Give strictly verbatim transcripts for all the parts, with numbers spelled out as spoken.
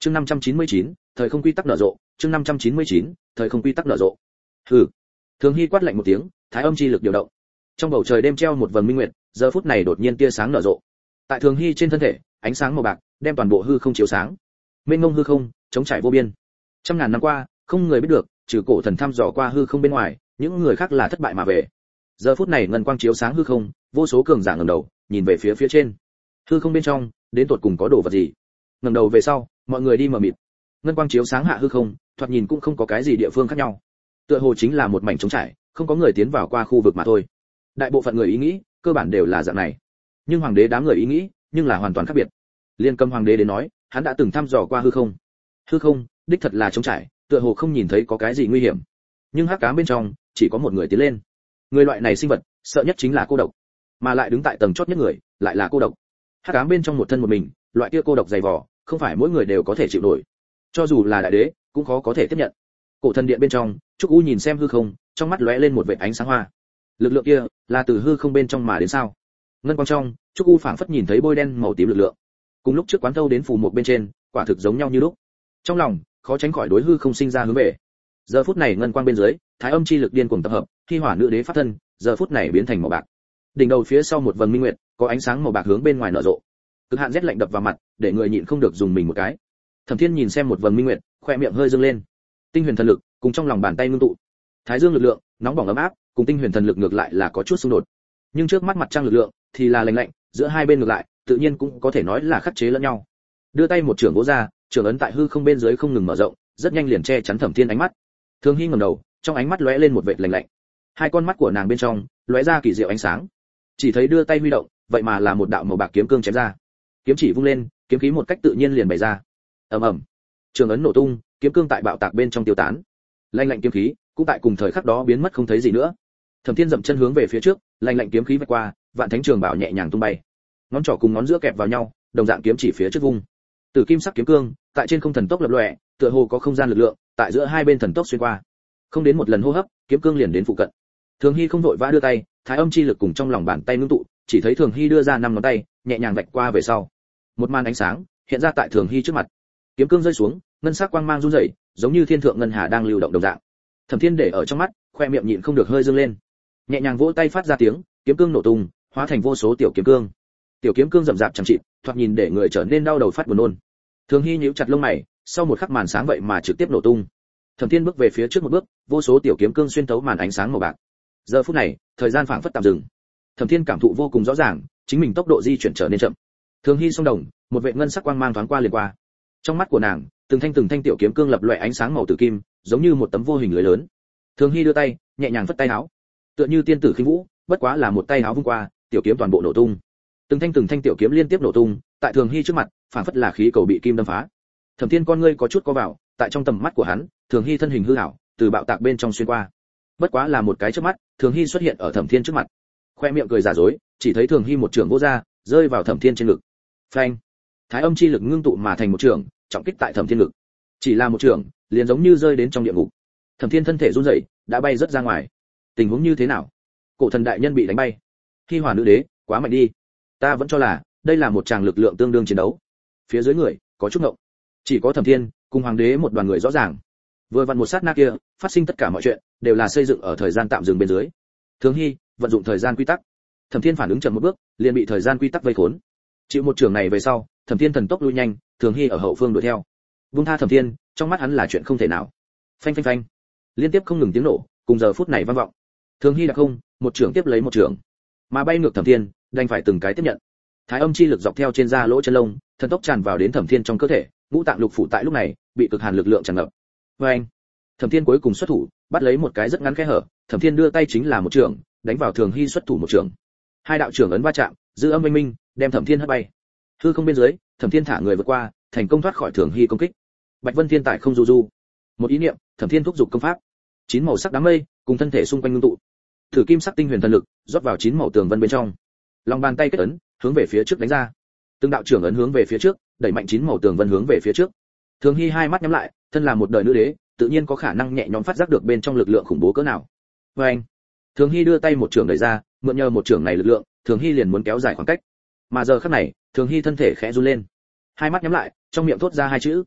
Chương năm trăm chín mươi chín, thời không quy tắc nở rộ, chương năm trăm chín mươi chín, thời không quy tắc nở rộ. Hừ. Thường Hy quát lạnh một tiếng, thái âm chi lực điều động. Trong bầu trời đêm treo một vầng minh nguyệt, giờ phút này đột nhiên tia sáng nở rộ. Tại Thường Hy trên thân thể, ánh sáng màu bạc đem toàn bộ hư không chiếu sáng. Mênh mông hư không, chống trải vô biên. Trăm ngàn năm qua, không người biết được, trừ cổ thần thăm dò qua hư không bên ngoài, những người khác là thất bại mà về. Giờ phút này ngân quang chiếu sáng hư không, vô số cường giả ngẩng đầu, nhìn về phía phía trên. Hư không bên trong, đến tột cùng có đồ vật gì? Ngẩng đầu về sau, mọi người đi mờ mịt. Ngân quang chiếu sáng hạ hư không, thoạt nhìn cũng không có cái gì địa phương khác nhau. Tựa hồ chính là một mảnh trống trải, không có người tiến vào qua khu vực mà thôi. Đại bộ phận người ý nghĩ, cơ bản đều là dạng này. Nhưng hoàng đế đám người ý nghĩ, nhưng là hoàn toàn khác biệt. Liên Cầm hoàng đế đến nói, hắn đã từng thăm dò qua hư không. Hư không, đích thật là trống trải, tựa hồ không nhìn thấy có cái gì nguy hiểm. Nhưng hắc ám bên trong, chỉ có một người tiến lên. Người loại này sinh vật, sợ nhất chính là cô độc, mà lại đứng tại tầng chót nhất người, lại là cô độc. Hắc ám bên trong một thân một mình, loại kia cô độc dày vò, không phải mỗi người đều có thể chịu nổi. Cho dù là đại đế, cũng khó có thể tiếp nhận. Cổ thần điện bên trong, Trúc U nhìn xem hư không, trong mắt lóe lên một vệt ánh sáng hoa. Lực lượng kia, là từ hư không bên trong mà đến sao? Ngân quang trong, Trúc U phảng phất nhìn thấy bôi đen màu tím lực lượng. Cùng lúc trước quán thâu đến phù một bên trên, quả thực giống nhau như lúc. Trong lòng, khó tránh khỏi đối hư không sinh ra hướng về. Giờ phút này ngân quang bên dưới, thái âm chi lực điên cuồng tập hợp, khi hỏa nữ đế pháp thân, giờ phút này biến thành màu bạc. Đỉnh đầu phía sau một vầng minh nguyệt, có ánh sáng màu bạc hướng bên ngoài nở rộ. Cực hạn rét lạnh đập vào mặt, để người nhịn không được dùng mình một cái. Thẩm Thiên nhìn xem một vầng minh nguyệt, khoe miệng hơi dương lên. Tinh huyền thần lực, cùng trong lòng bàn tay ngưng tụ. Thái dương lực lượng, nóng bỏng ấm áp, cùng tinh huyền thần lực ngược lại là có chút xung đột. Nhưng trước mắt mặt trăng lực lượng, thì là lạnh lạnh, giữa hai bên ngược lại, tự nhiên cũng có thể nói là khắc chế lẫn nhau. Đưa tay một trường vỗ ra, trường ấn tại hư không bên dưới không ngừng mở rộng, rất nhanh liền che chắn Thẩm Thiên ánh mắt. Thường Hy ngẩng đầu, trong ánh mắt lóe lên một vệt lạnh lạnh. Hai con mắt của nàng bên trong lóe ra kỳ diệu ánh sáng. Chỉ thấy đưa tay huy động, vậy mà là một đạo màu bạc kiếm cương chém ra. Kiếm chỉ vung lên, kiếm khí một cách tự nhiên liền bày ra. Ầm ầm. Trường ấn nổ tung, kiếm cương tại bạo tạc bên trong tiêu tán. Lạnh lạnh kiếm khí cũng tại cùng thời khắc đó biến mất không thấy gì nữa. Thẩm Thiên dậm chân hướng về phía trước, lạnh lạnh kiếm khí vạch qua, vạn thánh trường bảo nhẹ nhàng tung bay. Ngón trỏ cùng ngón giữa kẹp vào nhau, đồng dạng kiếm chỉ phía trước vung. Tử kim sắc kiếm cương, tại trên không thần tốc lập lòe, tựa hồ có không gian lực lượng, tại giữa hai bên thần tốc xuyên qua. Không đến một lần hô hấp, kiếm cương liền đến phụ cận. Thường Hy không vội vã đưa tay, thái âm chi lực cùng trong lòng bàn tay ngưng tụ, chỉ thấy Thường Hy đưa ra năm ngón tay, nhẹ nhàng vạch qua về sau. Một màn ánh sáng hiện ra tại Thường Hy trước mặt. Kiếm cương rơi xuống, ngân sắc quang mang rung rẩy, giống như thiên thượng ngân hà đang lưu động đồng dạng. Thẩm Thiên để ở trong mắt, khoe miệng nhịn không được hơi dương lên. Nhẹ nhàng vỗ tay phát ra tiếng, kiếm cương nổ tung, hóa thành vô số tiểu kiếm cương. Tiểu kiếm cương rậm rạp chẳng chịt, thoạt nhìn để người trở nên đau đầu phát buồn nôn. Thường Hy nhíu chặt lông mày, sau một khắc màn sáng vậy mà trực tiếp nổ tung. Thẩm Thiên bước về phía trước một bước, vô số tiểu kiếm cương xuyên thấu màn ánh sáng màu bạc. Giờ phút này, thời gian phảng phất tạm dừng. Thẩm Thiên cảm thụ vô cùng rõ ràng, chính mình tốc độ di chuyển trở nên chậm. Thường Hy song đồng, một vệt ngân sắc quang mang thoáng qua liền qua. Trong mắt của nàng, từng thanh từng thanh tiểu kiếm cương lập loè ánh sáng màu tử kim, giống như một tấm vô hình lưới lớn. Thường Hy đưa tay, nhẹ nhàng phất tay áo, tựa như tiên tử khinh vũ, bất quá là một tay áo vung qua, tiểu kiếm toàn bộ nổ tung. Từng thanh từng thanh tiểu kiếm liên tiếp nổ tung, tại Thường Hy trước mặt, phảng phất là khí cầu bị kim đâm phá. Thẩm Thiên con ngươi có chút co vào, tại trong tầm mắt của hắn, Thường Hy thân hình hư ảo, từ bạo tạc bên trong xuyên qua. Bất quá là một cái chớp mắt, Thường Hy xuất hiện ở Thẩm Thiên trước mặt. Khoe miệng cười giả dối, chỉ thấy Thường Hy một trường vỗ ra, rơi vào Thẩm Thiên trên ngực. Phanh! Thái âm chi lực ngưng tụ mà thành một trường, trọng kích tại Thẩm Thiên ngực. Chỉ là một trường, liền giống như rơi đến trong địa ngục. Thẩm Thiên thân thể run rẩy, đã bay rất ra ngoài. Tình huống như thế nào? Cổ thần đại nhân bị đánh bay. Hy Hỏa nữ đế, quá mạnh đi. Ta vẫn cho là đây là một tràng lực lượng tương đương chiến đấu. Phía dưới người có chút ngộng. Chỉ có Thẩm Thiên cùng hoàng đế một đoàn người rõ ràng. Vừa vặn một sát na kia, phát sinh tất cả mọi chuyện đều là xây dựng ở thời gian tạm dừng bên dưới. Thường Hy vận dụng thời gian quy tắc. Thẩm Thiên phản ứng chậm một bước, liền bị thời gian quy tắc vây khốn. Chịu một trường này về sau, Thẩm Thiên thần tốc lui nhanh, Thường Hy ở hậu phương đuổi theo. Vung tha Thẩm Thiên, trong mắt hắn là chuyện không thể nào. Phanh phanh phanh, liên tiếp không ngừng tiếng nổ, cùng giờ phút này vang vọng. Thường Hy đặc không, một trường tiếp lấy một trường, mà bay ngược Thẩm Thiên, đành phải từng cái tiếp nhận. Thái âm chi lực dọc theo trên da lỗ chân lông, thần tốc tràn vào đến Thẩm Thiên trong cơ thể, ngũ tạng lục phủ tại lúc này bị cực hàn lực lượng tràn ngập. Oeng! Thẩm Thiên cuối cùng xuất thủ, bắt lấy một cái rất ngắn khe hở, Thẩm Thiên đưa tay chính là một trường, đánh vào Thường Hy xuất thủ một trường. Hai đạo trưởng ấn va chạm, dư âm minh minh, đem Thẩm Thiên hất bay. Hư không bên dưới, Thẩm Thiên thả người vượt qua, thành công thoát khỏi Thường Hy công kích. Bạch Vân Thiên tại không du du. Một ý niệm, Thẩm Thiên thúc giục công pháp. Chín màu sắc đám mây, cùng thân thể xung quanh ngưng tụ. Thử kim sắc tinh huyền thần lực, rót vào chín màu tường vân bên trong. Lòng bàn tay kết ấn, hướng về phía trước đánh ra. Từng đạo trưởng ấn hướng về phía trước, đẩy mạnh chín màu tường vân hướng về phía trước. Thường Hy hai mắt nhắm lại, thân là một đời nữ đế, tự nhiên có khả năng nhẹ nhõm phát giác được bên trong lực lượng khủng bố cỡ nào. Và anh, Thường Hy đưa tay một trường đẩy ra, mượn nhờ một trường này lực lượng, Thường Hy liền muốn kéo dài khoảng cách. Mà giờ khắc này, Thường Hy thân thể khẽ run lên, hai mắt nhắm lại, trong miệng thốt ra hai chữ: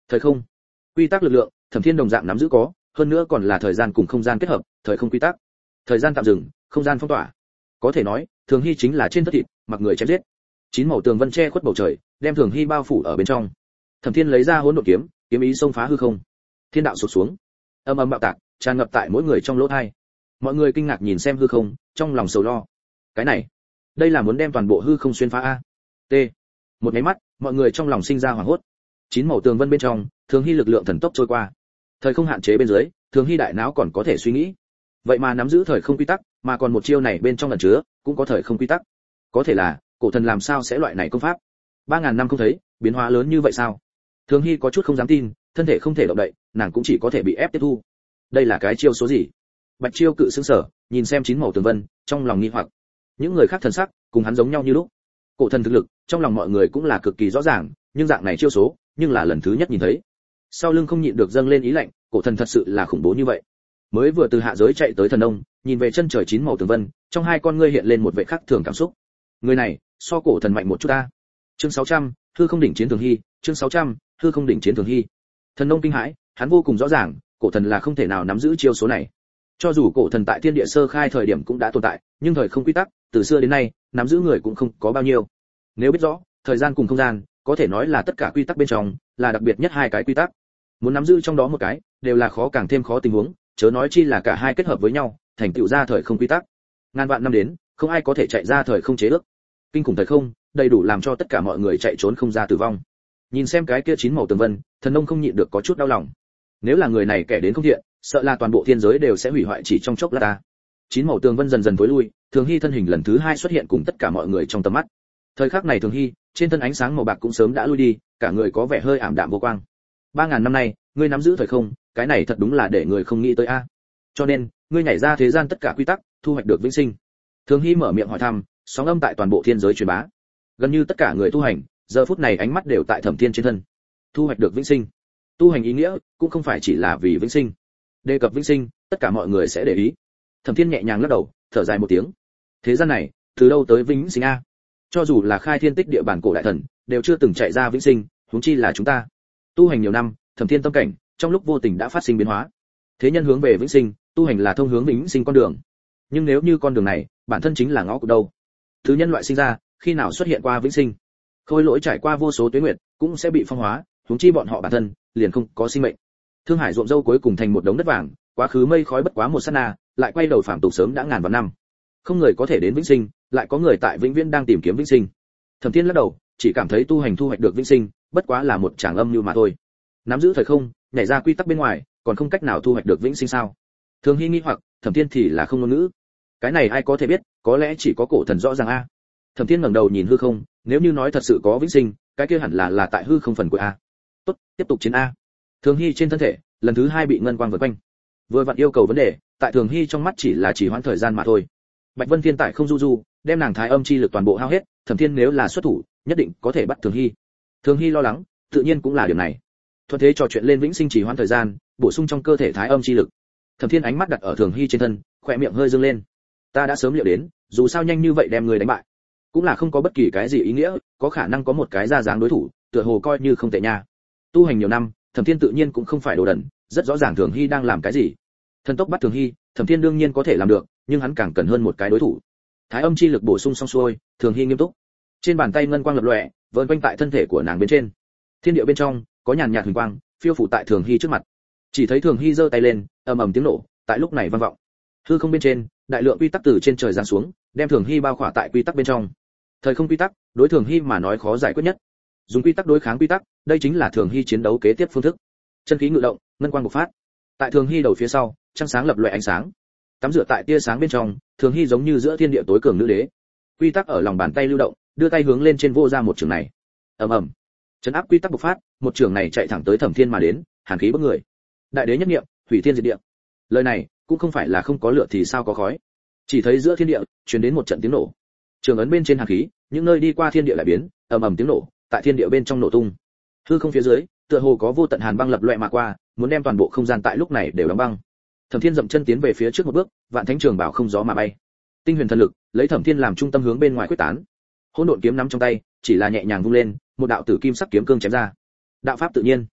Thời không, quy tắc lực lượng, Thẩm Thiên đồng dạng nắm giữ có, hơn nữa còn là thời gian cùng không gian kết hợp, thời không quy tắc. Thời gian tạm dừng, không gian phong tỏa. Có thể nói, Thường Hy chính là trên thất thịt, mặc người chém giết. Chín màu tường vân che khuất bầu trời, đem Thường Hy bao phủ ở bên trong. Thẩm Thiên lấy ra hỗn độn kiếm, kiếm ý xông phá hư không. Thiên đạo sụp xuống, âm âm bạo tạc, tràn ngập tại mỗi người trong lỗ tai. Mọi người kinh ngạc nhìn xem hư không, trong lòng sầu lo. Cái này, đây là muốn đem toàn bộ hư không xuyên phá a. T. Một cái mắt, mọi người trong lòng sinh ra hoảng hốt. Chín màu tường vân bên trong, Thường Hy lực lượng thần tốc trôi qua. Thời không hạn chế bên dưới, Thường Hy đại não còn có thể suy nghĩ. Vậy mà nắm giữ thời không quy tắc, mà còn một chiêu này bên trong ẩn chứa cũng có thời không quy tắc. Có thể là, cổ thần làm sao sẽ loại này công pháp? ba ngàn năm không thấy, biến hóa lớn như vậy sao? Thường Hy có chút không dám tin, thân thể không thể động đậy, nàng cũng chỉ có thể bị ép tiếp thu. Đây là cái chiêu số gì? Bạch Chiêu cự sững sờ, nhìn xem chín màu tường vân, trong lòng nghi hoặc. Những người khác thần sắc cùng hắn giống nhau như lúc. Cổ thần thực lực, trong lòng mọi người cũng là cực kỳ rõ ràng, nhưng dạng này chiêu số, nhưng là lần thứ nhất nhìn thấy. Sau lưng không nhịn được dâng lên ý lạnh, cổ thần thật sự là khủng bố như vậy. Mới vừa từ hạ giới chạy tới thần nông, nhìn về chân trời chín màu tường vân, trong hai con ngươi hiện lên một vẻ khác thường cảm xúc. Người này, so cổ thần mạnh một chút ta. Chương sáu trăm, hư không đỉnh chiến Thường Hy, chương sáu trăm, hư không đỉnh chiến Thường Hy. Thần nông kinh hãi, hắn vô cùng rõ ràng, cổ thần là không thể nào nắm giữ chiêu số này. Cho dù cổ thần tại thiên địa sơ khai thời điểm cũng đã tồn tại, nhưng thời không quy tắc, từ xưa đến nay, nắm giữ người cũng không có bao nhiêu. Nếu biết rõ, thời gian cùng không gian, có thể nói là tất cả quy tắc bên trong, là đặc biệt nhất hai cái quy tắc. Muốn nắm giữ trong đó một cái, đều là khó càng thêm khó tình huống, chớ nói chi là cả hai kết hợp với nhau, thành tựu ra thời không quy tắc. Ngàn vạn năm đến, không ai có thể chạy ra thời không chế ước. Kinh khủng thời không, đầy đủ làm cho tất cả mọi người chạy trốn không ra tử vong. Nhìn xem cái kia chín màu tường vân, thần nông không nhịn được có chút đau lòng. Nếu là người này kẻ đến không thiện, sợ là toàn bộ thiên giới đều sẽ hủy hoại chỉ trong chốc lát ta. Chín màu tường vân dần dần tối lui, Thường Hy thân hình lần thứ hai xuất hiện cùng tất cả mọi người trong tầm mắt. Thời khắc này Thường Hy, trên thân ánh sáng màu bạc cũng sớm đã lui đi, cả người có vẻ hơi ảm đạm vô quang. Ba ngàn năm nay, ngươi nắm giữ thời không, cái này thật đúng là để người không nghĩ tới a. Cho nên, ngươi nhảy ra thế gian tất cả quy tắc, thu hoạch được vĩnh sinh. Thường Hy mở miệng hỏi thăm, sóng âm tại toàn bộ thiên giới truyền bá. Gần như tất cả người tu hành, giờ phút này ánh mắt đều tại Thẩm Thiên trên thân. Thu hoạch được vĩnh sinh. Tu hành ý nghĩa cũng không phải chỉ là vì vĩnh sinh. Đề cập vĩnh sinh, tất cả mọi người sẽ để ý. Thẩm Thiên nhẹ nhàng lắc đầu, thở dài một tiếng. Thế gian này, từ đâu tới vĩnh sinh a? Cho dù là khai thiên tích địa bản cổ đại thần, đều chưa từng chạy ra vĩnh sinh, huống chi là chúng ta. Tu hành nhiều năm, Thẩm Thiên tâm cảnh, trong lúc vô tình đã phát sinh biến hóa. Thế nhân hướng về vĩnh sinh, tu hành là thông hướng vĩnh sinh con đường. Nhưng nếu như con đường này, bản thân chính là ngõ cụt đâu? Thứ nhân loại sinh ra, khi nào xuất hiện qua vĩnh sinh? Khôi lỗi trải qua vô số tuế nguyệt, cũng sẽ bị phong hóa, huống chi bọn họ bản thân, liền không có sinh mệnh. Thương Hải ruộng dâu cuối cùng thành một đống đất vàng, quá khứ mây khói bất quá một sát na, lại quay đầu phàm tục sớm đã ngàn vạn năm. Không người có thể đến vĩnh sinh, lại có người tại vĩnh viễn đang tìm kiếm vĩnh sinh. Thẩm Thiên lắc đầu, chỉ cảm thấy tu hành thu hoạch được vĩnh sinh, bất quá là một tràng âm mưu mà thôi. Nắm giữ thời không, nhảy ra quy tắc bên ngoài, còn không cách nào thu hoạch được vĩnh sinh sao? Thường Hy nghi hoặc, Thẩm Thiên thì là không ngôn ngữ. Cái này ai có thể biết, có lẽ chỉ có cổ thần rõ ràng a. Thẩm Thiên ngẩng đầu nhìn hư không, nếu như nói thật sự có vĩnh sinh, cái kia hẳn là là tại hư không phần của a. Tốt, tiếp tục chiến a. Thường Hy trên thân thể, lần thứ hai bị ngân quang vần quanh. Vừa vặn yêu cầu vấn đề, tại Thường Hy trong mắt chỉ là chỉ hoãn thời gian mà thôi. Bạch Vân Thiên tại không du du, đem nàng thái âm chi lực toàn bộ hao hết, Thẩm Thiên nếu là xuất thủ, nhất định có thể bắt Thường Hy. Thường Hy lo lắng, tự nhiên cũng là điều này. Thuận thế trò chuyện lên vĩnh sinh chỉ hoãn thời gian, bổ sung trong cơ thể thái âm chi lực. Thẩm Thiên ánh mắt đặt ở Thường Hy trên thân, khóe miệng hơi dương lên. Ta đã sớm liệu đến, dù sao nhanh như vậy đem người đánh bại, cũng là không có bất kỳ cái gì ý nghĩa, có khả năng có một cái ra dáng đối thủ, tựa hồ coi như không tệ nha. Tu hành nhiều năm, Thẩm Thiên tự nhiên cũng không phải đồ đần, rất rõ ràng Thường Hy đang làm cái gì. Thần tốc bắt Thường Hy, Thẩm Thiên đương nhiên có thể làm được, nhưng hắn càng cần hơn một cái đối thủ. Thái âm chi lực bổ sung xong xuôi, Thường Hy nghiêm túc. Trên bàn tay ngân quang lập lòe, vờn quanh tại thân thể của nàng bên trên. Thiên địa bên trong có nhàn nhạt huỳnh quang, phiêu phủ tại Thường Hy trước mặt. Chỉ thấy Thường Hy giơ tay lên, ầm ầm tiếng nổ, tại lúc này vang vọng. Hư không bên trên, đại lượng quy tắc từ trên trời giáng xuống, đem Thường Hy bao khỏa tại quy tắc bên trong. Thời không quy tắc, đối Thường Hy mà nói khó giải quyết nhất. Dùng quy tắc đối kháng quy tắc, đây chính là Thường Hy chiến đấu kế tiếp phương thức. Chân khí ngự động, ngân quang bộc phát. Tại Thường Hy đầu phía sau, trăng sáng lập lòe ánh sáng. Tắm rửa tại tia sáng bên trong, Thường Hy giống như giữa thiên địa tối cường nữ đế. Quy tắc ở lòng bàn tay lưu động, đưa tay hướng lên trên vô ra một trường này. Ầm ầm. Chấn áp quy tắc bộc phát, một trường này chạy thẳng tới Thẩm Thiên mà đến, hàn khí bức người. Đại đế nhất niệm, hủy thiên diệt địa. Lời này cũng không phải là không có lửa thì sao có khói. Chỉ thấy giữa thiên địa truyền đến một trận tiếng nổ. Trường ấn bên trên hàn khí, những nơi đi qua thiên địa lại biến, ầm ầm tiếng nổ, tại thiên địa bên trong nổ tung. Hư không phía dưới, tựa hồ có vô tận hàn băng lập loè mà qua, muốn đem toàn bộ không gian tại lúc này đều đóng băng. Thẩm Thiên dậm chân tiến về phía trước một bước, vạn thánh trường bảo không gió mà bay. Tinh huyền thần lực, lấy Thẩm Thiên làm trung tâm hướng bên ngoài quyết tán. Hỗn độn kiếm nắm trong tay, chỉ là nhẹ nhàng vung lên, một đạo tử kim sắc kiếm cương chém ra. Đạo pháp tự nhiên.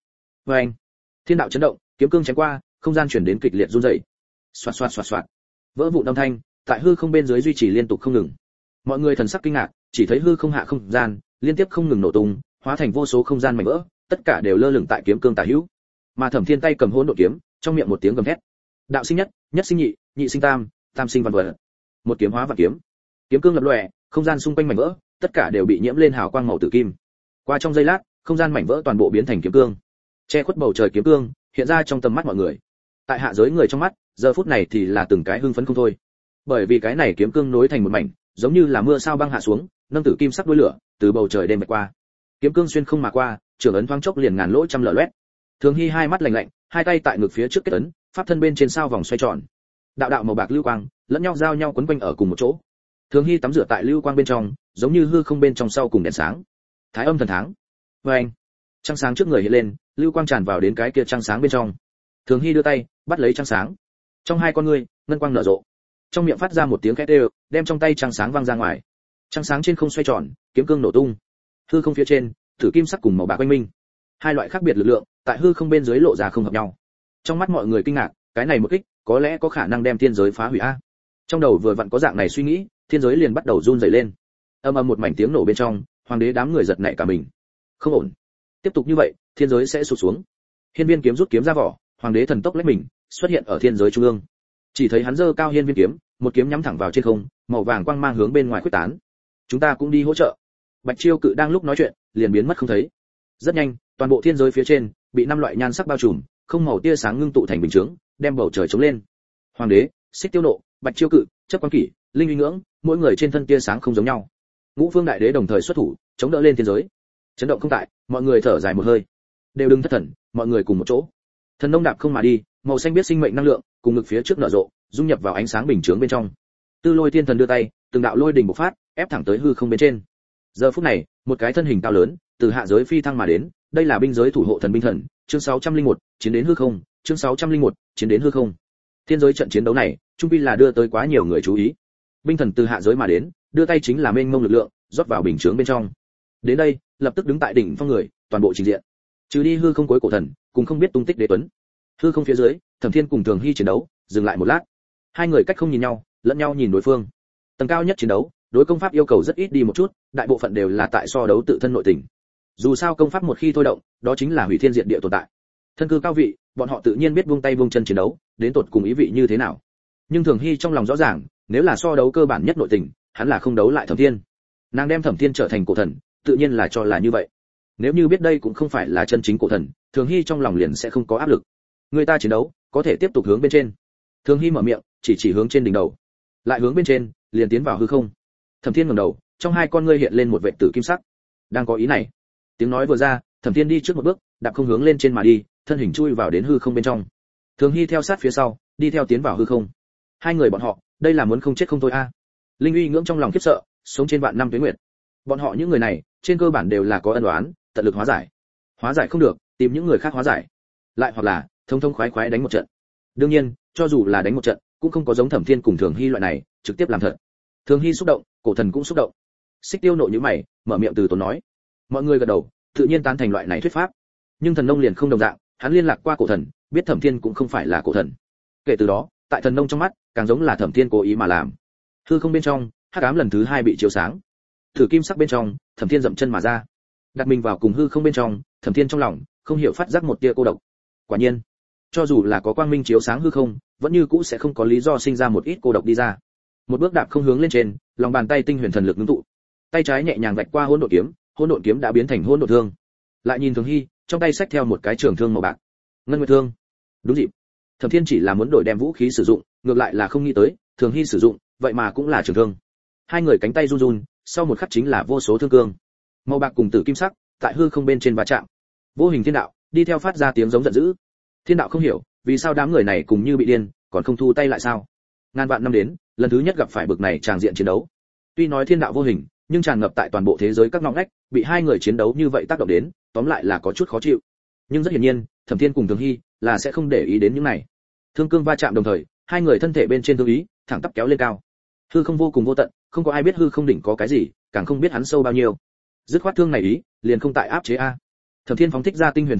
Và anh, thiên đạo chấn động, kiếm cương chém qua, không gian chuyển đến kịch liệt run rẩy. Xoạt xoạt xoạt xoạt. Vỡ vụn âm thanh, tại hư không bên dưới duy trì liên tục không ngừng. Mọi người thần sắc kinh ngạc, chỉ thấy hư không hạ không gian liên tiếp không ngừng nổ tung, hóa thành vô số không gian mảnh vỡ, tất cả đều lơ lửng tại kiếm cương tả hữu. Mà Thẩm Thiên tay cầm hỗn độn kiếm, trong miệng một tiếng gầm thét. Đạo sinh nhất, nhất sinh nhị, nhị sinh tam, tam sinh vạn vật. Một kiếm hóa vạn kiếm. Kiếm cương lập lòe, không gian xung quanh mảnh vỡ, tất cả đều bị nhiễm lên hào quang màu tử kim. Qua trong giây lát, không gian mảnh vỡ toàn bộ biến thành kiếm cương, che khuất bầu trời kiếm cương, hiện ra trong tầm mắt mọi người. Tại hạ giới người trong mắt, giờ phút này thì là từng cái hưng phấn không thôi. Bởi vì cái này kiếm cương nối thành một mảnh, giống như là mưa sao băng hạ xuống, nâng tử kim sắc đuôi lửa, từ bầu trời đêm vạch qua. Kiếm cương xuyên không mà qua, trường ấn thoáng chốc liền ngàn lỗ trăm lở loét. Thường Hy hai mắt lạnh lạnh, hai tay tại ngực phía trước kết ấn, pháp thân bên trên sao vòng xoay tròn. Đạo đạo màu bạc lưu quang, lẫn nhau giao nhau quấn quanh ở cùng một chỗ. Thường Hy tắm rửa tại lưu quang bên trong, giống như hư không bên trong sau cùng đèn sáng. Thái âm thần tháng. Và anh, trăng sáng trước người hiện lên, lưu quang tràn vào đến cái kia trăng sáng bên trong. Thường Hy đưa tay, bắt lấy trăng sáng. Trong hai con ngươi, ngân quang nở rộ. Trong miệng phát ra một tiếng khét đều, đem trong tay trăng sáng văng ra ngoài. Trăng sáng trên không xoay tròn, kiếm cương nổ tung. Hư không phía trên, thử kim sắc cùng màu bạc quanh minh. Hai loại khác biệt lực lượng, tại hư không bên dưới lộ ra không hợp nhau. Trong mắt mọi người kinh ngạc, cái này một kích, có lẽ có khả năng đem thiên giới phá hủy a. Trong đầu vừa vặn có dạng này suy nghĩ, thiên giới liền bắt đầu run rẩy lên. Âm ầm một mảnh tiếng nổ bên trong, hoàng đế đám người giật nảy cả mình. Không ổn. Tiếp tục như vậy, thiên giới sẽ sụp xuống. Hiên viên kiếm rút kiếm ra vỏ, hoàng đế thần tốc lách mình, xuất hiện ở thiên giới trung ương. Chỉ thấy hắn giơ cao hiên viên kiếm, một kiếm nhắm thẳng vào trên không, màu vàng quang mang hướng bên ngoài khuếch tán. Chúng ta cũng đi hỗ trợ. Bạch Chiêu Cự đang lúc nói chuyện, liền biến mất không thấy. Rất nhanh, toàn bộ thiên giới phía trên bị năm loại nhan sắc bao trùm, không màu tia sáng ngưng tụ thành bình chướng, đem bầu trời chống lên. Hoàng đế, Xích Tiêu Nộ, Bạch Chiêu Cự, Chấp Quan Kỷ, Linh Uy Ngưỡng, mỗi người trên thân tia sáng không giống nhau. Ngũ Phương Đại Đế đồng thời xuất thủ, chống đỡ lên thiên giới. Chấn động không tại, mọi người thở dài một hơi. Đều đừng thất thần, mọi người cùng một chỗ. Thần nông đạp không mà đi, màu xanh biết sinh mệnh năng lượng, cùng ngực phía trước nở rộ, dung nhập vào ánh sáng bình chướng bên trong. Tư Lôi Thiên Thần đưa tay, từng đạo lôi đỉnh bộc phát, ép thẳng tới hư không bên trên. Giờ phút này, một cái thân hình cao lớn, từ hạ giới phi thăng mà đến, đây là binh giới thủ hộ thần binh thần, chương sáu trăm lẻ một, chiến đến hư không, chương sáu trăm lẻ một, chiến đến hư không. Thiên giới trận chiến đấu này, trung quy là đưa tới quá nhiều người chú ý. Binh thần từ hạ giới mà đến, đưa tay chính là mênh mông lực lượng, rót vào bình chướng bên trong. Đến đây, lập tức đứng tại đỉnh phong người, toàn bộ trình diện. Trừ đi hư không cuối cổ thần, cùng không biết tung tích đế tuấn. Hư không phía dưới, Thẩm Thiên cùng Thường Hy chiến đấu, dừng lại một lát. Hai người cách không nhìn nhau, lẫn nhau nhìn đối phương. Tầng cao nhất chiến đấu, đối công pháp yêu cầu rất ít đi một chút, đại bộ phận đều là tại so đấu tự thân nội tình. Dù sao công pháp một khi thôi động, đó chính là hủy thiên diệt địa tồn tại. Thân cư cao vị, bọn họ tự nhiên biết buông tay buông chân chiến đấu, đến tột cùng ý vị như thế nào. Nhưng Thường Hy trong lòng rõ ràng, nếu là so đấu cơ bản nhất nội tình, hắn là không đấu lại Thẩm Thiên. Nàng đem Thẩm Thiên trở thành cổ thần, tự nhiên là cho là như vậy. Nếu như biết đây cũng không phải là chân chính cổ thần, Thường Hy trong lòng liền sẽ không có áp lực. Người ta chiến đấu, có thể tiếp tục hướng bên trên. Thường Hy mở miệng, chỉ chỉ hướng trên đỉnh đầu, lại hướng bên trên, liền tiến vào hư không. Thẩm Thiên ngẩng đầu, trong hai con ngươi hiện lên một vệt tử kim sắc. Đang có ý này. Tiếng nói vừa ra, Thẩm Thiên đi trước một bước, đạp không hướng lên trên mà đi, thân hình chui vào đến hư không bên trong. Thường Hy theo sát phía sau, đi theo tiến vào hư không. Hai người bọn họ, đây là muốn không chết không thôi a. Linh Uy Ngưỡng trong lòng khiếp sợ, sống trên vạn năm tuế nguyệt. Bọn họ những người này, trên cơ bản đều là có ân oán, tận lực hóa giải. Hóa giải không được, tìm những người khác hóa giải. Lại hoặc là, thông thông khoái khoái đánh một trận. Đương nhiên, cho dù là đánh một trận, cũng không có giống Thẩm Thiên cùng Thường Hy loại này, trực tiếp làm thật. Thường Hy xúc động, cổ thần cũng xúc động. Xích Tiêu Nộ như mày, mở miệng từ tốn nói. Mọi người gật đầu, tự nhiên tán thành loại này thuyết pháp. Nhưng Thần Nông liền không đồng dạng, hắn liên lạc qua cổ thần, biết Thẩm Thiên cũng không phải là cổ thần. Kể từ đó, tại Thần Nông trong mắt, càng giống là Thẩm Thiên cố ý mà làm. Hư không bên trong, hắc ám lần thứ hai bị chiếu sáng. Thử kim sắc bên trong, Thẩm Thiên dậm chân mà ra. Đặt mình vào cùng hư không bên trong, Thẩm Thiên trong lòng không hiểu phát giác một tia cô độc. Quả nhiên, cho dù là có quang minh chiếu sáng hư không, vẫn như cũ sẽ không có lý do sinh ra một ít cô độc đi ra. Một bước đạp không hướng lên trên, lòng bàn tay tinh huyền thần lực ngưng tụ. Tay trái nhẹ nhàng vạch qua hỗn độn kiếm, hỗn độn kiếm đã biến thành hỗn độn thương. Lại nhìn Thường Hy, trong tay xách theo một cái trường thương màu bạc. Ngân Nguyệt thương. Đúng dịp. Thẩm Thiên chỉ là muốn đổi đem vũ khí sử dụng, ngược lại là không nghĩ tới, Thường Hy sử dụng, vậy mà cũng là trường thương. Hai người cánh tay run run, sau một khắc chính là vô số thương cương. Màu bạc cùng tử kim sắc, tại hư không bên trên va chạm. Vô hình thiên đạo, đi theo phát ra tiếng giống giận dữ. Thiên đạo không hiểu, vì sao đám người này cùng như bị điên, còn không thu tay lại sao? Ngàn vạn năm đến, lần thứ nhất gặp phải bực này tràng diện chiến đấu. Tuy nói thiên đạo vô hình, nhưng tràn ngập tại toàn bộ thế giới các ngõ ngách, bị hai người chiến đấu như vậy tác động đến, tóm lại là có chút khó chịu. Nhưng rất hiển nhiên, Thẩm Thiên cùng Thường Hy là sẽ không để ý đến những này. Thương cương va chạm đồng thời, hai người thân thể bên trên thương ý, thẳng tắp kéo lên cao. Hư không vô cùng vô tận, không có ai biết hư không đỉnh có cái gì, càng không biết hắn sâu bao nhiêu. Dứt khoát thương này ý, liền không tại áp chế a. Thẩm Thiên phóng thích ra tinh huyền thần lực,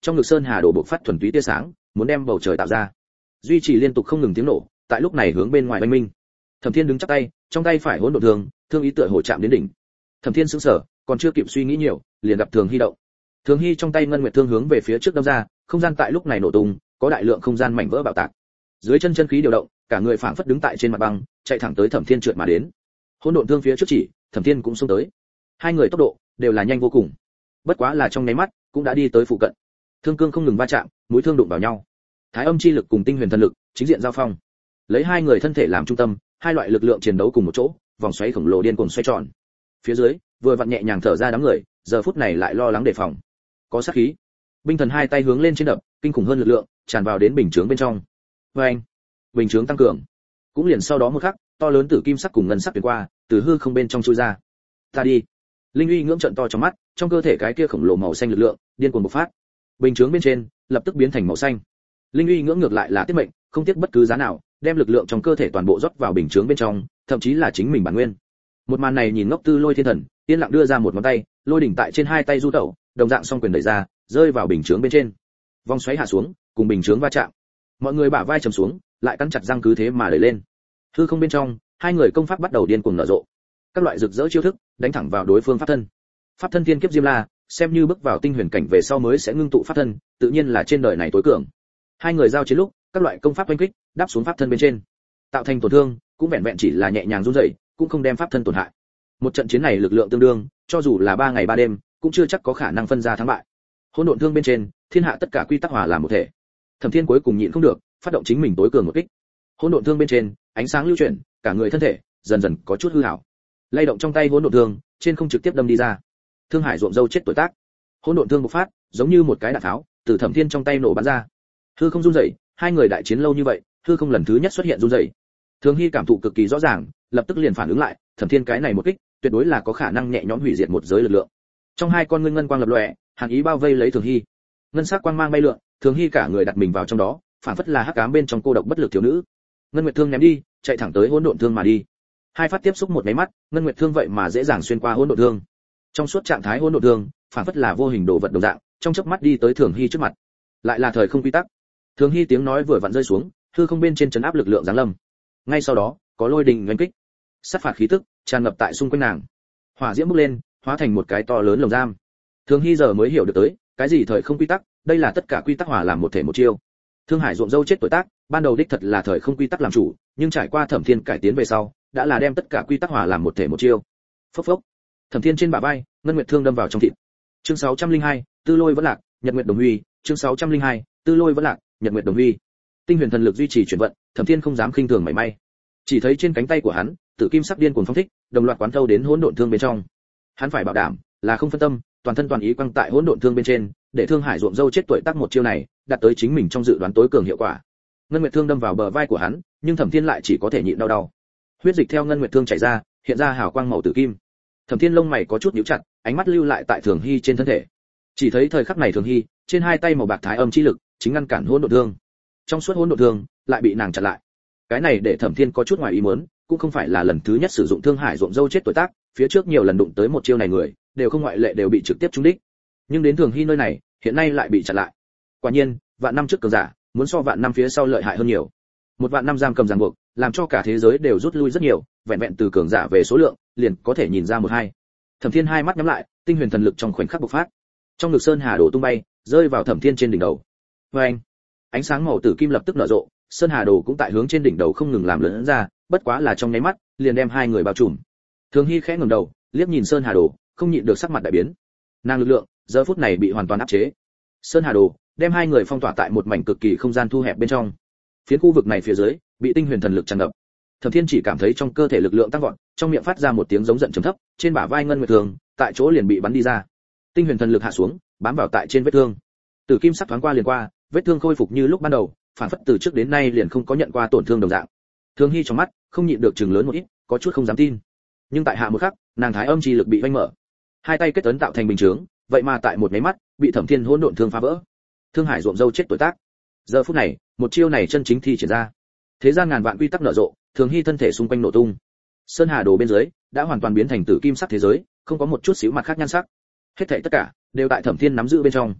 trong ngực sơn hà đồ bộc phát thuần túy tia sáng, muốn đem bầu trời tạo ra. Duy trì liên tục không ngừng tiếng nổ, tại lúc này hướng bên ngoài oanh minh. Thẩm Thiên đứng chắp tay, trong tay phải hỗn độn thương, thương ý tựa hồ chạm đến đỉnh. Thẩm Thiên sững sờ, còn chưa kịp suy nghĩ nhiều, liền gặp Thường Hy động. Thường Hy trong tay ngân nguyệt thương hướng về phía trước đâm ra, không gian tại lúc này nổ tung, có đại lượng không gian mảnh vỡ bạo tạc. Dưới chân chân khí điều động, cả người phảng phất đứng tại trên mặt băng, chạy thẳng tới Thẩm Thiên trượt mà đến. Hỗn độn thương phía trước chỉ, Thẩm Thiên cũng xông tới. Hai người tốc độ đều là nhanh vô cùng. Bất quá là trong nháy mắt, cũng đã đi tới phụ cận. Thương cương không ngừng va chạm, mũi thương đụng vào nhau. Thái âm chi lực cùng tinh huyền thần lực chính diện giao phong. Lấy hai người thân thể làm trung tâm, hai loại lực lượng chiến đấu cùng một chỗ, vòng xoáy khổng lồ điên cuồng xoay tròn. Phía dưới, vừa vặn nhẹ nhàng thở ra đám người, giờ phút này lại lo lắng đề phòng. Có sát khí. Binh thần hai tay hướng lên trên đập, kinh khủng hơn lực lượng tràn vào đến bình chướng bên trong. Oeng! Bình chướng tăng cường. Cũng liền sau đó một khắc, to lớn tử kim sắc cùng ngân sắc truyền qua, từ hư không bên trong chui ra. Ta đi. Linh uy ngưỡng trận to trong mắt, trong cơ thể cái kia khổng lồ màu xanh lực lượng điên cuồng bộc phát. Bình chướng bên trên lập tức biến thành màu xanh. Linh uy ngưỡng ngược lại là tiết mệnh, không tiếc bất cứ giá nào, đem lực lượng trong cơ thể toàn bộ rót vào bình chướng bên trong, thậm chí là chính mình bản nguyên. Một màn này nhìn ngốc Tư Lôi thiên thần, yên lặng đưa ra một ngón tay, lôi đỉnh tại trên hai tay du tẩu, đồng dạng song quyền đẩy ra, rơi vào bình chướng bên trên. Vòng xoáy hạ xuống, cùng bình chướng va chạm. Mọi người bả vai trầm xuống, lại cắn chặt răng cứ thế mà đẩy lên. Hư không bên trong, hai người công pháp bắt đầu điên cuồng nở rộ. Các loại rực rỡ chiêu thức, đánh thẳng vào đối phương pháp thân. Pháp thân thiên kiếp Diêm La, xem như bước vào tinh huyền cảnh về sau mới sẽ ngưng tụ pháp thân, tự nhiên là trên đời này tối cường. Hai người giao chiến lúc, các loại công pháp oanh kích, đáp xuống pháp thân bên trên, tạo thành tổn thương, cũng vẹn vẹn chỉ là nhẹ nhàng run rẩy, cũng không đem pháp thân tổn hại. Một trận chiến này lực lượng tương đương, cho dù là ba ngày ba đêm, cũng chưa chắc có khả năng phân ra thắng bại. Hỗn độn thương bên trên, thiên hạ tất cả quy tắc hòa làm một thể. Thẩm Thiên cuối cùng nhịn không được, phát động chính mình tối cường một kích. Hỗn độn thương bên trên, ánh sáng lưu chuyển, cả người thân thể dần dần có chút hư hảo. Lay động trong tay hỗn độn thương, trên không trực tiếp đâm đi ra. Thương hải ruộng dâu chết tuổi tác. Hỗn độn thương bộc phát, giống như một cái đạn tháo, từ Thẩm Thiên trong tay nổ bắn ra. Hư không run rẩy, hai người đại chiến lâu như vậy, hư không lần thứ nhất xuất hiện run rẩy. Thường Hy cảm thụ cực kỳ rõ ràng, lập tức liền phản ứng lại, Thẩm Thiên cái này một kích, tuyệt đối là có khả năng nhẹ nhõm hủy diệt một giới lực lượng. Trong hai con ngươi ngân quang lập lòe, hàn ý bao vây lấy Thường Hy. Ngân sắc quang mang bay lượn, Thường Hy cả người đặt mình vào trong đó, phản phất là hắc ám bên trong cô độc bất lực thiếu nữ. Ngân Nguyệt thương ném đi, chạy thẳng tới hỗn độn thương mà đi. Hai phát tiếp xúc một cái mắt, Ngân Nguyệt thương vậy mà dễ dàng xuyên qua hỗn độn thương. Trong suốt trạng thái hỗn độn thương, phản phất là vô hình đồ vật đồng dạng, trong chớp mắt đi tới Thường Hy trước mặt. Lại là thời không quy tắc. Thường Hy tiếng nói vừa vặn rơi xuống, hư không bên trên chấn áp lực lượng giáng lâm. Ngay sau đó, có lôi đình oanh kích, sát phạt khí tức tràn ngập tại xung quanh nàng. Hỏa diễm bốc lên, hóa thành một cái to lớn lồng giam. Thường Hy giờ mới hiểu được tới, cái gì thời không quy tắc, đây là tất cả quy tắc hòa làm một thể một chiêu. Thương Hải ruộng dâu chết tuổi tác, ban đầu đích thật là thời không quy tắc làm chủ, nhưng trải qua Thẩm Thiên cải tiến về sau, đã là đem tất cả quy tắc hòa làm một thể một chiêu. Phốc phốc. Thẩm Thiên trên bả vai, ngân nguyệt thương đâm vào trong thịt. Chương sáu trăm linh hai, Tư Lôi vẫn lạc, Nhật Nguyệt đồng huy, chương sáu trăm linh hai, Tư Lôi vẫn lạc, Nhật Nguyệt đồng huy. Tinh huyền thần lực duy trì chuyển vận, Thẩm Thiên không dám khinh thường mảy may. Chỉ thấy trên cánh tay của hắn, tử kim sắc điên cuồng phong thích, đồng loạt quán thâu đến hỗn độn thương bên trong. Hắn phải bảo đảm là không phân tâm, toàn thân toàn ý quăng tại hỗn độn thương bên trên, để Thương Hải ruộng dâu chết tuổi tác một chiêu này, đạt tới chính mình trong dự đoán tối cường hiệu quả. Ngân nguyệt thương đâm vào bờ vai của hắn, nhưng Thẩm Thiên lại chỉ có thể nhịn đau đau. Huyết dịch theo ngân nguyệt thương chảy ra, hiện ra hào quang màu tử kim. Thẩm Thiên lông mày có chút nhíu chặt, ánh mắt lưu lại tại Thường Hy trên thân thể. Chỉ thấy thời khắc này Thường Hy, trên hai tay màu bạc thái âm chi lực, chính ngăn cản hỗn độn thương. Trong suốt hỗn độn thương, lại bị nàng chặn lại. Cái này để Thẩm Thiên có chút ngoài ý muốn, cũng không phải là lần thứ nhất sử dụng Thương Hải ruộng dâu chết tuổi tác, phía trước nhiều lần đụng tới một chiêu này người, đều không ngoại lệ đều bị trực tiếp trúng đích. Nhưng đến Thường Hy nơi này, hiện nay lại bị chặn lại. Quả nhiên, vạn năm trước cường giả, muốn so vạn năm phía sau lợi hại hơn nhiều. Một vạn năm giam cầm ràng buộc, làm cho cả thế giới đều rút lui rất nhiều, vẹn vẹn từ cường giả về số lượng, liền có thể nhìn ra một hai. Thẩm Thiên hai mắt nhắm lại, tinh huyền thần lực trong khoảnh khắc bộc phát. Trong ngực sơn hà đồ tung bay, rơi vào Thẩm Thiên trên đỉnh đầu. Oeng! Ánh sáng màu tử kim lập tức nở rộ, sơn hà đồ cũng tại hướng trên đỉnh đầu không ngừng làm lớn ra, bất quá là trong nháy mắt, liền đem hai người bao trùm. Thường Hy khẽ ngẩng đầu, liếc nhìn sơn hà đồ, không nhịn được sắc mặt đại biến. Nàng lực lượng, giờ phút này bị hoàn toàn áp chế. Sơn hà đồ đem hai người phong tỏa tại một mảnh cực kỳ không gian thu hẹp bên trong. Phiến khu vực này phía dưới bị tinh huyền thần lực tràn ngập. Thẩm Thiên chỉ cảm thấy trong cơ thể lực lượng tăng vọt, trong miệng phát ra một tiếng giống giận trầm thấp, trên bả vai ngân nguyệt thường, tại chỗ liền bị bắn đi ra. Tinh huyền thần lực hạ xuống, bám vào tại trên vết thương. Tử kim sắc thoáng qua liền qua, vết thương khôi phục như lúc ban đầu, phản phất từ trước đến nay liền không có nhận qua tổn thương đồng dạng. Thường Hy trong mắt không nhịn được trừng lớn một ít, có chút không dám tin. Nhưng tại hạ một khắc, nàng thái âm chi lực bị vênh mở, hai tay kết ấn tạo thành bình chướng, vậy mà tại một mấy mắt bị Thẩm Thiên hỗn độn thương phá vỡ. Thương Hải ruộng dâu chết tuổi tác. Giờ phút này, một chiêu này chân chính thi triển ra. Thế gian ngàn vạn quy tắc nở rộ, Thường Hy thân thể xung quanh nổ tung. Sơn hà đồ bên dưới đã hoàn toàn biến thành tử kim sắc thế giới, không có một chút xíu mặt khác nhan sắc. Hết thảy tất cả đều tại Thẩm Thiên nắm giữ bên trong.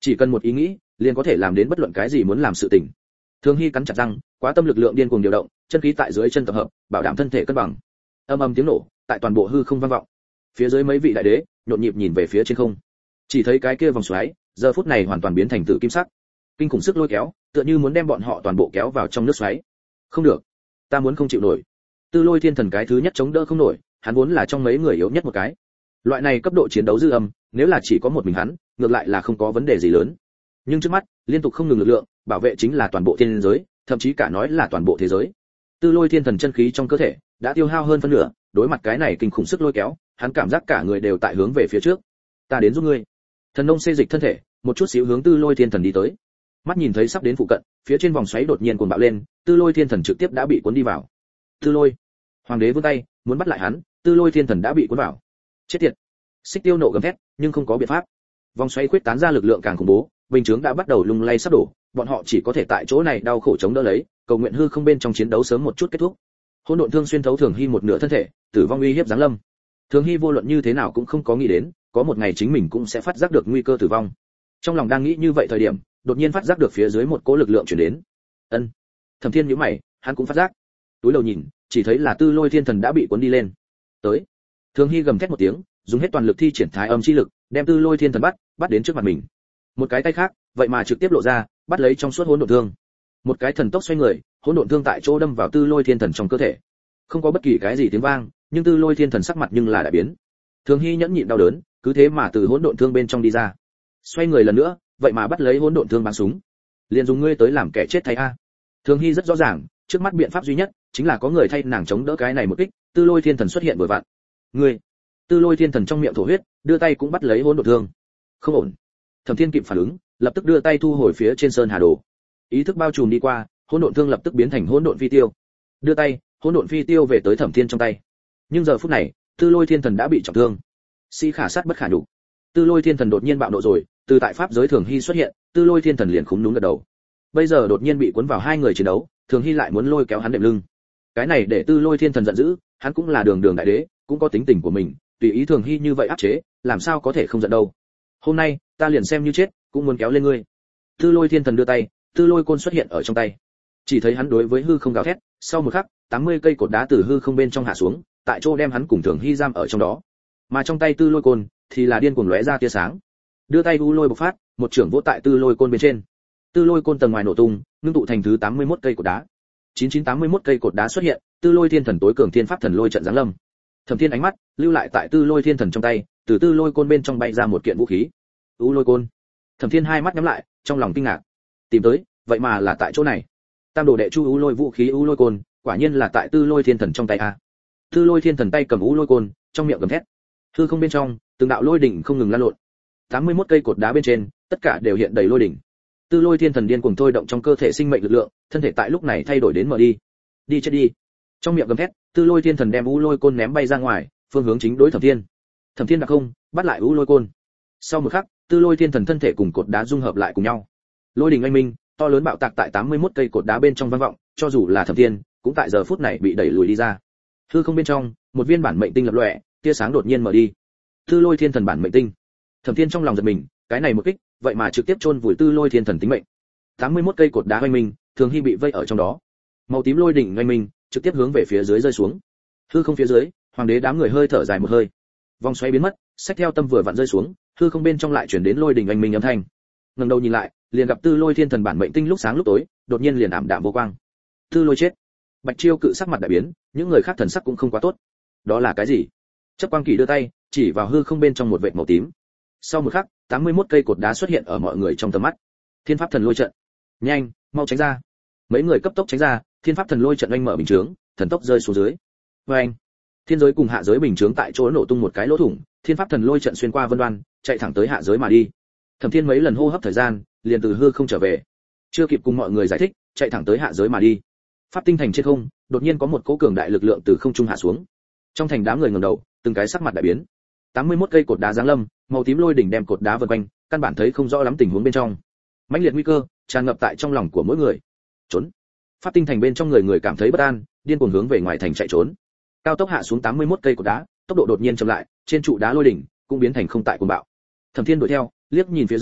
chỉ cần một ý nghĩ liền có thể làm đến bất luận cái gì muốn làm sự tình. Thường Hy cắn chặt răng, quá tâm lực lượng điên cuồng điều động, chân khí tại dưới chân tập hợp, bảo đảm thân thể cân bằng. Âm ầm tiếng nổ tại toàn bộ hư không vang vọng. Phía dưới mấy vị đại đế nhộn nhịp nhìn về phía trên không, chỉ thấy cái kia vòng xoáy giờ phút này hoàn toàn biến thành tử kim sắc, kinh khủng sức lôi kéo tựa như muốn đem bọn họ toàn bộ kéo vào trong nước xoáy. Không được, ta muốn không chịu nổi. Tư Lôi Thiên Thần cái thứ nhất chống đỡ không nổi, hắn vốn là trong mấy người yếu nhất một cái. Loại này cấp độ chiến đấu dư âm, nếu là chỉ có một mình hắn, ngược lại là không có vấn đề gì lớn. Nhưng trước mắt, liên tục không ngừng lực lượng, bảo vệ chính là toàn bộ thiên giới, thậm chí cả nói là toàn bộ thế giới. Tư Lôi Thiên Thần chân khí trong cơ thể đã tiêu hao hơn phân nửa, đối mặt cái này kinh khủng sức lôi kéo, hắn cảm giác cả người đều tại hướng về phía trước. Ta đến giúp ngươi. Thần nông xê dịch thân thể, một chút xíu hướng Tư Lôi Thiên Thần đi tới. Mắt nhìn thấy sắp đến phụ cận, phía trên vòng xoáy đột nhiên cuồng bạo lên, Tư Lôi Thiên Thần trực tiếp đã bị cuốn đi vào. Tư Lôi, Hoàng đế vươn tay, muốn bắt lại hắn, Tư Lôi Thiên Thần đã bị cuốn vào. Chết tiệt. Xích Tiêu nộ gầm thét, nhưng không có biện pháp. Vòng xoáy quyết tán ra lực lượng càng khủng bố, bình chướng đã bắt đầu lung lay sắp đổ, bọn họ chỉ có thể tại chỗ này đau khổ chống đỡ lấy, cầu nguyện hư không bên trong chiến đấu sớm một chút kết thúc. Hỗn độn thương xuyên thấu Thường Hy một nửa thân thể, tử vong uy hiếp giáng lâm. Thường Hy vô luận như thế nào cũng không có nghĩ đến, có một ngày chính mình cũng sẽ phát giác được nguy cơ tử vong. Trong lòng đang nghĩ như vậy thời điểm, đột nhiên phát giác được phía dưới một cỗ lực lượng truyền đến. Ân. Thẩm Thiên nhíu mày, hắn cũng phát giác. Túi đầu nhìn, chỉ thấy là Tư Lôi Thiên Thần đã bị cuốn đi lên. Tới. Thường Hy gầm thét một tiếng, dùng hết toàn lực thi triển Thái Âm chi lực, đem Tư Lôi Thiên Thần bắt, bắt đến trước mặt mình. Một cái tay khác, vậy mà trực tiếp lộ ra, bắt lấy trong suốt hỗn độn thương. Một cái thần tốc xoay người, hỗn độn thương tại chỗ đâm vào Tư Lôi Thiên Thần trong cơ thể. Không có bất kỳ cái gì tiếng vang, nhưng Tư Lôi Thiên Thần sắc mặt nhưng là đại biến. Thường Hy nhẫn nhịn đau đớn, cứ thế mà từ hỗn độn thương bên trong đi ra. Xoay người lần nữa, vậy mà bắt lấy hỗn độn thương bắn súng. Liền dùng ngươi tới làm kẻ chết thay a. Thường Hy rất rõ ràng, trước mắt biện pháp duy nhất chính là có người thay nàng chống đỡ cái này một kích. Tư Lôi Thiên Thần xuất hiện vừa vặn. Ngươi. Tư Lôi Thiên Thần trong miệng thổ huyết, đưa tay cũng bắt lấy hỗn độn thương. Không ổn. Thẩm Thiên kịp phản ứng, lập tức đưa tay thu hồi phía trên sơn hà đồ. Ý thức bao trùm đi qua, hỗn độn thương lập tức biến thành hỗn độn phi tiêu. Đưa tay, hỗn độn phi tiêu về tới Thẩm Thiên trong tay. Nhưng giờ phút này, Tư Lôi Thiên Thần đã bị trọng thương. Si khả sát bất khả nhục. Tư Lôi Thiên Thần đột nhiên bạo nộ rồi, từ tại pháp giới Thường Hy xuất hiện, Tư Lôi Thiên Thần liền khúm núm gật đầu. Bây giờ đột nhiên bị cuốn vào hai người chiến đấu, Thường Hy lại muốn lôi kéo hắn đệm lưng. Cái này để Tư Lôi Thiên Thần giận dữ, hắn cũng là đường đường đại đế, cũng có tính tình của mình, tùy ý Thường Hy như vậy áp chế, làm sao có thể không giận đâu. Hôm nay, ta liền xem như chết, cũng muốn kéo lên ngươi. Tư Lôi Thiên Thần đưa tay, Tư Lôi côn xuất hiện ở trong tay. Chỉ thấy hắn đối với hư không gào thét, sau một khắc, tám mươi cây cột đá từ hư không bên trong hạ xuống, tại chỗ đem hắn cùng Thường Hy giam ở trong đó. Mà trong tay Tư Lôi côn thì là điên cuồng lóe ra tia sáng. Đưa tay u lôi bộc phát, một trưởng vỗ tại Tư Lôi côn bên trên. Tư Lôi côn tầng ngoài nổ tung, ngưng tụ thành thứ tám mươi mốt cây cột đá. chín chín tám mươi mốt cây cột đá xuất hiện, Tư Lôi Thiên Thần tối cường thiên pháp thần lôi trận giáng lâm. Thẩm Thiên ánh mắt lưu lại tại Tư Lôi Thiên Thần trong tay, từ Tư Lôi côn bên trong bay ra một kiện vũ khí. U lôi côn. Thẩm Thiên hai mắt nhắm lại, trong lòng kinh ngạc. Tìm tới, vậy mà là tại chỗ này. Tam đồ đệ chu u lôi vũ khí u lôi côn, quả nhiên là tại Tư Lôi Thiên Thần trong tay a. Tư Lôi Thiên Thần tay cầm u lôi côn, trong miệng gầm thét. Hư không bên trong, từng đạo lôi đỉnh không ngừng lan lộn. tám mươi mốt cây cột đá bên trên, tất cả đều hiện đầy lôi đỉnh. Tư Lôi Thiên Thần điên cuồng thôi động trong cơ thể sinh mệnh lực lượng, thân thể tại lúc này thay đổi đến mở đi. Đi chết đi. Trong miệng gầm thét, Tư Lôi Thiên Thần đem u lôi côn ném bay ra ngoài, phương hướng chính đối Thẩm Thiên. Thẩm Thiên đặc không, bắt lại u lôi côn. Sau một khắc, Tư Lôi Thiên Thần thân thể cùng cột đá dung hợp lại cùng nhau. Lôi đỉnh oanh minh, to lớn bạo tạc tại tám mươi mốt cây cột đá bên trong vang vọng, cho dù là Thẩm Thiên, cũng tại giờ phút này bị đẩy lùi đi ra. Hư không bên trong, một viên bản mệnh tinh lập lòe, tia sáng đột nhiên mở đi. Tư Lôi Thiên Thần bản mệnh tinh. Thẩm Thiên trong lòng giật mình, cái này một kích, vậy mà trực tiếp chôn vùi Tư Lôi Thiên Thần tính mệnh. tám mươi mốt cây cột đá oanh minh, Thường Hy bị vây ở trong đó. Màu tím lôi đỉnh oanh minh, trực tiếp hướng về phía dưới rơi xuống. Hư không phía dưới, hoàng đế đám người hơi thở dài một hơi. Vòng xoáy biến mất, sách theo tâm vừa vặn rơi xuống, hư không bên trong lại chuyển đến lôi đỉnh oanh minh âm thanh. Ngẩng đầu nhìn lại, liền gặp Tư Lôi Thiên Thần bản mệnh tinh lúc sáng lúc tối, đột nhiên liền ảm đạm vô quang. Tư Lôi chết. Bạch Chiêu Cự sắc mặt đại biến, những người khác thần sắc cũng không quá tốt. Đó là cái gì? Chấp Quang Kỳ đưa tay, chỉ vào hư không bên trong một vệt màu tím. Sau một khắc, tám mươi mốt cây cột đá xuất hiện ở mọi người trong tầm mắt. Thiên pháp thần lôi trận. Nhanh, mau tránh ra. Mấy người cấp tốc tránh ra, thiên pháp thần lôi trận oanh mở bình chướng, thần tốc rơi xuống dưới. Oanh. Thiên giới cùng hạ giới bình chướng tại chỗ nổ tung một cái lỗ thủng, thiên pháp thần lôi trận xuyên qua vân đoan, chạy thẳng tới hạ giới mà đi. Thẩm Thiên mấy lần hô hấp thời gian, liền từ hư không trở về. Chưa kịp cùng mọi người giải thích, chạy thẳng tới hạ giới mà đi. Pháp tinh thành trên không, đột nhiên có một cỗ cường đại lực lượng từ không trung hạ xuống. Trong thành đám người ngẩng đầu, từng cái sắc mặt đại biến. tám mươi mốt cây cột đá giáng lâm, màu tím lôi đỉnh đem cột đá vần quanh, căn bản thấy không rõ lắm tình huống bên trong. Mãnh liệt nguy cơ tràn ngập tại trong lòng của mỗi người. Trốn. Pháp tinh thành bên trong người người cảm thấy bất an, điên cuồng hướng về ngoài thành chạy trốn. Cao tốc hạ xuống tám mươi mốt cây cột đá, tốc độ đột nhiên chậm lại, trên trụ đá lôi đỉnh cũng biến thành không tại cuồng bạo. Thẩm Thiên đuổi theo, liếc nhìn phía dưới,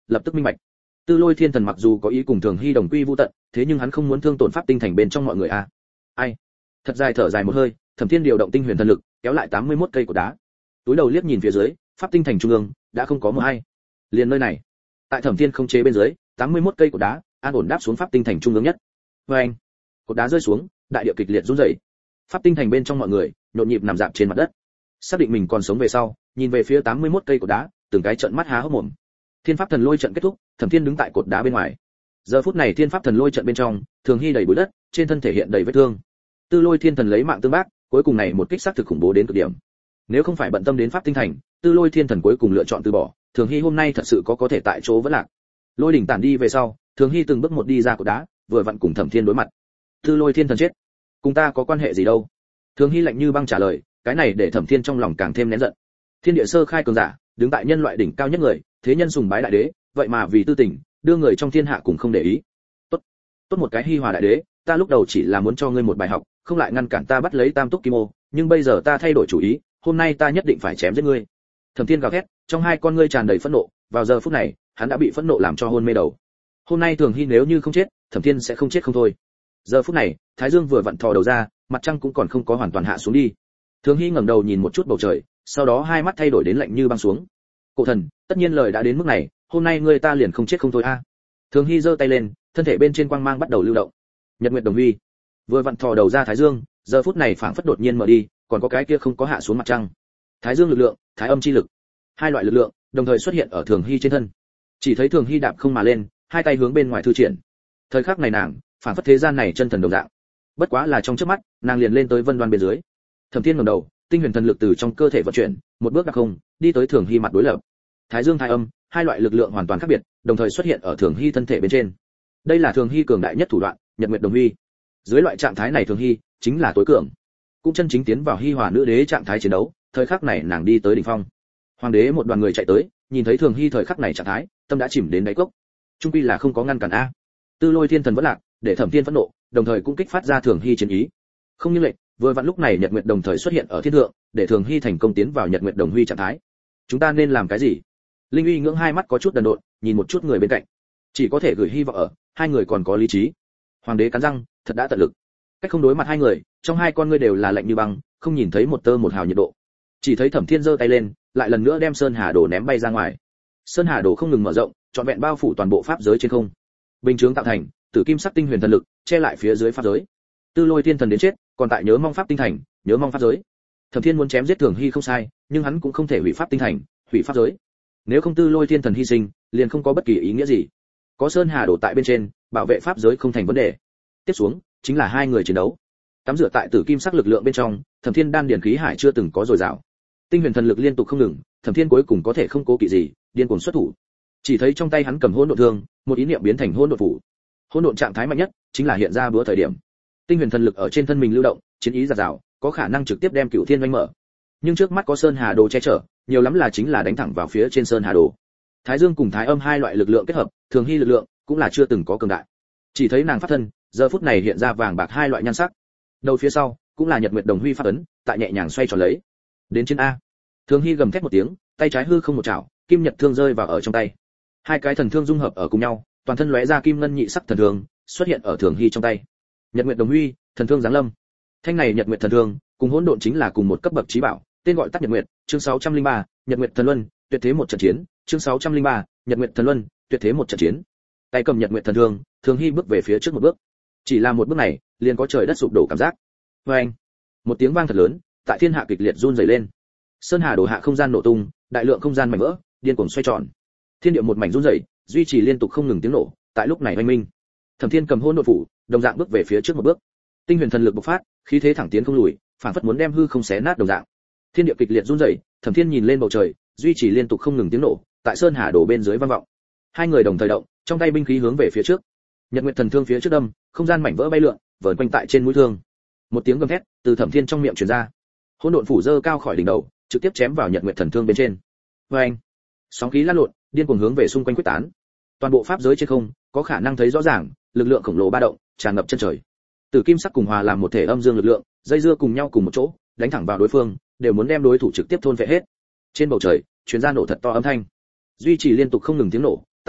lập tức minh bạch. Tư Lôi Thiên Thần mặc dù có ý cùng Thường Hy đồng quy vu tận, thế nhưng hắn không muốn thương tổn pháp tinh thành bên trong mọi người a. À. Ai? Thật dài thở dài một hơi, Thẩm Thiên điều động tinh huyền thần lực, kéo lại tám mươi mốt cây cột đá. Túi đầu liếc nhìn phía dưới, pháp tinh thành trung ương đã không có một ai. Liền nơi này, tại Thẩm Thiên không chế bên dưới, tám mươi mốt cây cột đá an ổn đáp xuống pháp tinh thành trung ương nhất. Oeng! Cột đá rơi xuống, đại địa kịch liệt rung rẩy. Pháp tinh thành bên trong mọi người nhộn nhịp nằm rạp trên mặt đất. Xác định mình còn sống về sau, nhìn về phía tám mươi mốt cây cột đá, từng cái trợn mắt há hốc mồm. Thiên pháp thần lôi trận kết thúc, Thẩm Thiên đứng tại cột đá bên ngoài. Giờ phút này thiên pháp thần lôi trận bên trong, Thường Hy đầy bụi đất, trên thân thể hiện đầy vết thương. Tư Lôi Thiên Thần lấy mạng tương bác, cuối cùng này một kích sát thực khủng bố đến cực điểm. Nếu không phải bận tâm đến pháp tinh thành, Tư Lôi Thiên Thần cuối cùng lựa chọn từ bỏ, Thường Hy hôm nay thật sự có có thể tại chỗ vẫn lạc. Lôi đỉnh tản đi về sau, Thường Hy từng bước một đi ra cột đá, vừa vặn cùng Thẩm Thiên đối mặt. Tư Lôi Thiên Thần chết, cùng ta có quan hệ gì đâu? Thường Hy lạnh như băng trả lời, cái này để Thẩm Thiên trong lòng càng thêm nén giận. Thiên địa sơ khai cường giả, đứng tại nhân loại đỉnh cao nhất người, thế nhân sùng bái đại đế, vậy mà vì tư tình, đưa người trong thiên hạ cùng không để ý. Tốt, tốt một cái Hi Hòa đại đế, ta lúc đầu chỉ là muốn cho ngươi một bài học, không lại ngăn cản ta bắt lấy Tam Túc Kim Ô, nhưng bây giờ ta thay đổi chủ ý, hôm nay ta nhất định phải chém giết ngươi. Thẩm Thiên gào thét, trong hai con ngươi tràn đầy phẫn nộ, vào giờ phút này, hắn đã bị phẫn nộ làm cho hôn mê đầu. Hôm nay Thường Hy nếu như không chết, Thẩm Thiên sẽ không chết không thôi. Giờ phút này, Thái Dương vừa vặn thò đầu ra, mặt trăng cũng còn không có hoàn toàn hạ xuống đi. Thường Hy ngẩng đầu nhìn một chút bầu trời, sau đó hai mắt thay đổi đến lạnh như băng xuống. Cổ thần, tất nhiên lời đã đến mức này, hôm nay ngươi ta liền không chết không thôi a. À. Thường Hy giơ tay lên, thân thể bên trên quang mang bắt đầu lưu động. Nhật Nguyệt Đồng Huy, vừa vặn thò đầu ra Thái Dương, giờ phút này phảng phất đột nhiên mở đi, còn có cái kia không có hạ xuống mặt trăng. Thái Dương lực lượng, Thái Âm chi lực, hai loại lực lượng đồng thời xuất hiện ở Thường Hy trên thân. Chỉ thấy Thường Hy đạp không mà lên, hai tay hướng bên ngoài thư triển. Thời khắc này nàng, phảng phất thế gian này chân thần đồng dạng. Bất quá là trong chớp mắt, nàng liền lên tới Vân Đoan bên dưới. Thẩm Thiên ngẩng đầu, tinh huyền thần lực từ trong cơ thể vận chuyển, một bước đạp không, đi tới Thường Hy mặt đối lập. Thái Dương Thái Âm, hai loại lực lượng hoàn toàn khác biệt, đồng thời xuất hiện ở Thường Hy thân thể bên trên. Đây là Thường Hy cường đại nhất thủ đoạn, Nhật Nguyệt Đồng Huy. Dưới loại trạng thái này Thường Hy chính là tối cường, cũng chân chính tiến vào Hi Hòa nữ đế trạng thái chiến đấu. Thời khắc này nàng đi tới đỉnh phong. Hoàng đế một đoàn người chạy tới, nhìn thấy Thường Hy thời khắc này trạng thái, tâm đã chìm đến đáy cốc. Trung quy là không có ngăn cản a. Tư Lôi Thiên Thần vẫn lạc, để Thẩm Thiên phẫn nộ, đồng thời cũng kích phát ra Thường Hy chiến ý. Không như lệnh, vừa vặn lúc này Nhật Nguyệt đồng thời xuất hiện ở thiên thượng, để Thường Hy thành công tiến vào Nhật Nguyệt Đồng Huy trạng thái. Chúng ta nên làm cái gì? Linh Uy ngưỡng hai mắt có chút đần độn, nhìn một chút người bên cạnh, chỉ có thể gửi hy vọng ở hai người còn có lý trí. Hoàng đế cắn răng, thật đã tận lực. Cách không đối mặt hai người, trong hai con ngươi đều là lạnh như băng, không nhìn thấy một tơ một hào nhiệt độ. Chỉ thấy Thẩm Thiên giơ tay lên, lại lần nữa đem Sơn Hà Đồ ném bay ra ngoài. Sơn Hà Đồ không ngừng mở rộng, trọn vẹn bao phủ toàn bộ pháp giới trên không. Bình chướng tạo thành, tử kim sắc tinh huyền thần lực, che lại phía dưới pháp giới. Tư Lôi Thiên Thần đến chết, còn tại nhớ mong pháp tinh thành, nhớ mong pháp giới. Thẩm Thiên muốn chém giết Thường Hy không sai, nhưng hắn cũng không thể hủy pháp tinh thành, hủy pháp giới. Nếu không Tư Lôi Thiên Thần hy sinh, liền không có bất kỳ ý nghĩa gì. Có Sơn Hà Đồ tại bên trên, bảo vệ pháp giới không thành vấn đề. Tiếp xuống, chính là hai người chiến đấu. Tắm rửa tại tử kim sắc lực lượng bên trong, Thẩm Thiên đan điển khí hải chưa từng có dồi dào. Tinh huyền thần lực liên tục không ngừng, Thẩm Thiên cuối cùng có thể không cố kỵ gì, điên cuồng xuất thủ. Chỉ thấy trong tay hắn cầm hỗn độn thương, một ý niệm biến thành hỗn độn phủ. Hỗn độn trạng thái mạnh nhất, chính là hiện ra bữa thời điểm. Tinh huyền thần lực ở trên thân mình lưu động, chiến ý giạt rào, có khả năng trực tiếp đem Cửu Thiên oanh mở. Nhưng trước mắt có Sơn Hà Đồ che chở, nhiều lắm là chính là đánh thẳng vào phía trên Sơn Hà Đồ. Thái Dương cùng Thái Âm hai loại lực lượng kết hợp, Thường Hy lực lượng cũng là chưa từng có cường đại. Chỉ thấy nàng phát thân, giờ phút này hiện ra vàng bạc hai loại nhan sắc. Đầu phía sau cũng là Nhật Nguyệt Đồng Huy pháp ấn, tại nhẹ nhàng xoay tròn lấy. Đến trên a. Thường Hy gầm thét một tiếng, tay trái hư không một chảo, kim nhật thương rơi vào ở trong tay. Hai cái thần thương dung hợp ở cùng nhau, toàn thân lóe ra kim ngân nhị sắc thần thương, xuất hiện ở Thường Hy trong tay. Nhật Nguyệt Đồng Huy, thần thương giáng lâm. Thanh này Nhật Nguyệt thần thương, cùng hỗn độn chính là cùng một cấp bậc chí bảo, tên gọi tắt Nhật Nguyệt, chương sáu trăm lẻ ba, Nhật Nguyệt thần luân, tuyệt thế một trận chiến, chương sáu trăm lẻ ba, Nhật Nguyệt thần luân, tuyệt thế một trận chiến. Tay cầm Nhật Nguyệt thần thương, Thường Hy bước về phía trước một bước. Chỉ là một bước này, liền có trời đất sụp đổ cảm giác. Oeng! Một tiếng vang thật lớn, tại thiên hạ kịch liệt run rẩy lên. Sơn Hà Đồ hạ không gian nổ tung, đại lượng không gian mảnh vỡ, điên cuồng xoay tròn. Thiên địa một mảnh run rẩy, duy trì liên tục không ngừng tiếng nổ, tại lúc này oanh minh. Thẩm Thiên cầm hỗn độn phủ, đồng dạng bước về phía trước một bước. Tinh huyền thần lực bộc phát, khí thế thẳng tiến không lùi, phản phất muốn đem hư không xé nát đồng dạng. Thiên địa kịch liệt run rẩy, Thẩm Thiên nhìn lên bầu trời, duy trì liên tục không ngừng tiếng nổ, tại Sơn Hà Đồ bên dưới vang vọng. Hai người đồng thời động, trong tay binh khí hướng về phía trước. Nhật Nguyệt thần thương phía trước đâm, không gian mảnh vỡ bay lượn, vờn quanh tại trên mũi thương. Một tiếng gầm thét từ Thẩm Thiên trong miệng truyền ra. Hỗn độn phủ dơ cao khỏi đỉnh đầu, trực tiếp chém vào Nhật Nguyệt thần thương bên trên. Oeng! Sóng khí lan lộn, điên cuồng hướng về xung quanh quyết tán. Toàn bộ pháp giới trên không, có khả năng thấy rõ ràng, lực lượng khổng lồ ba động, tràn ngập chân trời. Tử kim sắc cùng hòa làm một thể âm dương lực lượng, dây dưa cùng nhau cùng một chỗ, đánh thẳng vào đối phương, đều muốn đem đối thủ trực tiếp thôn phệ hết. Trên bầu trời, truyền ra nổ thật to âm thanh. Duy trì liên tục không ngừng tiếng nổ,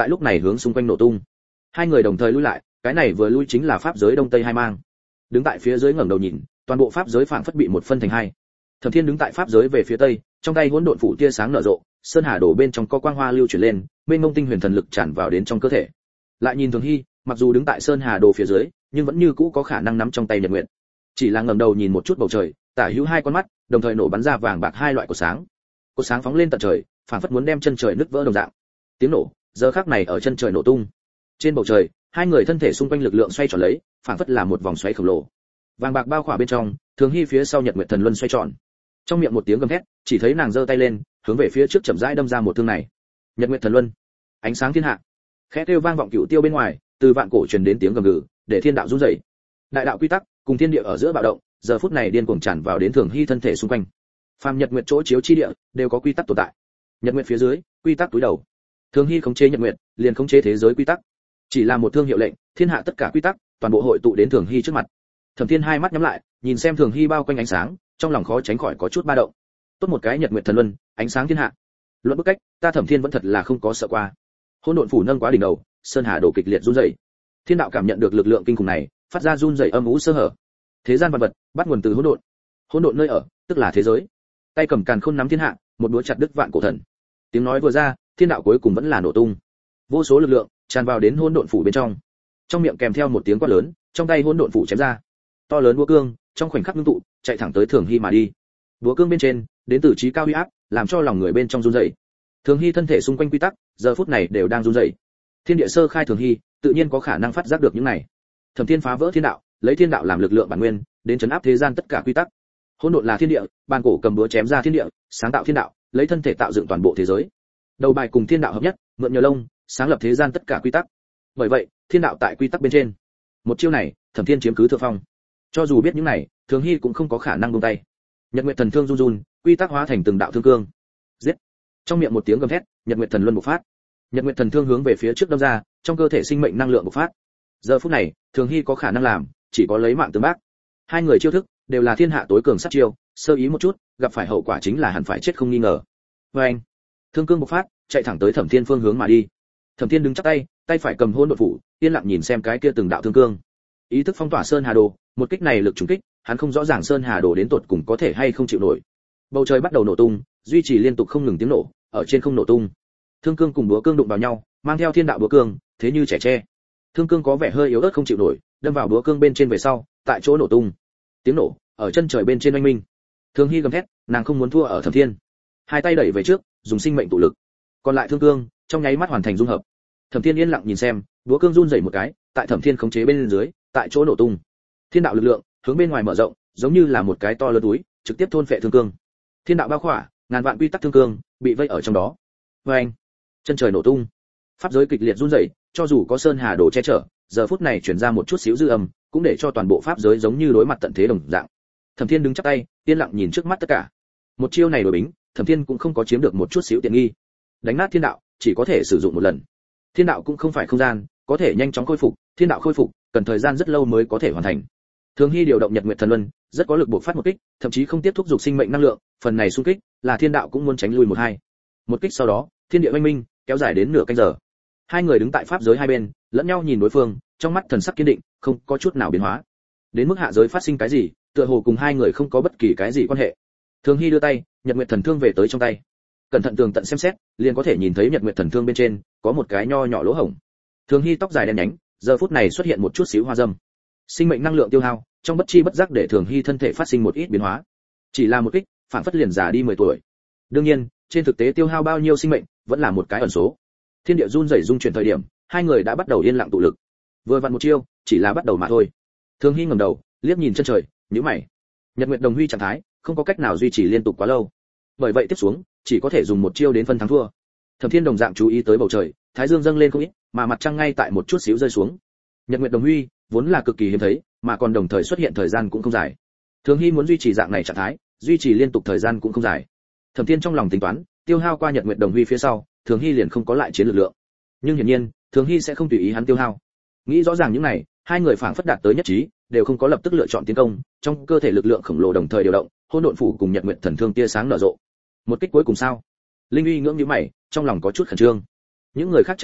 tại lúc này hướng xung quanh nổ tung. Hai người đồng thời lui lại, cái này vừa lui chính là pháp giới đông tây hai mang. Đứng tại phía dưới ngẩng đầu nhìn, toàn bộ pháp giới phảng phất bị một phân thành hai. Thẩm Thiên đứng tại pháp giới về phía tây, trong tay hỗn độn phủ tia sáng nở rộ, sơn hà đổ bên trong có quang hoa lưu chuyển lên, mênh mông tinh huyền thần lực tràn vào đến trong cơ thể. Lại nhìn Thường Hy, mặc dù đứng tại sơn hà đồ phía dưới, nhưng vẫn như cũ có khả năng nắm trong tay nhật nguyện. Chỉ là ngẩng đầu nhìn một chút bầu trời, tả hữu hai con mắt, đồng thời nổ bắn ra vàng bạc hai loại cột sáng. Cột sáng phóng lên tận trời, phảng phất muốn đem chân trời nứt vỡ đồng dạng. Tiếng nổ, giờ khắc này ở chân trời nổ tung. Trên bầu trời, hai người thân thể xung quanh lực lượng xoay tròn lấy, phảng phất là một vòng xoáy khổng lồ. Vàng bạc bao khỏa bên trong, Thường Hy phía sau Nhật Nguyệt Thần Luân xoay tròn. Trong miệng một tiếng gầm thét, chỉ thấy nàng giơ tay lên, hướng về phía trước chậm rãi đâm ra một thương này. Nhật Nguyệt Thần Luân, ánh sáng thiên hạ. Khẽ kêu vang vọng cửu tiêu bên ngoài, từ vạn cổ truyền đến tiếng gầm gừ, để thiên đạo rung rẩy. Đại đạo quy tắc cùng thiên địa ở giữa bạo động, giờ phút này điên cuồng tràn vào đến Thường Hy thân thể xung quanh. Phàm Nhật Nguyệt chỗ chiếu chi địa, đều có quy tắc tồn tại. Nhật Nguyệt phía dưới, quy tắc túi đầu. Thường Hy khống chế Nhật Nguyệt, liền khống chế thế giới quy tắc. Chỉ là một thương hiệu lệnh, thiên hạ tất cả quy tắc, toàn bộ hội tụ đến Thường Hy trước mặt. Thẩm Thiên hai mắt nhắm lại, nhìn xem Thường Hy bao quanh ánh sáng, trong lòng khó tránh khỏi có chút ba động. Tốt một cái Nhật Nguyệt Thần Luân, ánh sáng thiên hạ. Luận bức cách, ta Thẩm Thiên vẫn thật là không có sợ qua. Hỗn độn phủ nâng quá đỉnh đầu, sơn hà đổ kịch liệt run rẩy. Thiên đạo cảm nhận được lực lượng kinh khủng này, phát ra run rẩy âm u sơ hở. Thế gian vật vật, bắt nguồn từ hỗn độn. Hỗn độn nơi ở, tức là thế giới. Tay cầm càn khôn nắm thiên hạ, một đũa chặt đứt vạn cổ thần. Tiếng nói vừa ra, thiên đạo cuối cùng vẫn là nổ tung. Vô số lực lượng tràn vào đến hỗn độn phủ bên trong. Trong miệng kèm theo một tiếng quát lớn, trong tay hỗn độn phủ chém ra. To lớn búa cương, trong khoảnh khắc ngưng tụ, chạy thẳng tới Thường Hy mà đi. Búa cương bên trên, đến từ trí cao uy áp, làm cho lòng người bên trong run rẩy. Thường Hy thân thể xung quanh quy tắc, giờ phút này đều đang run rẩy. Thiên địa sơ khai Thường Hy, tự nhiên có khả năng phát giác được những này. Thẩm Thiên phá vỡ thiên đạo, lấy thiên đạo làm lực lượng bản nguyên, đến chấn áp thế gian tất cả quy tắc. Hỗn độn là thiên địa, bàn cổ cầm búa chém ra thiên địa, sáng tạo thiên đạo, lấy thân thể tạo dựng toàn bộ thế giới. Đầu bài cùng thiên đạo hợp nhất, mượn nhờ lông, sáng lập thế gian tất cả quy tắc. Bởi vậy, thiên đạo tại quy tắc bên trên. Một chiêu này, Thẩm Thiên chiếm cứ thượng phong. Cho dù biết những này, Thường Hy cũng không có khả năng buông tay. Nhật Nguyệt Thần Thương run run, quy tắc hóa thành từng đạo thương cương. Giết! Trong miệng một tiếng gầm thét, Nhật Nguyệt Thần Luân bộc phát. Nhật Nguyệt Thần Thương hướng về phía trước đâm ra, trong cơ thể sinh mệnh năng lượng bộc phát. Giờ phút này, Thường Hy có khả năng làm, chỉ có lấy mạng tương bác. Hai người chiêu thức đều là thiên hạ tối cường sát chiêu, sơ ý một chút, gặp phải hậu quả chính là hẳn phải chết không nghi ngờ. Và anh, thương cương bộc phát, chạy thẳng tới Thẩm Thiên phương hướng mà đi. Thẩm Thiên đứng chắp tay, tay phải cầm hỗn độn phủ, yên lặng nhìn xem cái kia từng đạo thương cương. Ý thức phong tỏa sơn hà đồ, một kích này lực trùng kích, hắn không rõ ràng sơn hà đồ đến tột cùng có thể hay không chịu nổi. Bầu trời bắt đầu nổ tung, duy trì liên tục không ngừng tiếng nổ, ở trên không nổ tung. Thương cương cùng búa cương đụng vào nhau, mang theo thiên đạo búa cương, thế như trẻ tre. Thương cương có vẻ hơi yếu ớt không chịu nổi, đâm vào búa cương bên trên về sau, tại chỗ nổ tung. Tiếng nổ ở chân trời bên trên oanh minh. Thường Hy gầm thét, nàng không muốn thua ở Thẩm Thiên. Hai tay đẩy về trước, dùng sinh mệnh tụ lực. Còn lại thương cương, trong nháy mắt hoàn thành dung hợp. Thẩm Thiên yên lặng nhìn xem, búa cương run rẩy một cái, tại Thẩm Thiên khống chế bên dưới, tại chỗ nổ tung. Thiên đạo lực lượng hướng bên ngoài mở rộng, giống như là một cái to lớn túi, trực tiếp thôn phệ thương cương. Thiên đạo bao khỏa, ngàn vạn quy tắc thương cương bị vây ở trong đó. Và anh, chân trời nổ tung, pháp giới kịch liệt run rẩy, cho dù có sơn hà đồ che chở, giờ phút này truyền ra một chút xíu dư âm, cũng để cho toàn bộ pháp giới giống như đối mặt tận thế đồng dạng. Thẩm Thiên đứng chắp tay, yên lặng nhìn trước mắt tất cả. Một chiêu này đổi bính, Thẩm Thiên cũng không có chiếm được một chút xíu tiện nghi. Đánh nát thiên đạo, chỉ có thể sử dụng một lần. Thiên đạo cũng không phải không gian, có thể nhanh chóng khôi phục, thiên đạo khôi phục, cần thời gian rất lâu mới có thể hoàn thành. Thường Hy điều động Nhật Nguyệt Thần Luân, rất có lực bộc phát một kích, thậm chí không tiếp thúc dục sinh mệnh năng lượng, phần này xung kích, là thiên đạo cũng muốn tránh lui một hai. Một kích sau đó, thiên địa oanh minh, kéo dài đến nửa canh giờ. Hai người đứng tại pháp giới hai bên, lẫn nhau nhìn đối phương, trong mắt thần sắc kiên định, không có chút nào biến hóa. Đến mức hạ giới phát sinh cái gì, tựa hồ cùng hai người không có bất kỳ cái gì quan hệ. Thường Hy đưa tay, Nhật Nguyệt Thần Thương về tới trong tay. Cẩn thận tường tận xem xét, liền có thể nhìn thấy Nhật Nguyệt Thần Thương bên trên có một cái nho nhỏ lỗ hổng. Thường Hy tóc dài đen nhánh, giờ phút này xuất hiện một chút xíu hoa dâm. Sinh mệnh năng lượng tiêu hao, trong bất chi bất giác để Thường Hy thân thể phát sinh một ít biến hóa. Chỉ là một kích, phản phất liền già đi mười tuổi. Đương nhiên, trên thực tế tiêu hao bao nhiêu sinh mệnh, vẫn là một cái ẩn số. Thiên địa run rẩy rung chuyển thời điểm, hai người đã bắt đầu yên lặng tụ lực. Vừa vặn một chiêu, chỉ là bắt đầu mà thôi. Thường Hy ngẩng đầu, liếc nhìn chân trời, nhíu mày. Nhật Nguyệt đồng huy trạng thái, không có cách nào duy trì liên tục quá lâu. Bởi vậy tiếp xuống, chỉ có thể dùng một chiêu đến phân thắng thua. Thẩm Thiên đồng dạng chú ý tới bầu trời, thái dương dâng lên không ít, mà mặt trăng ngay tại một chút xíu rơi xuống. Nhật Nguyệt đồng huy vốn là cực kỳ hiếm thấy, mà còn đồng thời xuất hiện thời gian cũng không dài. Thường Hy muốn duy trì dạng này trạng thái, duy trì liên tục thời gian cũng không dài. Thẩm Thiên trong lòng tính toán, tiêu hao qua Nhật Nguyệt đồng huy phía sau, Thường Hy liền không có lại chiến lực lượng. Nhưng hiển nhiên, Thường Hy sẽ không tùy ý hắn tiêu hao. Nghĩ rõ ràng những này, hai người phảng phất đạt tới nhất trí, đều không có lập tức lựa chọn tiến công, trong cơ thể lực lượng khổng lồ đồng thời điều động, hỗn độn phủ cùng Nhật Nguyệt thần thương tia sáng nở rộ. Một kích cuối cùng sao? Linh Uy ngưỡng nhíu mày, trong lòng có chút khẩn trương. Những người khác trạng thái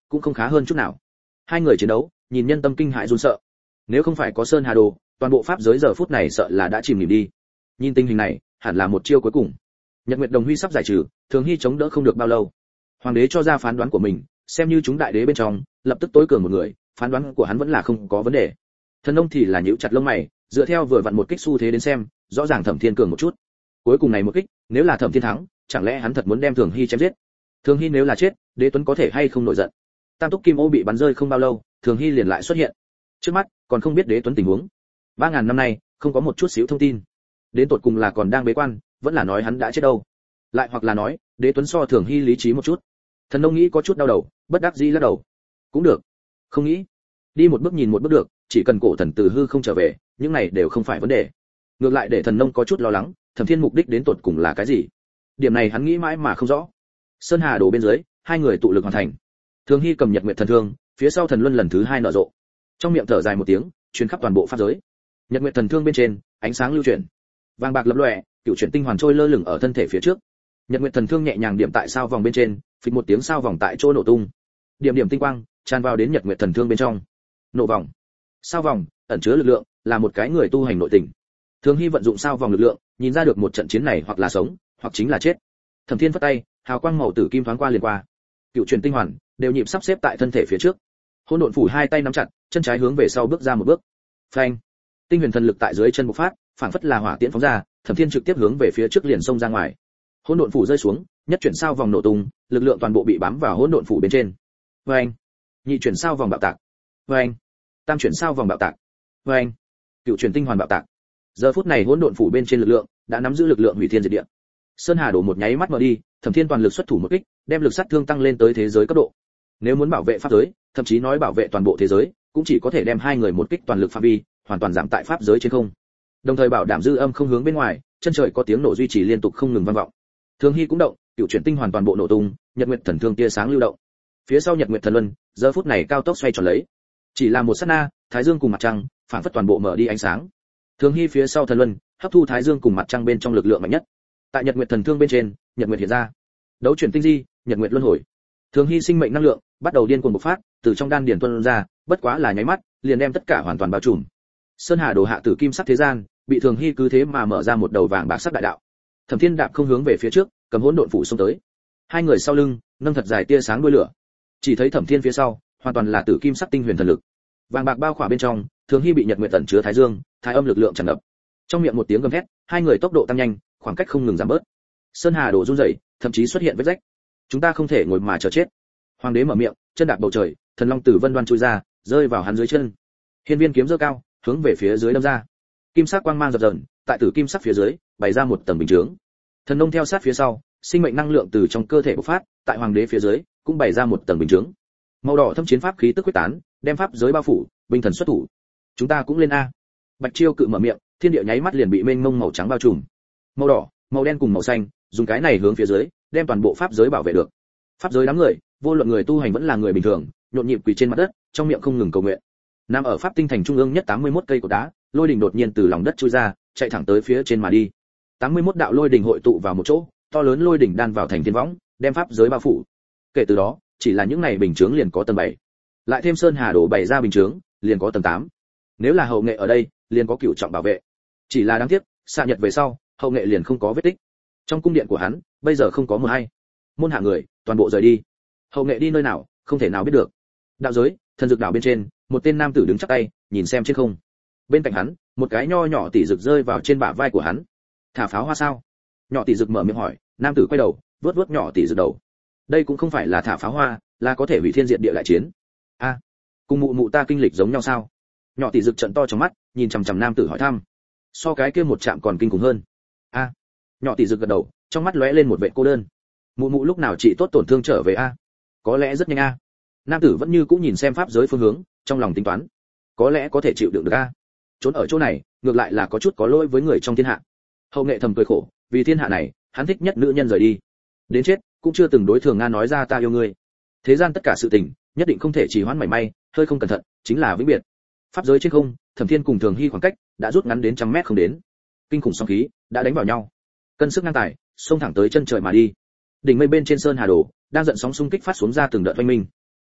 cũng không khá hơn chút nào. Hai người chiến đấu, nhìn nhân tâm kinh hãi run sợ. Nếu không phải có Sơn Hà Đồ, toàn bộ pháp giới giờ phút này sợ là đã chìm nghỉm đi. Nhìn tình hình này, hẳn là một chiêu cuối cùng. Nhật Nguyệt Đồng Huy sắp giải trừ, Thường Hy chống đỡ không được bao lâu. Hoàng đế cho ra phán đoán của mình, xem như chúng đại đế bên trong, lập tức tối cường một người, phán đoán của hắn vẫn là không có vấn đề. Thần Nông thì là nhíu chặt lông mày, dựa theo vừa vặn một kích xu thế đến xem, rõ ràng Thẩm Thiên cường một chút. Cuối cùng này một kích, nếu là Thẩm Thiên thắng, chẳng lẽ hắn thật muốn đem Thường Hy chém giết? Thường Hy nếu là chết, Đế Tuấn có thể hay không nổi giận? Tam túc kim ô bị bắn rơi không bao lâu, Thường Hy liền lại xuất hiện. Trước mắt, còn không biết Đế Tuấn tình huống. Ba ngàn năm nay, không có một chút xíu thông tin. Đến tột cùng là còn đang bế quan, vẫn là nói hắn đã chết đâu? Lại hoặc là nói, Đế Tuấn so Thường Hy lý trí một chút. Thần Nông nghĩ có chút đau đầu, bất đắc dĩ lắc đầu. Cũng được, không nghĩ. Đi một bước nhìn một bước được, chỉ cần cổ thần từ hư không trở về, những này đều không phải vấn đề. Ngược lại để Thần Nông có chút lo lắng, Thẩm Thiên mục đích đến tột cùng là cái gì? Điểm này hắn nghĩ mãi mà không rõ. Sơn Hà Đồ bên dưới, hai người tụ lực hoàn thành. Thường Hy cầm Nhật Nguyệt thần thương, phía sau thần luân lần thứ hai nở rộ. Trong miệng thở dài một tiếng, truyền khắp toàn bộ pháp giới. Nhật Nguyệt thần thương bên trên, ánh sáng lưu chuyển, vàng bạc lập lòe, cựu chuyển tinh hoàn trôi lơ lửng ở thân thể phía trước. Nhật Nguyệt thần thương nhẹ nhàng điểm tại sao vòng bên trên, phịch một tiếng sao vòng tại chỗ nổ tung. Điểm điểm tinh quang tràn vào đến Nhật Nguyệt thần thương bên trong. Nổ vòng, sao vòng ẩn chứa lực lượng, là một cái người tu hành nội tình. Thường Hy vận dụng sao vòng lực lượng, nhìn ra được một trận chiến này hoặc là sống, hoặc chính là chết. Thẩm Thiên phất tay, hào quang màu tử kim thoáng qua liền qua. Cựu truyền tinh hoàn đều nhịp sắp xếp tại thân thể phía trước. Hỗn độn phủ hai tay nắm chặt, chân trái hướng về sau bước ra một bước. Phanh! Tinh huyền thần lực tại dưới chân bộc phát, phảng phất là hỏa tiễn phóng ra, Thẩm Thiên trực tiếp hướng về phía trước liền xông ra ngoài. Hỗn độn phủ rơi xuống, nhất chuyển sao vòng nổ tung, lực lượng toàn bộ bị bám vào hỗn độn phủ bên trên. Phanh! Nhị chuyển sao vòng bạo tạc. Phanh! Tam chuyển sao vòng bạo tạc. Phanh! Cựu chuyển tinh hoàn bạo tạc. Giờ phút này hỗn độn phủ bên trên lực lượng đã nắm giữ lực lượng hủy thiên diệt địa. Sơn Hà đổ một nháy mắt mở đi, Thẩm Thiên toàn lực xuất thủ một kích, đem lực sát thương tăng lên tới thế giới cấp độ. Nếu muốn bảo vệ pháp giới, thậm chí nói bảo vệ toàn bộ thế giới, cũng chỉ có thể đem hai người một kích toàn lực phạm vi, hoàn toàn giảm tại pháp giới trên không. Đồng thời bảo đảm dư âm không hướng bên ngoài, chân trời có tiếng nổ duy trì liên tục không ngừng vang vọng. Thường Hy cũng động, cựu chuyển tinh hoàn toàn bộ nổ tung, Nhật Nguyệt thần thương tia sáng lưu động. Phía sau Nhật Nguyệt thần luân, giờ phút này cao tốc xoay tròn lấy. Chỉ là một sát na, Thái Dương cùng mặt trăng, phản phất toàn bộ mở đi ánh sáng. Thường Hy phía sau thần luân, hấp thu Thái Dương cùng mặt trăng bên trong lực lượng mạnh nhất. Tại Nhật Nguyệt thần thương bên trên, Nhật Nguyệt hiện ra. Đấu chuyển tinh di, Nhật Nguyệt luân hồi. Thường Hy sinh mệnh năng lượng bắt đầu điên cuồng bộc phát, từ trong đan điền tuôn ra, bất quá là nháy mắt, liền đem tất cả hoàn toàn bao trùm. Sơn Hà đồ hạ tử kim sắc thế gian, bị Thường Hy cứ thế mà mở ra một đầu vàng bạc sắc đại đạo. Thẩm Thiên đạp không hướng về phía trước, cầm hỗn độn phủ xông tới. Hai người sau lưng, nâng thật dài tia sáng đuôi lửa. Chỉ thấy Thẩm Thiên phía sau, hoàn toàn là tử kim sắc tinh huyền thần lực. Vàng bạc bao khỏa bên trong, Thường Hy bị Nhật Nguyệt tẩn chứa Thái Dương, Thái âm lực lượng tràn ngập. Trong miệng một tiếng gầm thét, hai người tốc độ tăng nhanh, khoảng cách không ngừng giảm bớt. Sơn Hà đổ run rẩy, thậm chí xuất hiện vết rách. Chúng ta không thể ngồi mà chờ chết. Hoàng đế mở miệng, chân đạp bầu trời, thần long tử vân đoan chui ra, rơi vào hắn dưới chân. Hiên viên kiếm giơ cao, hướng về phía dưới đâm ra. Kim sắc quang mang dập dờn, tại tử kim sắc phía dưới, bày ra một tầng bình chướng. Thần nông theo sát phía sau, sinh mệnh năng lượng từ trong cơ thể bộc phát, tại hoàng đế phía dưới, cũng bày ra một tầng bình chướng. Màu đỏ thâm chiến pháp khí tức quyết tán, đem pháp giới bao phủ, binh thần xuất thủ. Chúng ta cũng lên a. Bạch Chiêu cự mở miệng, thiên địa nháy mắt liền bị mênh mông màu trắng bao trùm. Màu đỏ, màu đen cùng màu xanh, dùng cái này hướng phía dưới, đem toàn bộ pháp giới bảo vệ được. Pháp giới đám người, vô luận người tu hành vẫn là người bình thường, nhộn nhịp quỳ trên mặt đất, trong miệng không ngừng cầu nguyện. Nằm ở pháp tinh thành trung ương nhất tám mươi mốt cây cột đá, lôi đỉnh đột nhiên từ lòng đất chui ra, chạy thẳng tới phía trên mà đi. tám mươi mốt đạo lôi đỉnh hội tụ vào một chỗ, to lớn lôi đỉnh đan vào thành thiên võng, đem pháp giới bao phủ. Kể từ đó, chỉ là những này bình chướng liền có tầng bảy. Lại thêm Sơn Hà đổ bày ra bình chướng, liền có tầng tám. Nếu là hậu nghệ ở đây, liền có cửu trọng bảo vệ. Chỉ là đáng tiếc, xạ nhật về sau, hậu nghệ liền không có vết tích. Trong cung điện của hắn, bây giờ không có một ai. Môn hạ người, toàn bộ rời đi. Hậu nghệ đi nơi nào, không thể nào biết được. Đạo giới, thần dược đảo bên trên, một tên nam tử đứng chắp tay, nhìn xem trên không. Bên cạnh hắn, một cái nho nhỏ tỷ dược rơi vào trên bả vai của hắn. Thả pháo hoa sao? Nhỏ tỷ dược mở miệng hỏi, nam tử quay đầu, vuốt vuốt nhỏ tỷ dược đầu. Đây cũng không phải là thả pháo hoa, là có thể hủy thiên diệt địa đại chiến. A, à, cùng mụ mụ ta kinh lịch giống nhau sao? Nhỏ tỷ dược trợn to trong mắt, nhìn chằm chằm nam tử hỏi thăm. So cái kia một chạm còn kinh khủng hơn. A, à, nhỏ tỷ dược gật đầu, trong mắt lóe lên một vẻ cô đơn. Mụ mụ lúc nào chị tốt tổn thương trở về a? À? Có lẽ rất nhanh a. À? Nam tử vẫn như cũ nhìn xem pháp giới phương hướng, trong lòng tính toán. Có lẽ có thể chịu đựng được a. À? Trốn ở chỗ này, ngược lại là có chút có lỗi với người trong thiên hạ. Hậu nghệ thầm cười khổ, vì thiên hạ này, hắn thích nhất nữ nhân rời đi. Đến chết, cũng chưa từng đối thường nga nói ra ta yêu ngươi. Thế gian tất cả sự tình, nhất định không thể trì hoãn mảy may, hơi không cẩn thận, chính là vĩnh biệt. Pháp giới trên không, Thẩm Thiên cùng Thường Hy khoảng cách đã rút ngắn đến trăm mét không đến. Kinh khủng sóng khí đã đánh vào nhau, cân sức ngang tài, xông thẳng tới chân trời mà đi. Đỉnh mây bên trên Sơn Hà Đồ đang giận sóng xung kích phát xuống ra từng đợt oanh minh.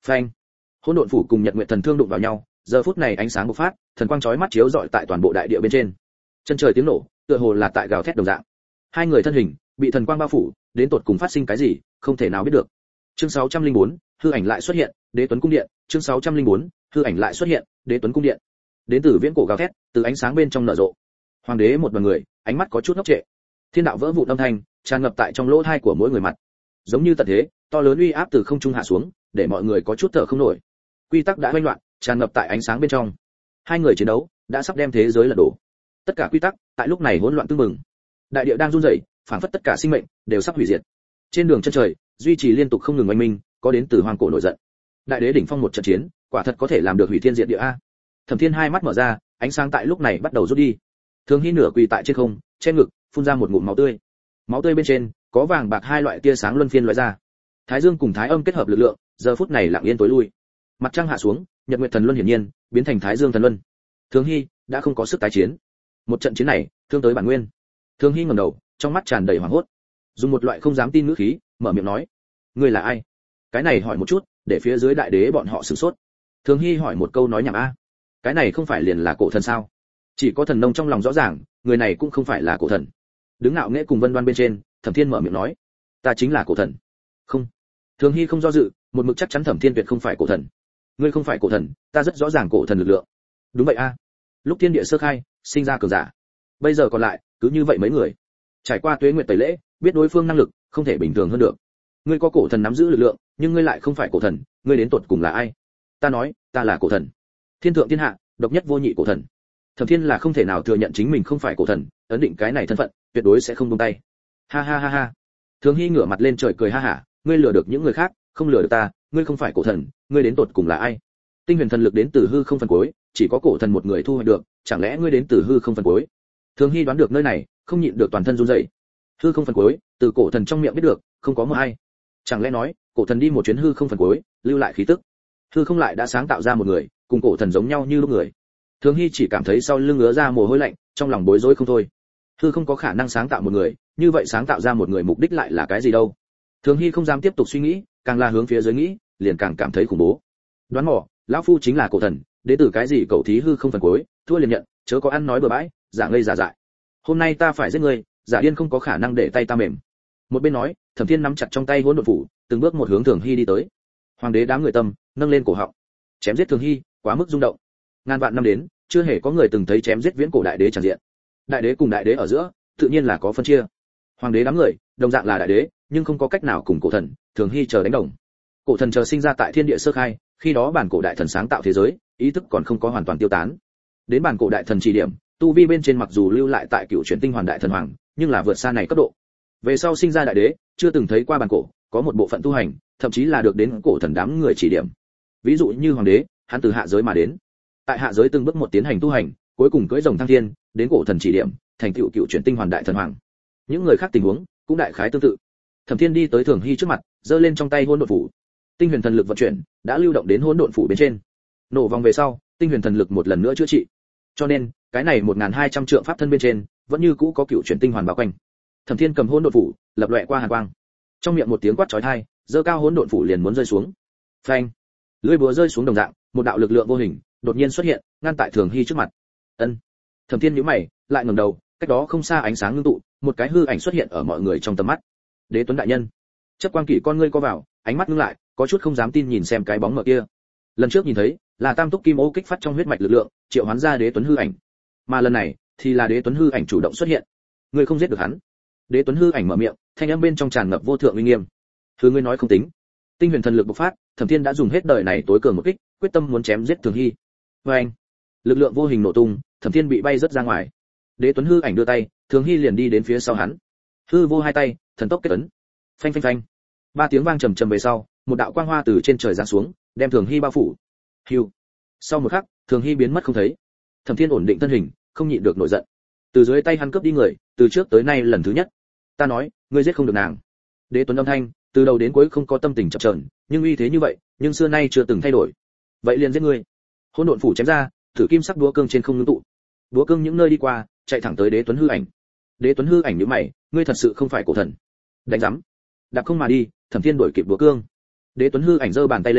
Phanh. Hỗn độn phủ cùng Nhật Nguyệt Thần Thương đụng vào nhau, giờ phút này ánh sáng bộc phát, thần quang chói mắt chiếu rọi tại toàn bộ đại địa bên trên. Chân trời tiếng nổ, tựa hồ là tại gào thét đồng dạng. Hai người thân hình bị thần quang bao phủ, đến tột cùng phát sinh cái gì, không thể nào biết được. Chương sáu trăm lẻ bốn, hư ảnh lại xuất hiện, Đế Tuấn cung điện, chương sáu trăm lẻ bốn, hư ảnh lại xuất hiện, Đế Tuấn cung điện. Đến từ viễn cổ gào thét, từ ánh sáng bên trong nở rộ. Hoàng đế một đoàn người, ánh mắt có chút ngốc trệ. Thiên đạo vỡ vụn âm thanh tràn ngập tại trong lỗ tai của mỗi người mặt. Giống như tận thế, to lớn uy áp từ không trung hạ xuống, để mọi người có chút thở không nổi. Quy tắc đã hoành loạn, tràn ngập tại ánh sáng bên trong. Hai người chiến đấu đã sắp đem thế giới lật đổ. Tất cả quy tắc tại lúc này hỗn loạn tương mừng. Đại địa đang run rẩy, phảng phất tất cả sinh mệnh đều sắp hủy diệt. Trên đường chân trời, duy trì liên tục không ngừng oanh minh, có đến từ hoàng cổ nổi giận. Đại đế đỉnh phong một trận chiến, quả thật có thể làm được hủy thiên diệt địa a. Thẩm Thiên hai mắt mở ra, ánh sáng tại lúc này bắt đầu rút đi. Thường Hy nửa quỳ tại trên không, che ngực, phun ra một ngụm máu tươi. Máu tươi bên trên có vàng bạc hai loại tia sáng luân phiên lóe ra. Thái Dương cùng Thái Âm kết hợp lực lượng, giờ phút này lặng yên tối lui. Mặt trăng hạ xuống, Nhật Nguyệt Thần Luân hiển nhiên biến thành Thái Dương Thần Luân. Thường Hy đã không có sức tái chiến. Một trận chiến này, thương tới bản nguyên. Thường Hy ngẩng đầu, trong mắt tràn đầy hoảng hốt, dùng một loại không dám tin ngữ khí, mở miệng nói: "Ngươi là ai?" Cái này hỏi một chút, để phía dưới đại đế bọn họ sửng sốt. Thường Hy hỏi một câu nói nhảm a. Cái này không phải liền là cổ thần sao? Chỉ có thần nông trong lòng rõ ràng, người này cũng không phải là cổ thần. Đứng ngạo nghễ cùng Vân Đoan bên trên, Thẩm Thiên mở miệng nói: "Ta chính là cổ thần." Không. Thường Hy không do dự, một mực chắc chắn Thẩm Thiên tuyệt không phải cổ thần. Ngươi không phải cổ thần, ta rất rõ ràng cổ thần lực lượng. Đúng vậy a. Lúc thiên địa sơ khai, sinh ra cường giả. Bây giờ còn lại, cứ như vậy mấy người. Trải qua tuế nguyệt tẩy lễ, biết đối phương năng lực, không thể bình thường hơn được. Ngươi có cổ thần nắm giữ lực lượng, nhưng ngươi lại không phải cổ thần, ngươi đến tột cùng là ai? Ta nói, ta là cổ thần. Thiên thượng thiên hạ, độc nhất vô nhị cổ thần. Thẩm Thiên là không thể nào thừa nhận chính mình không phải cổ thần, ấn định cái này thân phận, tuyệt đối sẽ không buông tay. Ha ha ha ha. Thường Hy ngửa mặt lên trời cười ha hả, ngươi lừa được những người khác, không lừa được ta, ngươi không phải cổ thần, ngươi đến tột cùng là ai? Tinh huyền thần lực đến từ hư không phần cuối, chỉ có cổ thần một người thu hoạch được, chẳng lẽ ngươi đến từ hư không phần cuối? Thường Hy đoán được nơi này, không nhịn được toàn thân run rẩy. Hư không phần cuối, từ cổ thần trong miệng biết được, không có một ai. Chẳng lẽ nói, cổ thần đi một chuyến hư không phần cuối, lưu lại khí tức. Hư không lại đã sáng tạo ra một người, cùng cổ thần giống nhau như lúc người. Thường Hy chỉ cảm thấy sau lưng ngứa ra mồ hôi lạnh, trong lòng bối rối không thôi. Hư không có khả năng sáng tạo một người, như vậy sáng tạo ra một người mục đích lại là cái gì đâu? Thường Hy không dám tiếp tục suy nghĩ, càng là hướng phía dưới nghĩ, liền càng cảm thấy khủng bố. Đoán mò, lão phu chính là cổ thần, đến từ cái gì cậu thí hư không phần cuối, thua liền nhận, chớ có ăn nói bừa bãi, giả ngây giả dại. Hôm nay ta phải giết ngươi, giả điên không có khả năng để tay ta mềm. Một bên nói, Thẩm Thiên nắm chặt trong tay hỗn độn phủ, từng bước một hướng Thường Hy đi tới. Hoàng đế đám người tâm nâng lên cổ họng, chém giết Thường Hy, quá mức rung động. Ngàn vạn năm đến, chưa hề có người từng thấy chém giết viễn cổ đại đế tràn diện. Đại đế cùng đại đế ở giữa, tự nhiên là có phân chia. Hoàng đế đám người, đồng dạng là đại đế, nhưng không có cách nào cùng cổ thần, Thường Hy chờ đánh đồng. Cổ thần chờ sinh ra tại thiên địa sơ khai, khi đó bản cổ đại thần sáng tạo thế giới, ý thức còn không có hoàn toàn tiêu tán. Đến bản cổ đại thần chỉ điểm, tu vi bên trên mặc dù lưu lại tại cựu chuyển tinh hoàn đại thần hoàng, nhưng là vượt xa này cấp độ. Về sau sinh ra đại đế, chưa từng thấy qua bản cổ, có một bộ phận tu hành, thậm chí là được đến cổ thần đám người chỉ điểm. Ví dụ như hoàng đế, hắn từ hạ giới mà đến, tại hạ giới từng bước một tiến hành tu hành, cuối cùng cưỡi rồng thăng thiên, đến cổ thần chỉ điểm, thành tựu cựu chuyển tinh hoàn đại thần hoàng. Những người khác tình huống cũng đại khái tương tự. Thẩm Thiên đi tới Thường Hy trước mặt, giơ lên trong tay hỗn độn phủ. Tinh huyền thần lực vận chuyển, đã lưu động đến hỗn độn phủ bên trên. Nổ vòng về sau, tinh huyền thần lực một lần nữa chữa trị. Cho nên, cái này một nghìn hai trăm trượng pháp thân bên trên, vẫn như cũ có cựu chuyển tinh hoàn bao quanh. Thẩm Thiên cầm hỗn độn phủ, lập loè qua hàn quang. Trong miệng một tiếng quát chói tai, giơ cao hỗn độn phủ liền muốn rơi xuống. Phanh! Lưỡi búa rơi xuống đồng dạng, một đạo lực lượng vô hình đột nhiên xuất hiện, ngăn tại Thường Hy trước mặt. Ân. Thẩm Thiên nhíu mày, lại ngẩng đầu, cách đó không xa ánh sáng ngưng tụ, một cái hư ảnh xuất hiện ở mọi người trong tầm mắt. Đế Tuấn đại nhân. Chấp Quang Kỷ con ngươi co vào, ánh mắt ngưng lại, có chút không dám tin nhìn xem cái bóng mờ kia. Lần trước nhìn thấy, là Tam Túc Kim Ô kích phát trong huyết mạch lực lượng, triệu hoán ra Đế Tuấn hư ảnh. Mà lần này, thì là Đế Tuấn hư ảnh chủ động xuất hiện. Ngươi không giết được hắn. Đế Tuấn hư ảnh mở miệng, thanh âm bên trong tràn ngập vô thượng uy nghiêm. Thứ ngươi nói không tính. Tinh huyền thần lực bộc phát, Thẩm Thiên đã dùng hết đời này tối cường một kích, quyết tâm muốn chém giết Thường Hy. Và anh, lực lượng vô hình nổ tung, Thẩm Thiên bị bay rất ra ngoài. Đế Tuấn hư ảnh đưa tay, Thường Hy liền đi đến phía sau hắn. Hư vô hai tay, thần tốc kết ấn. Phanh phanh phanh. Ba tiếng vang trầm trầm về sau, một đạo quang hoa từ trên trời giáng xuống, đem Thường Hy bao phủ. Hưu. Sau một khắc, Thường Hy biến mất không thấy. Thẩm Thiên ổn định thân hình, không nhịn được nổi giận. Từ dưới tay hắn cướp đi người, từ trước tới nay lần thứ nhất. Ta nói, ngươi giết không được nàng. Đế Tuấn âm thanh, từ đầu đến cuối không có tâm tình chập chờn, nhưng uy thế như vậy, nhưng xưa nay chưa từng thay đổi. Vậy liền giết ngươi. Hỗn độn phủ chém ra, thử kim sắc đúa cương trên không ngưng tụ. Đúa cương những nơi đi qua, chạy thẳng tới Đế Tuấn hư ảnh. Đế Tuấn hư ảnh nhíu mày, ngươi thật sự không phải cổ thần. Đánh rắm. Đạp không mà đi, Thẩm Thiên đuổi kịp đúa cương. Đế Tuấn hư ảnh giơ bàn tay lên,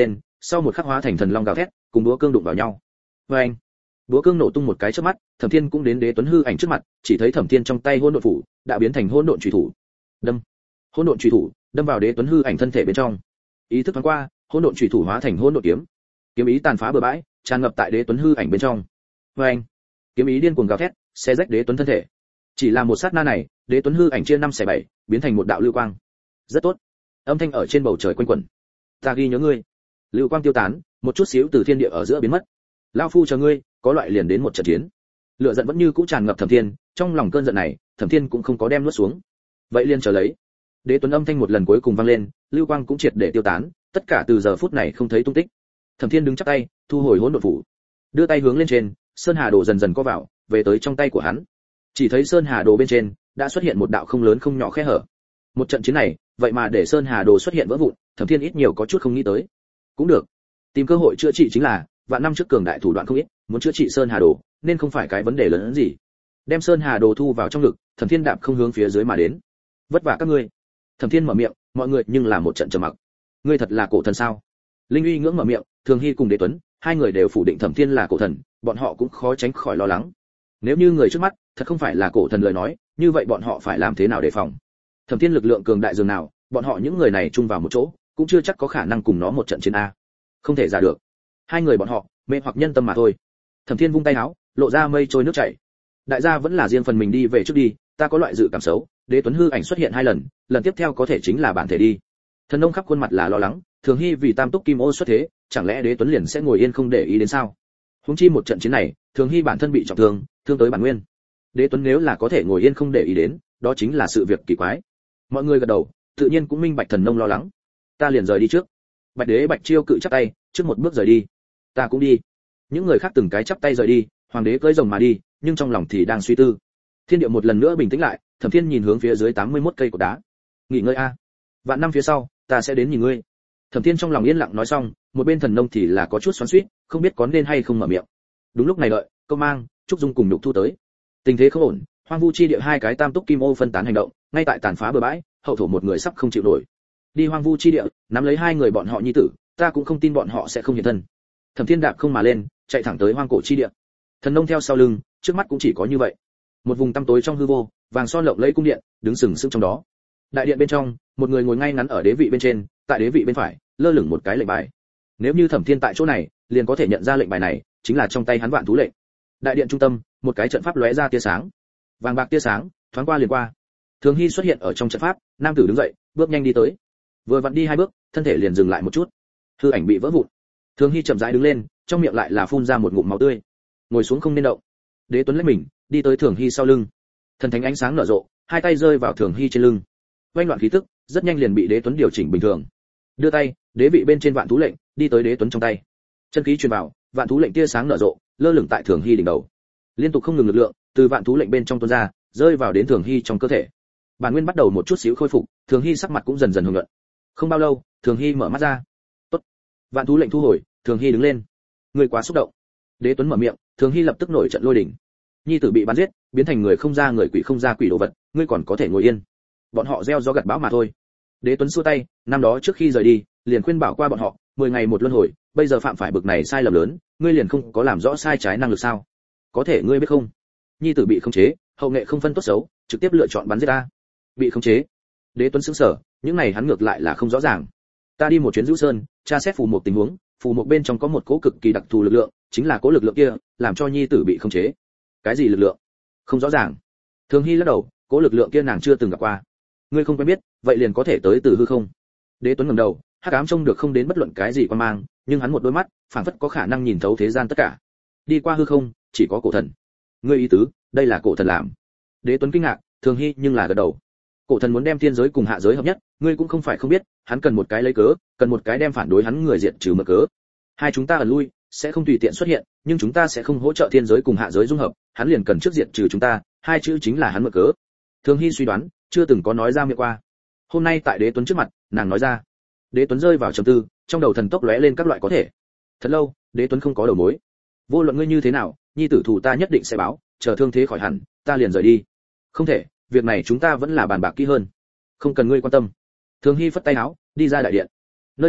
sau một khắc hóa thành thần long gào thét, cùng búa cương đụng vào nhau. Và anh, búa cương nổ tung một cái chớp mắt, Thẩm Thiên cũng đến Đế Tuấn hư ảnh trước mặt, chỉ thấy Thẩm Thiên trong tay hỗn độn phủ đã biến thành hỗn độn chủy thủ. Đâm. Hỗn độn chủy thủ đâm vào Đế Tuấn hư ảnh thân thể bên trong. Ý thức thoáng qua, hỗn độn chủy thủ hóa thành hỗn độn kiếm. Kiếm ý tàn phá bừa bãi, tràn ngập tại Đế Tuấn hư ảnh bên trong. Và anh, kiếm ý điên cuồng gào thét, xé rách Đế Tuấn thân thể. Chỉ là một sát na này, Đế Tuấn hư ảnh chia năm xẻ bảy, biến thành một đạo lưu quang. Rất tốt. Âm thanh ở trên bầu trời quanh quẩn. Ta ghi nhớ ngươi. Lưu quang tiêu tán, một chút xíu từ thiên địa ở giữa biến mất. Lão phu chờ ngươi, có loại liền đến một trận chiến. Lửa giận vẫn như cũ tràn ngập Thẩm Thiên, trong lòng cơn giận này, Thẩm Thiên cũng không có đem nuốt xuống. Vậy liền chờ lấy. Đế Tuấn âm thanh một lần cuối cùng vang lên, lưu quang cũng triệt để tiêu tán, tất cả từ giờ phút này không thấy tung tích. Thẩm Thiên đứng chắp tay, thu hồi hỗn độn phủ, đưa tay hướng lên trên, sơn hà đồ dần dần co vào, về tới trong tay của hắn. Chỉ thấy sơn hà đồ bên trên đã xuất hiện một đạo không lớn không nhỏ khe hở. Một trận chiến này, vậy mà để sơn hà đồ xuất hiện vỡ vụn, Thẩm Thiên ít nhiều có chút không nghĩ tới. Cũng được, tìm cơ hội chữa trị chính là, vạn năm trước cường đại thủ đoạn không ít, muốn chữa trị sơn hà đồ, nên không phải cái vấn đề lớn hơn gì. Đem sơn hà đồ thu vào trong ngực, Thẩm Thiên đạp không hướng phía dưới mà đến. Vất vả các ngươi. Thẩm Thiên mở miệng, mọi người nhưng là một trận trầm mặc. Ngươi thật là cổ thần sao? Linh Uy ngưỡng mở miệng, Thường Hy cùng Đế Tuấn, hai người đều phủ định Thẩm Thiên là cổ thần, bọn họ cũng khó tránh khỏi lo lắng. Nếu như người trước mắt thật không phải là cổ thần lời nói, như vậy bọn họ phải làm thế nào để phòng? Thẩm Thiên lực lượng cường đại dường nào, bọn họ những người này chung vào một chỗ, cũng chưa chắc có khả năng cùng nó một trận chiến a. Không thể giả được. Hai người bọn họ, mê hoặc nhân tâm mà thôi. Thẩm Thiên vung tay áo, lộ ra mây trôi nước chảy. Đại gia vẫn là riêng phần mình đi về trước đi, ta có loại dự cảm xấu, Đế Tuấn hư ảnh xuất hiện hai lần, lần tiếp theo có thể chính là bản thể đi. Thần nông khắp khuôn mặt là lo lắng, Thường Hy vì Tam Túc Kim Ô xuất thế, chẳng lẽ Đế Tuấn liền sẽ ngồi yên không để ý đến sao? Huống chi một trận chiến này, Thường Hy bản thân bị trọng thương, thương tới bản nguyên. Đế Tuấn nếu là có thể ngồi yên không để ý đến, đó chính là sự việc kỳ quái. Mọi người gật đầu, tự nhiên cũng minh bạch thần nông lo lắng. Ta liền rời đi trước. Bạch Đế Bạch Chiêu cự chắp tay, trước một bước rời đi. Ta cũng đi. Những người khác từng cái chắp tay rời đi, Hoàng đế cưỡi rồng mà đi, nhưng trong lòng thì đang suy tư. Thiên địa một lần nữa bình tĩnh lại, Thẩm Thiên nhìn hướng phía dưới tám mươi mốt cây cột đá. Nghỉ ngơi a. Vạn năm phía sau, ta sẽ đến nhìn ngươi. Thẩm Thiên trong lòng yên lặng nói xong, một bên thần nông thì là có chút xoắn xuýt, không biết có nên hay không mở miệng. Đúng lúc này đợi, Câu Mang, Trúc Dung cùng Nhục Thu tới. Tình thế không ổn, hoang vu chi địa hai cái Tam Túc Kim Ô phân tán hành động, ngay tại tàn phá bờ bãi, hậu thổ một người sắp không chịu nổi. Đi hoang vu chi địa, nắm lấy hai người bọn họ nhi tử, ta cũng không tin bọn họ sẽ không hiện thân. Thẩm Thiên đạp không mà lên, chạy thẳng tới hoang cổ chi địa. Thần nông theo sau lưng, trước mắt cũng chỉ có như vậy. Một vùng tăm tối trong hư vô, vàng son lộng lẫy cung điện, đứng sừng sững trong đó. Đại điện bên trong, một người ngồi ngay ngắn ở đế vị bên trên, tại đế vị bên phải, lơ lửng một cái lệnh bài. Nếu như Thẩm Thiên tại chỗ này, liền có thể nhận ra lệnh bài này chính là trong tay hắn Vạn Thú lệnh. Đại điện trung tâm, một cái trận pháp lóe ra tia sáng. Vàng bạc tia sáng, thoáng qua liền qua. Thường Hy xuất hiện ở trong trận pháp, nam tử đứng dậy, bước nhanh đi tới. Vừa vặn đi hai bước, thân thể liền dừng lại một chút. Hư ảnh bị vỡ vụn. Thường Hy chậm rãi đứng lên, trong miệng lại là phun ra một ngụm máu tươi. Ngồi xuống không nên động. Đế Tuấn lấy mình, đi tới Thường Hy sau lưng. Thần thánh ánh sáng nở rộ, hai tay rơi vào Thường Hy trên lưng. Vành loạn khí tức, rất nhanh liền bị Đế Tuấn điều chỉnh bình thường. Đưa tay, đế vị bên trên Vạn Thú lệnh, đi tới Đế Tuấn trong tay. Chân khí truyền vào, Vạn Thú lệnh tia sáng nở rộ, lơ lửng tại Thường Hy đỉnh đầu. Liên tục không ngừng lực lượng từ Vạn Thú lệnh bên trong tuôn ra, rơi vào đến Thường Hy trong cơ thể. Bản nguyên bắt đầu một chút xíu khôi phục, Thường Hy sắc mặt cũng dần dần hưởng nhuận. Không bao lâu, Thường Hy mở mắt ra. Tốt. Vạn Thú lệnh thu hồi, Thường Hy đứng lên. Người quá xúc động. Đế Tuấn mở miệng, Thường Hy lập tức nổi trận lôi đình. Nhi tử bị bắn giết, biến thành người không ra người quỷ không ra quỷ đồ vật, ngươi còn có thể ngồi yên? Bọn họ gieo gió gặt bão mà thôi. Đế Tuấn xua tay, năm đó trước khi rời đi, liền khuyên bảo qua bọn họ, mười ngày một luân hồi, bây giờ phạm phải bực này sai lầm lớn, ngươi liền không có làm rõ sai trái năng lực sao? Có thể ngươi biết không? Nhi tử bị khống chế, hậu nghệ không phân tốt xấu, trực tiếp lựa chọn bắn giết ta. Bị khống chế? Đế Tuấn sững sờ, những này hắn ngược lại là không rõ ràng. Ta đi một chuyến Dữ Sơn, tra xét phù một tình huống, phù một bên trong có một cỗ cực kỳ đặc thù lực lượng, chính là cỗ lực lượng kia, làm cho nhi tử bị khống chế. Cái gì lực lượng? Không rõ ràng. Thường Hy lắc đầu, cỗ lực lượng kia nàng chưa từng gặp qua. Ngươi không quen biết, vậy liền có thể tới từ hư không. Đế Tuấn ngẩng đầu, hắc ám trông được không đến bất luận cái gì quan mang, nhưng hắn một đôi mắt, phảng phất có khả năng nhìn thấu thế gian tất cả. Đi qua hư không, chỉ có cổ thần. Ngươi ý tứ, đây là cổ thần làm? Đế Tuấn kinh ngạc, Thường Hy nhưng là gật đầu. Cổ thần muốn đem thiên giới cùng hạ giới hợp nhất, ngươi cũng không phải không biết, hắn cần một cái lấy cớ, cần một cái đem phản đối hắn người diệt trừ mượn cớ. Hai chúng ta ẩn lui, sẽ không tùy tiện xuất hiện, nhưng chúng ta sẽ không hỗ trợ thiên giới cùng hạ giới dung hợp, hắn liền cần trước diệt trừ chúng ta, hai chữ chính là hắn mượn cớ. Thường Hy suy đoán, chưa từng có nói ra miệng qua. Hôm nay tại Đế Tuấn trước mặt, nàng nói ra. Đế Tuấn rơi vào trầm tư, trong đầu thần tốc lóe lên các loại có thể. Thật lâu, Đế Tuấn không có đầu mối. Vô luận ngươi như thế nào, nhi tử thủ ta nhất định sẽ báo, chờ thương thế khỏi hẳn, ta liền rời đi. Không thể, việc này chúng ta vẫn là bàn bạc kỹ hơn. Không cần ngươi quan tâm. Thường Hy phất tay áo, đi ra đại điện. Nơi này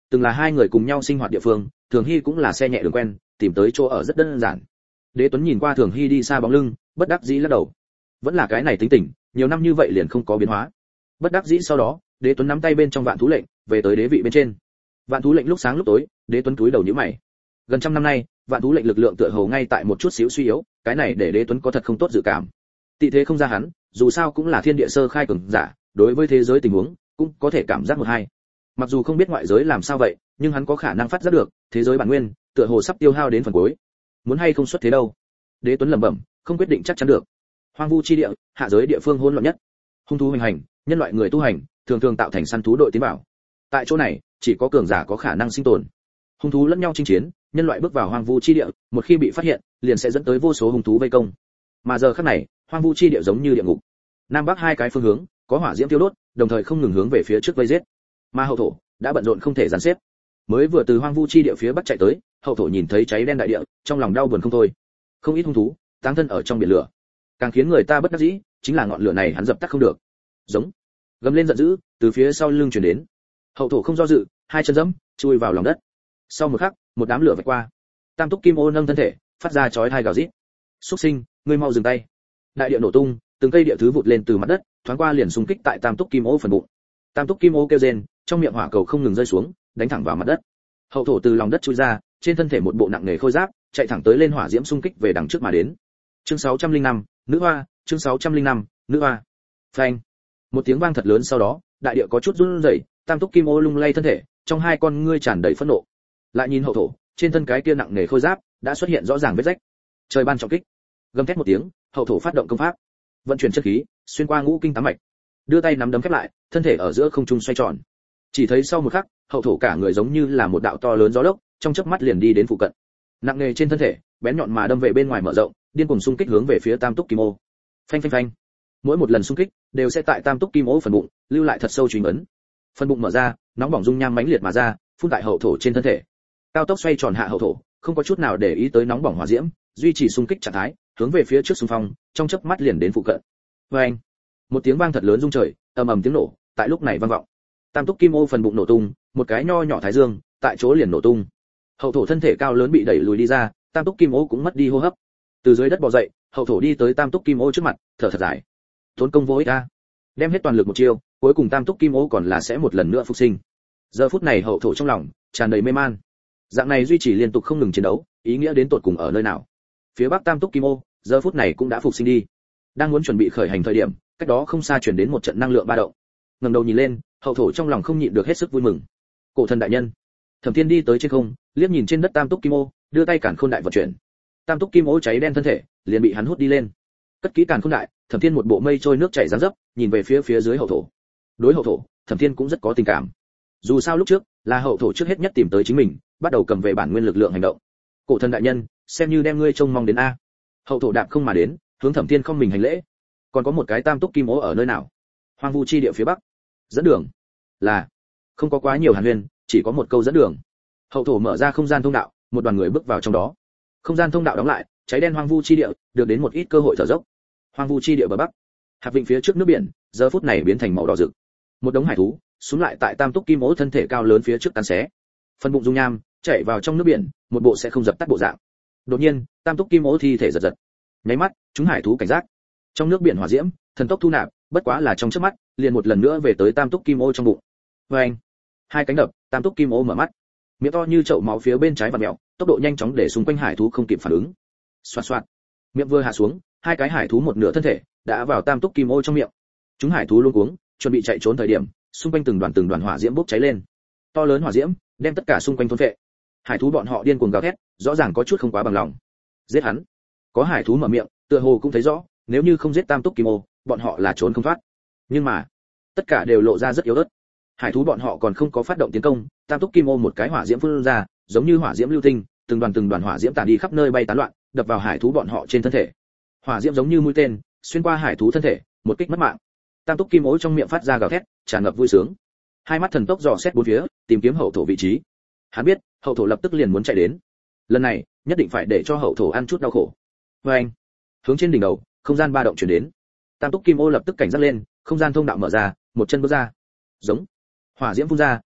từng là hai người cùng nhau sinh hoạt địa phương, Thường Hy cũng là xe nhẹ đường quen, tìm tới chỗ ở rất đơn giản. Đế Tuấn nhìn qua Thường Hy đi xa bóng lưng, bất đắc dĩ lắc đầu. Vẫn là cái này tính tình, nhiều năm như vậy liền không có biến hóa. Bất đắc dĩ sau đó, Đế Tuấn nắm tay bên trong Vạn Thú lệnh, về tới đế vị bên trên. Vạn Thú lệnh lúc sáng lúc tối, Đế Tuấn cúi đầu nhíu mày. Gần trăm năm nay, Vạn Thú lệnh lực lượng tựa hồ ngay tại một chút xíu suy yếu, cái này để Đế Tuấn có thật không tốt dự cảm. Tị thế không ra hắn, dù sao cũng là thiên địa sơ khai cường giả, đối với thế giới tình huống cũng có thể cảm giác một hai. Mặc dù không biết ngoại giới làm sao vậy, nhưng hắn có khả năng phát giác được, thế giới bản nguyên tựa hồ sắp tiêu hao đến phần cuối. Muốn hay không xuất thế đâu? Đế Tuấn lẩm bẩm, không quyết định chắc chắn được. Hoang vu chi địa, hạ giới địa phương hỗn loạn nhất. Hung thú hoành hành, nhân loại người tu hành, thường thường tạo thành săn thú đội tiến bảo. Tại chỗ này, chỉ có cường giả có khả năng sinh tồn. Hung thú lẫn nhau chinh chiến, nhân loại bước vào hoang vu chi địa, một khi bị phát hiện, liền sẽ dẫn tới vô số hung thú vây công. Mà giờ khắc này, hoang vu chi địa giống như địa ngục. Nam bắc hai cái phương hướng, có hỏa diễm tiêu đốt, đồng thời không ngừng hướng về phía trước vây giết. Mà hậu thổ đã bận rộn không thể dàn xếp. Mới vừa từ hoang vu chi địa phía bắc chạy tới, hậu thổ nhìn thấy cháy đen đại địa, trong lòng đau buồn không thôi. Không ít hung thú, táng thân ở trong biển lửa. Càng khiến người ta bất đắc dĩ, chính là ngọn lửa này hắn dập tắt không được. Giống, gầm lên giận dữ, từ phía sau lưng truyền đến. Hậu thổ không do dự, hai chân giẫm, chui vào lòng đất. Sau một khắc, một đám lửa vạch qua. Tam túc kim ô nâng thân thể, phát ra chói tai gào rít. Súc sinh, ngươi mau dừng tay. Đại địa nổ tung, từng cây địa thứ vụt lên từ mặt đất, thoáng qua liền xung kích tại tam túc kim ô phần bụng. Tam túc kim ô kêu rên, trong miệng hỏa cầu không ngừng rơi xuống, đánh thẳng vào mặt đất. Hậu thổ từ lòng đất chui ra, trên thân thể một bộ nặng nề khôi giáp, chạy thẳng tới lên hỏa diễm xung kích về đằng trước mà đến. Chương sáu trăm linh năm, nữ hoa, chương sáu trăm linh năm, nữ hoa. Phanh. Một tiếng vang thật lớn sau đó, đại địa có chút run rẩy, tam túc kim ô lung lay thân thể, trong hai con ngươi tràn đầy phẫn nộ. Lại nhìn hậu thổ, trên thân cái kia nặng nề khôi giáp đã xuất hiện rõ ràng vết rách. Trời ban trọng kích. Gầm thét một tiếng, hậu thổ phát động công pháp, vận chuyển chất khí, xuyên qua ngũ kinh tám mạch, đưa tay nắm đấm khép lại, thân thể ở giữa không trung xoay tròn. Chỉ thấy sau một khắc, hậu thổ cả người giống như là một đạo to lớn gió lốc, trong chớp mắt liền đi đến phụ cận. Nặng nề trên thân thể, bén nhọn mà đâm về bên ngoài mở rộng, điên cuồng xung kích hướng về phía tam túc kim ô. Phanh phanh phanh. Mỗi một lần xung kích đều sẽ tại tam túc kim ô phần bụng lưu lại thật sâu truy ấn. Phần bụng mở ra, nóng bỏng dung nham mãnh liệt mà ra, phun tại hậu thổ trên thân thể. Cao tốc xoay tròn hạ hậu thổ, không có chút nào để ý tới nóng bỏng hỏa diễm, duy trì xung kích trạng thái, hướng về phía trước xung phong, trong chớp mắt liền đến phụ cận. Oeng! Một tiếng vang thật lớn rung trời, ầm ầm tiếng nổ, tại lúc này vang vọng. Tam túc kim ô phần bụng nổ tung, một cái nho nhỏ thái dương, tại chỗ liền nổ tung. Hậu thổ thân thể cao lớn bị đẩy lùi đi ra, tam túc kim ô cũng mất đi hô hấp. Từ dưới đất bò dậy, hậu thổ đi tới tam túc kim ô trước mặt, thở thật dài. Tốn công vô ích a. Đem hết toàn lực một chiêu, cuối cùng tam túc kim ô còn là sẽ một lần nữa phục sinh. Giờ phút này hậu thổ trong lòng tràn đầy mê man. Dạng này duy trì liên tục không ngừng chiến đấu, ý nghĩa đến tột cùng ở nơi nào? Phía bắc tam túc kim ô, giờ phút này cũng đã phục sinh đi. Đang muốn chuẩn bị khởi hành thời điểm, cách đó không xa truyền đến một trận năng lượng ba động. Ngẩng đầu nhìn lên, hậu thổ trong lòng không nhịn được hết sức vui mừng. Cổ thần đại nhân. Thẩm Thiên đi tới trên không, liếc nhìn trên đất tam túc kim ô, đưa tay cản khôn đại vận chuyển. Tam túc kim ô cháy đen thân thể, liền bị hắn hút đi lên. Cất kỹ càn khôn đại, Thẩm Thiên một bộ mây trôi nước chảy dáng dấp, nhìn về phía phía dưới hậu thổ. Đối hậu thổ, Thẩm Thiên cũng rất có tình cảm. Dù sao lúc trước, là hậu thổ trước hết nhất tìm tới chính mình, bắt đầu cầm về bản nguyên lực lượng hành động. Cổ thần đại nhân, xem như đem ngươi trông mong đến a. Hậu thổ đạp không mà đến, hướng Thẩm Thiên không mình hành lễ. Còn có một cái tam túc kim ô ở nơi nào? Hoang vu chi địa phía bắc. Dẫn đường. Là. Không có quá nhiều hàn huyên, chỉ có một câu dẫn đường. Hậu thổ mở ra không gian thông đạo, một đoàn người bước vào trong đó. Không gian thông đạo đóng lại, cháy đen hoang vu chi địa, được đến một ít cơ hội thở dốc. Hoang vu chi địa bờ bắc, hạp vịnh phía trước nước biển, giờ phút này biến thành màu đỏ rực. Một đống hải thú, xuống lại tại tam túc kim ô thân thể cao lớn phía trước cắn xé. Phần bụng dung nham, chạy vào trong nước biển, một bộ sẽ không dập tắt bộ dạng. Đột nhiên, tam túc kim ô thi thể giật giật. Nháy mắt, chúng hải thú cảnh giác. Trong nước biển hỏa diễm, thần tốc thu nạp, bất quá là trong chớp mắt, liền một lần nữa về tới tam túc kim ô trong bụng. Oeng! Hai cánh đập, tam túc kim ô mở mắt. Miệng to như chậu máu phía bên trái vặn mèo, tốc độ nhanh chóng để xung quanh hải thú không kịp phản ứng. Xoạt xoạt. Miệng vừa hạ xuống, hai cái hải thú một nửa thân thể đã vào tam túc kim ô trong miệng. Chúng hải thú luống cuống, chuẩn bị chạy trốn thời điểm, xung quanh từng đoàn từng đoàn hỏa diễm bốc cháy lên. To lớn hỏa diễm, đem tất cả xung quanh thôn phệ. Hải thú bọn họ điên cuồng gào thét, rõ ràng có chút không quá bằng lòng. Giết hắn. Có hải thú mở miệng, tựa hồ cũng thấy rõ, nếu như không giết tam túc kim ô, bọn họ là trốn không thoát. Nhưng mà, tất cả đều lộ ra rất yếu ớt. Hải thú bọn họ còn không có phát động tiến công, tam túc kim ô một cái hỏa diễm phun ra, giống như hỏa diễm lưu tinh, từng đoàn từng đoàn hỏa diễm tản đi khắp nơi bay tán loạn, đập vào hải thú bọn họ trên thân thể. Hỏa diễm giống như mũi tên, xuyên qua hải thú thân thể, một kích mất mạng. Tam túc kim ô trong miệng phát ra gào thét, tràn ngập vui sướng. Hai mắt thần tốc dò xét bốn phía, tìm kiếm hậu thổ vị trí. Hắn biết, hậu thổ lập tức liền muốn chạy đến. Lần này, nhất định phải để cho hậu thổ ăn chút đau khổ. Và anh, hướng trên đỉnh đầu, không gian ba động chuyển đến. Tam túc kim ô lập tức cảnh giác lên, không gian thông đạo mở ra, một chân bước ra. Giống. Hỏa diễm phun ra,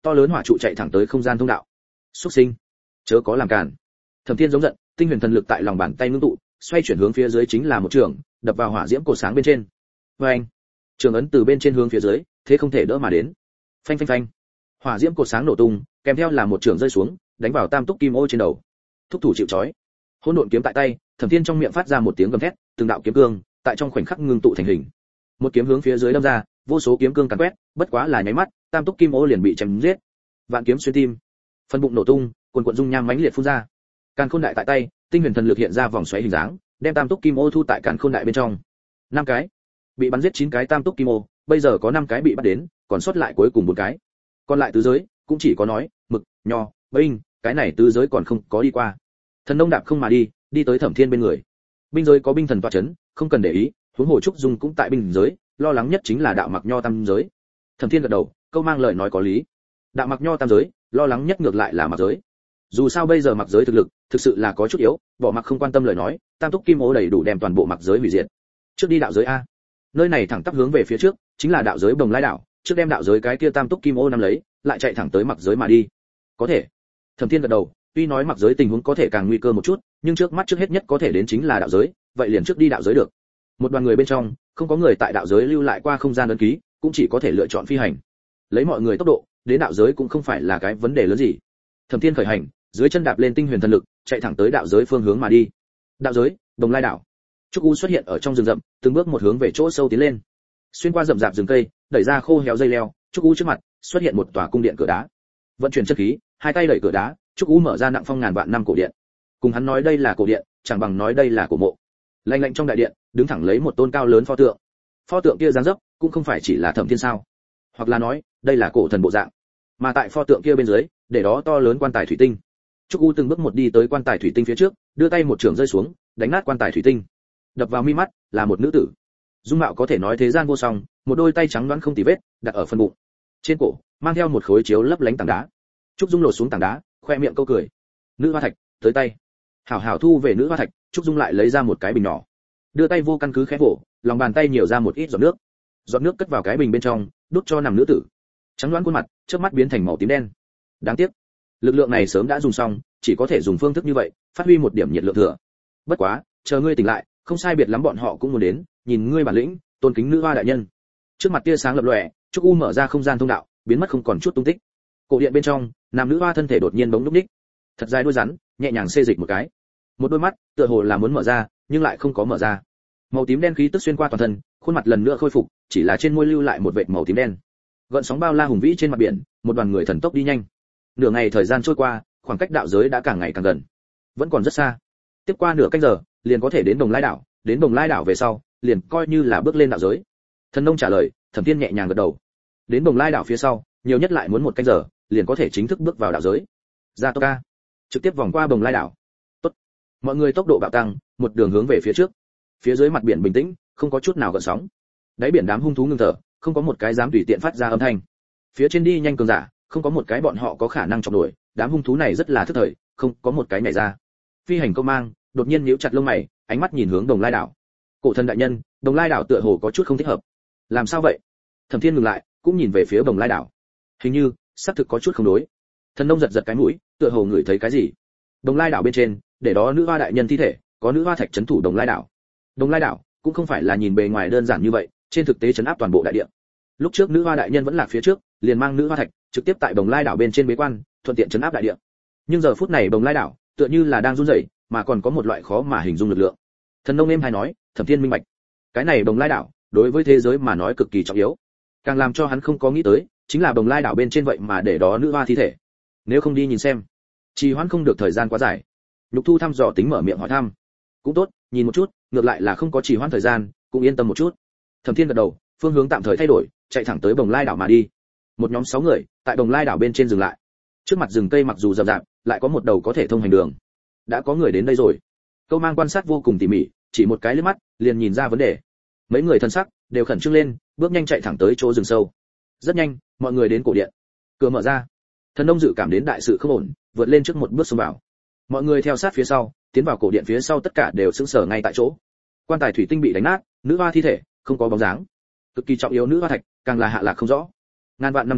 to lớn hỏa trụ chạy thẳng tới không gian thông đạo. Xuất sinh, chớ có làm cản. Thẩm Thiên giống giận, tinh huyền thần lực tại lòng bàn tay ngưng tụ, xoay chuyển hướng phía dưới chính là một trường, đập vào hỏa diễm cột sáng bên trên. Oeng! Trường ấn từ bên trên hướng phía dưới, thế không thể đỡ mà đến. Phanh phanh phanh. Hỏa diễm cột sáng nổ tung, kèm theo là một trường rơi xuống, đánh vào tam túc kim ô trên đầu. Thúc thủ chịu trói. Hỗn độn kiếm tại tay, Thẩm Thiên trong miệng phát ra một tiếng gầm thét, từng đạo kiếm cương tại trong khoảnh khắc ngưng tụ thành hình. Một kiếm hướng phía dưới đâm ra, vô số kiếm cương càn quét, bất quá là nháy mắt, tam túc kim ô liền bị chém giết. Vạn kiếm xuyên tim. Phân bụng nổ tung, cuồn cuộn dung nham mãnh liệt phun ra. Càn khôn đại tại tay, tinh huyền thần lực hiện ra vòng xoáy hình dáng, đem tam túc kim ô thu tại càn khôn đại bên trong. Năm cái, bị bắn giết chín cái tam túc kim ô, bây giờ có năm cái bị bắt đến, còn sót lại cuối cùng bốn cái. Còn lại tứ giới, cũng chỉ có nói, mực, nho, binh, cái này tứ giới còn không có đi qua. Thần nông đạp không mà đi, đi tới Thẩm Thiên bên người. Binh giới có binh thần tọa chấn, không cần để ý, huống hồ trúc dung cũng tại binh giới, lo lắng nhất chính là đạo mặc nho tam giới. Thẩm Thiên gật đầu, câu mang lời nói có lý. Đạo mặc nho tam giới, lo lắng nhất ngược lại là mặc giới. Dù sao bây giờ mặc giới thực lực, thực sự là có chút yếu, bỏ mặc không quan tâm lời nói, tam túc kim ô đầy đủ đem toàn bộ mặc giới hủy diệt. Trước đi đạo giới a. Nơi này thẳng tắp hướng về phía trước, chính là đạo giới Bồng Lai đảo, trước đem đạo giới cái kia tam túc kim ô nắm lấy, lại chạy thẳng tới mặc giới mà đi. Có thể. Thẩm Thiên gật đầu, tuy nói mặc giới tình huống có thể càng nguy cơ một chút, nhưng trước mắt trước hết nhất có thể đến chính là đạo giới, vậy liền trước đi đạo giới được. Một đoàn người bên trong, không có người tại đạo giới lưu lại qua không gian ấn ký, cũng chỉ có thể lựa chọn phi hành. Lấy mọi người tốc độ, đến đạo giới cũng không phải là cái vấn đề lớn gì. Thẩm Thiên khởi hành, dưới chân đạp lên tinh huyền thần lực, chạy thẳng tới đạo giới phương hướng mà đi. Đạo giới, Bồng Lai đảo. Trúc U xuất hiện ở trong rừng rậm, từng bước một hướng về chỗ sâu tiến lên. Xuyên qua rậm rạp rừng cây, đẩy ra khô héo dây leo, Trúc U trước mặt xuất hiện một tòa cung điện cửa đá. Vận chuyển chân khí, hai tay đẩy cửa đá, Trúc U mở ra nặng phong ngàn vạn năm cổ điện. Cùng hắn nói đây là cổ điện, chẳng bằng nói đây là cổ mộ. Lạnh lạnh trong đại điện, đứng thẳng lấy một tôn cao lớn pho tượng. Pho tượng kia dáng dấp, cũng không phải chỉ là Thẩm Thiên sao? Hoặc là nói, đây là cổ thần bộ dạng. Mà tại pho tượng kia bên dưới, để đó to lớn quan tài thủy tinh. Trúc U từng bước một đi tới quan tài thủy tinh phía trước, đưa tay một trường rơi xuống, đánh nát quan tài thủy tinh. Đập vào mi mắt là một nữ tử. Dung mạo có thể nói thế gian vô song, một đôi tay trắng nõn không tì vết, đặt ở phần bụng. Trên cổ, mang theo một khối chiếu lấp lánh tảng đá. Trúc Dung lột xuống tảng đá, khoe miệng câu cười. Nữ hoa thạch, tới tay. Hảo hảo thu về nữ hoa thạch, Trúc Dung lại lấy ra một cái bình nhỏ. Đưa tay vô căn cứ khẽ vỗ, lòng bàn tay nhiều ra một ít giọt nước. Giọt nước cất vào cái bình bên trong, đút cho nằm nữ tử. Trắng loáng khuôn mặt, chớp mắt biến thành màu tím đen. Đáng tiếc, lực lượng này sớm đã dùng xong, chỉ có thể dùng phương thức như vậy, phát huy một điểm nhiệt lượng thừa. Bất quá, chờ ngươi tỉnh lại, không sai biệt lắm bọn họ cũng muốn đến, nhìn ngươi bản lĩnh, tôn kính nữ hoa đại nhân. Trước mặt tia sáng lập lòe, Trúc U mở ra không gian thông đạo, biến mất không còn chút tung tích. Cổ điện bên trong, nam nữ hoa thân thể đột nhiên bỗng lúc ních. Thật dài đuôi rắn, nhẹ nhàng xê dịch một cái. Một đôi mắt, tựa hồ là muốn mở ra, nhưng lại không có mở ra. Màu tím đen khí tức xuyên qua toàn thân, khuôn mặt lần nữa khôi phục, chỉ là trên môi lưu lại một vệt màu tím đen. Gợn sóng bao la hùng vĩ trên mặt biển, một đoàn người thần tốc đi nhanh. Nửa ngày thời gian trôi qua, khoảng cách đạo giới đã càng ngày càng gần. Vẫn còn rất xa. Tiếp qua nửa canh giờ, liền có thể đến Bồng Lai đảo, đến Bồng Lai đảo về sau, liền coi như là bước lên đạo giới. Thần nông trả lời, Thẩm Thiên nhẹ nhàng gật đầu. Đến Bồng Lai đảo phía sau, nhiều nhất lại muốn một canh giờ, liền có thể chính thức bước vào đạo giới. Ra tốc ca, trực tiếp vòng qua Bồng Lai đảo. Tốt. Mọi người tốc độ bạo tăng, một đường hướng về phía trước. Phía dưới mặt biển bình tĩnh, không có chút nào gợn sóng. Đáy biển đám hung thú ngưng thở, không có một cái dám tùy tiện phát ra âm thanh. Phía trên đi nhanh cường giả, không có một cái bọn họ có khả năng chọc đuổi, đám hung thú này rất là thức thời, không có một cái nhảy ra. Phi hành công mang, đột nhiên nhíu chặt lông mày, ánh mắt nhìn hướng Đồng Lai đảo. Cổ thần đại nhân, Đồng Lai đảo tựa hồ có chút không thích hợp. Làm sao vậy? Thẩm Thiên ngừng lại, cũng nhìn về phía Đồng Lai đảo. Hình như, xác thực có chút không đối. Thần nông giật giật cái mũi, tựa hồ ngửi thấy cái gì. Đồng Lai đảo bên trên, để đó nữ hoa đại nhân thi thể, có nữ hoa thạch trấn thủ Đồng Lai đảo. Đồng Lai đảo cũng không phải là nhìn bề ngoài đơn giản như vậy, trên thực tế trấn áp toàn bộ đại địa. Lúc trước nữ hoa đại nhân vẫn lạc phía trước, liền mang nữ hoa thạch trực tiếp tại Đồng Lai đảo bên trên bế quan, thuận tiện trấn áp đại địa. Nhưng giờ phút này Đồng Lai đảo tựa như là đang run rẩy, mà còn có một loại khó mà hình dung lực lượng. Thần nông êm hay nói, Thẩm Thiên minh bạch, cái này Đồng Lai đảo đối với thế giới mà nói cực kỳ trọng yếu. Càng làm cho hắn không có nghĩ tới, chính là Đồng Lai đảo bên trên vậy mà để đó nữ hoa thi thể. Nếu không đi nhìn xem, trì hoãn không được thời gian quá dài. Nhục Thu thăm dò tính mở miệng hỏi thăm. Cũng tốt, nhìn một chút, ngược lại là không có trì hoãn thời gian, cũng yên tâm một chút. Thẩm Thiên gật đầu, phương hướng tạm thời thay đổi, chạy thẳng tới Đồng Lai đảo mà đi. Một nhóm sáu người tại Đồng Lai đảo bên trên dừng lại. Trước mặt rừng cây mặc dù rậm rạp, lại có một đầu có thể thông hành đường. Đã có người đến đây rồi. Câu Mang quan sát vô cùng tỉ mỉ, chỉ một cái liếc mắt, liền nhìn ra vấn đề. Mấy người thân sắc đều khẩn trương lên, bước nhanh chạy thẳng tới chỗ rừng sâu. Rất nhanh, mọi người đến cổ điện. Cửa mở ra. Thần nông dự cảm đến đại sự không ổn, vượt lên trước một bước xông vào. Mọi người theo sát phía sau, tiến vào cổ điện phía sau tất cả đều sững sờ ngay tại chỗ. Quan tài thủy tinh bị đánh nát, nữ hoa thi thể không có bóng dáng. Cực kỳ trọng yếu nữ hoa thạch, càng là hạ lạc không rõ. Ngàn vạn năm đến,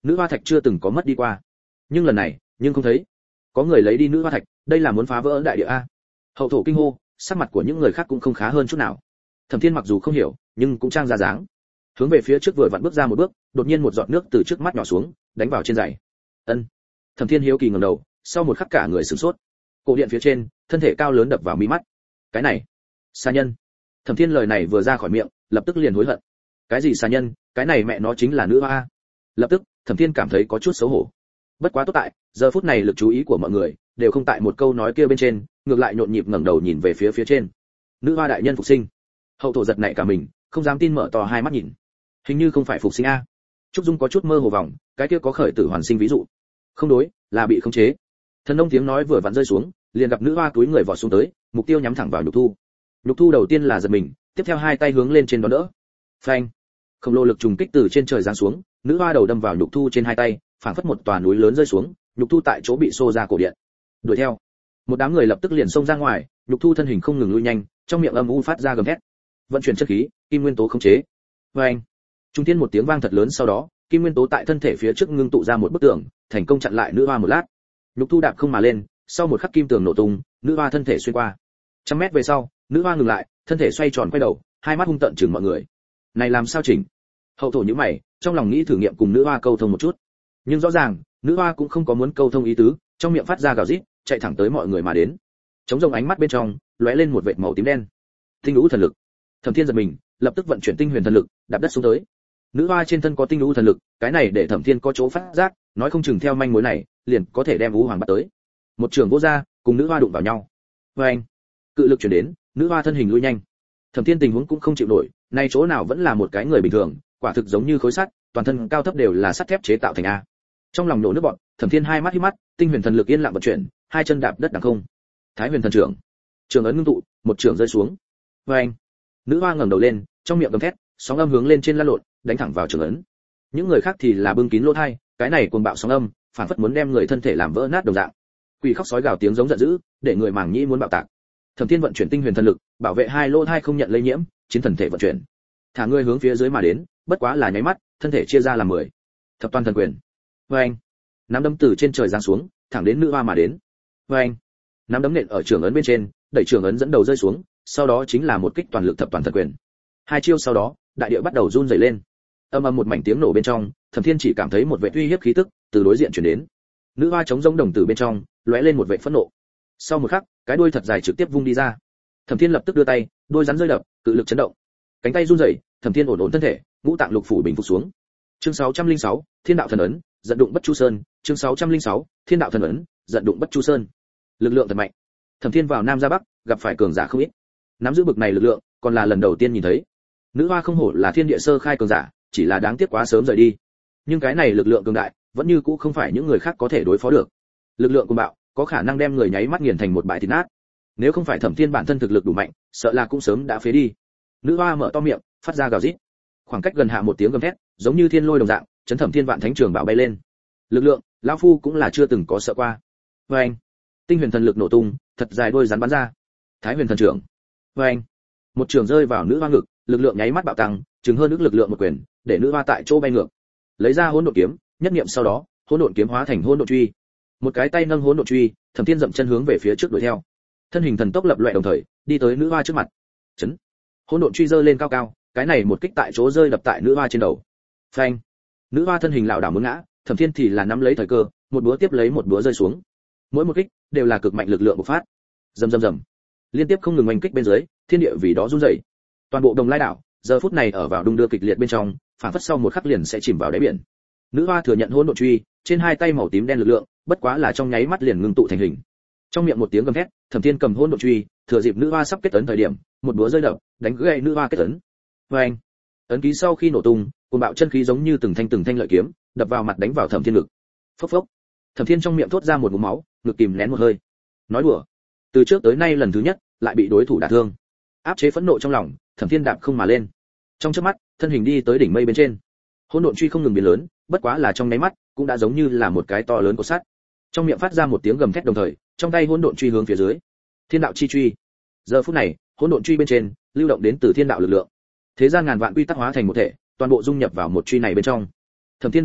nữ hoa thạch chưa từng có mất đi qua, nhưng lần này nhưng không thấy có người lấy đi nữ hoa thạch, đây là muốn phá vỡ đại địa a. Hậu thổ kinh hô, sắc mặt của những người khác cũng không khá hơn chút nào. Thẩm Thiên mặc dù không hiểu, nhưng cũng trang ra dáng, hướng về phía trước vừa vặn bước ra một bước, đột nhiên một giọt nước từ trước mắt nhỏ xuống, đánh vào trên giày. Ân. Thẩm Thiên hiếu kỳ ngẩng đầu, sau một khắc cả người sửng sốt. Cổ điện phía trên, thân thể cao lớn đập vào mi mắt. Cái này, xà nhân. Thẩm Thiên lời này vừa ra khỏi miệng, lập tức liền hối hận. Cái gì xà nhân, cái này mẹ nó chính là nữ hoa. Lập tức, Thẩm Thiên cảm thấy có chút xấu hổ. Bất quá tốt tại, giờ phút này lực chú ý của mọi người đều không tại một câu nói kia bên trên, ngược lại nhộn nhịp ngẩng đầu nhìn về phía phía trên. Nữ hoa đại nhân phục sinh. Hậu thổ giật nảy cả mình, không dám tin mở to hai mắt nhìn. Hình như không phải phục sinh a. Trúc Dung có chút mơ hồ vòng, cái kia có khởi tử hoàn sinh ví dụ. Không đối, là bị khống chế. Thần nông tiếng nói vừa vặn rơi xuống, liền gặp nữ hoa túi người vọt xuống tới, mục tiêu nhắm thẳng vào Nhục Thu. Nhục Thu đầu tiên là giật mình, tiếp theo hai tay hướng lên trên đón đỡ. Phanh! Khổng lồ lực trùng kích từ trên trời giáng xuống, nữ hoa đầu đâm vào Nhục Thu trên hai tay, phảng phất một tòa núi lớn rơi xuống, Nhục Thu tại chỗ bị xô ra cổ điện. Đuổi theo. Một đám người lập tức liền xông ra ngoài, Nhục Thu thân hình không ngừng lui nhanh, trong miệng âm u phát ra gầm thét. Vận chuyển chất khí, kim nguyên tố khống chế. Phanh! Trung thiên một tiếng vang thật lớn, sau đó, kim nguyên tố tại thân thể phía trước ngưng tụ ra một bức tường, thành công chặn lại nữ hoa một lát. Nhục Thu đạp không mà lên, sau một khắc kim tường nổ tung, nữ hoa thân thể xuyên qua. Trăm mét về sau, nữ hoa ngừng lại, thân thể xoay tròn quay đầu, hai mắt hung tợn chừng mọi người. Này làm sao chỉnh? Hậu thổ nhíu mày, trong lòng nghĩ thử nghiệm cùng nữ hoa câu thông một chút. Nhưng rõ ràng, nữ hoa cũng không có muốn câu thông ý tứ, trong miệng phát ra gào rít, chạy thẳng tới mọi người mà đến. Chống rồng ánh mắt bên trong, lóe lên một vệt màu tím đen. Tinh lũ thần lực. Thẩm Thiên giật mình, lập tức vận chuyển tinh huyền thần lực, đạp đất xuống tới. Nữ hoa trên thân có tinh lũ thần lực, cái này để Thẩm Thiên có chỗ phát giác, nói không chừng theo manh mối này, liền có thể đem Vũ Hoàng bắt tới. Một trường vô ra, cùng nữ hoa đụng vào nhau. Oeng! Cự lực truyền đến, nữ hoa thân hình lui nhanh. Thẩm Thiên tình huống cũng không chịu nổi, nay chỗ nào vẫn là một cái người bình thường, quả thực giống như khối sắt, toàn thân cao thấp đều là sắt thép chế tạo thành a. Trong lòng nổ nước bọt, Thẩm Thiên hai mắt híp mắt, tinh huyền thần lực yên lặng vận chuyển, hai chân đạp đất đằng không. Thái huyền thần trưởng, trường ấn ngưng tụ, một trường rơi xuống. Oeng! Nữ hoa ngẩng đầu lên, trong miệng gầm thét, sóng âm hướng lên trên lăn lộn, đánh thẳng vào trường ấn. Những người khác thì là bưng kín lỗ tai, cái này cuồng bạo sóng âm, phản phất muốn đem người thân thể làm vỡ nát đồng dạng. Quỷ khóc sói gào tiếng giống giận dữ, để người màng nhĩ muốn bạo tạc. Thẩm Thiên vận chuyển tinh huyền thần lực, bảo vệ hai lỗ tai không nhận lây nhiễm, chiến thần thể vận chuyển. Thả người hướng phía dưới mà đến, bất quá là nháy mắt, thân thể chia ra làm mười. Thập toàn thần quyền. Oeng! Nắm đấm từ trên trời giáng xuống, thẳng đến nữ hoa mà đến. Oeng! Nắm đấm nện ở trường ấn bên trên, đẩy trường ấn dẫn đầu rơi xuống, sau đó chính là một kích toàn lực thập toàn thần quyền. Hai chiêu sau đó, đại địa bắt đầu run rẩy lên. Âm ầm một mảnh tiếng nổ bên trong, Thẩm Thiên chỉ cảm thấy một vệt uy hiếp khí tức từ đối diện truyền đến. Nữ hoa chống rống đồng tử bên trong, lóe lên một vệt phẫn nộ. Sau một khắc, cái đuôi thật dài trực tiếp vung đi ra. Thẩm Thiên lập tức đưa tay, đuôi rắn rơi đập, cự lực chấn động. Cánh tay run rẩy, Thẩm Thiên ổn ổn thân thể, ngũ tạng lục phủ bình phục xuống. Chương sáu trăm lẻ sáu, Thiên đạo thần ấn, giận đụng Bất Chu Sơn, chương sáu trăm lẻ sáu, Thiên đạo thần ấn, giận đụng Bất Chu Sơn. Lực lượng thật mạnh. Thẩm Thiên vào Nam ra Bắc, gặp phải cường giả không ít. Nắm giữ bực này lực lượng, còn là lần đầu tiên nhìn thấy. Nữ hoa không hổ là thiên địa sơ khai cường giả, chỉ là đáng tiếc quá sớm rời đi. Nhưng cái này lực lượng cường đại, vẫn như cũ không phải những người khác có thể đối phó được. Lực lượng cuồng bạo, có khả năng đem người nháy mắt nghiền thành một bãi thịt nát. Nếu không phải Thẩm Thiên bản thân thực lực đủ mạnh, sợ là cũng sớm đã phế đi. Nữ hoa mở to miệng, phát ra gào rít. Khoảng cách gần hạ một tiếng gầm thét, giống như thiên lôi đồng dạng, chấn Thẩm Thiên vạn thánh trường bảo bay lên. Lực lượng, lão phu cũng là chưa từng có sợ qua. Oeng! Tinh huyền thần lực nổ tung, thật dài đôi rắn bắn ra. Thái huyền thần trưởng. Oeng! Một trường rơi vào nữ hoa ngực, lực lượng nháy mắt bạo tăng, chừng hơn ức lực lượng một quyền, để nữ hoa tại chỗ bay ngược. Lấy ra hỗn độn kiếm, nhất niệm sau đó, hỗn độn kiếm hóa thành hỗn độn truy. Một cái tay nâng hỗn độn truy, Thẩm Thiên dậm chân hướng về phía trước đuổi theo. Thân hình thần tốc lập loè đồng thời, đi tới nữ hoa trước mặt. Chấn! Hỗn độn truy giơ lên cao cao, cái này một kích tại chỗ rơi đập tại nữ hoa trên đầu. Phanh! Nữ hoa thân hình lảo đảo muốn ngã, Thẩm Thiên thì là nắm lấy thời cơ, một búa tiếp lấy một búa rơi xuống. Mỗi một kích đều là cực mạnh lực lượng bộc phát. Rầm rầm rầm. Liên tiếp không ngừng oanh kích bên dưới, thiên địa vì đó run rẩy. Toàn bộ Đồng Lai đảo, giờ phút này ở vào đung đưa kịch liệt bên trong, phản phất sau một khắc liền sẽ chìm vào đáy biển. Nữ hoa thừa nhận hỗn độn truy, trên hai tay màu tím đen lực lượng, bất quá là trong nháy mắt liền ngưng tụ thành hình. Trong miệng một tiếng gầm thét, Thẩm Thiên cầm hỗn độn truy, thừa dịp nữ hoa sắp kết ấn thời điểm, một búa rơi đập, đánh gãy nữ hoa kết ấn. Oeng! Ấn ký sau khi nổ tung, cuồng bạo chân khí giống như từng thanh từng thanh lợi kiếm, đập vào mặt đánh vào Thẩm Thiên ngực. Phốc phốc. Thẩm Thiên trong miệng thốt ra một ngụm máu, ngực kìm nén một hơi. Nói đùa, từ trước tới nay lần thứ nhất, lại bị đối thủ đả thương. Áp chế phẫn nộ trong lòng, Thẩm Thiên đạp không mà lên. Trong chớp mắt, thân hình đi tới đỉnh mây bên trên. Hỗn độn truy không ngừng biến lớn, bất quá là trong nháy mắt, cũng đã giống như là một cái to lớn cột sắt. Trong miệng phát ra một tiếng gầm thét đồng thời, trong tay hỗn độn truy hướng phía dưới. Thiên đạo chi truy. Giờ phút này, hỗn độn truy bên trên, lưu động đến từ thiên đạo lực lượng. Thế gian ngàn vạn quy tắc hóa thành một thể, toàn bộ dung nhập vào một truy này bên trong. Thẩm Thiên đặc không,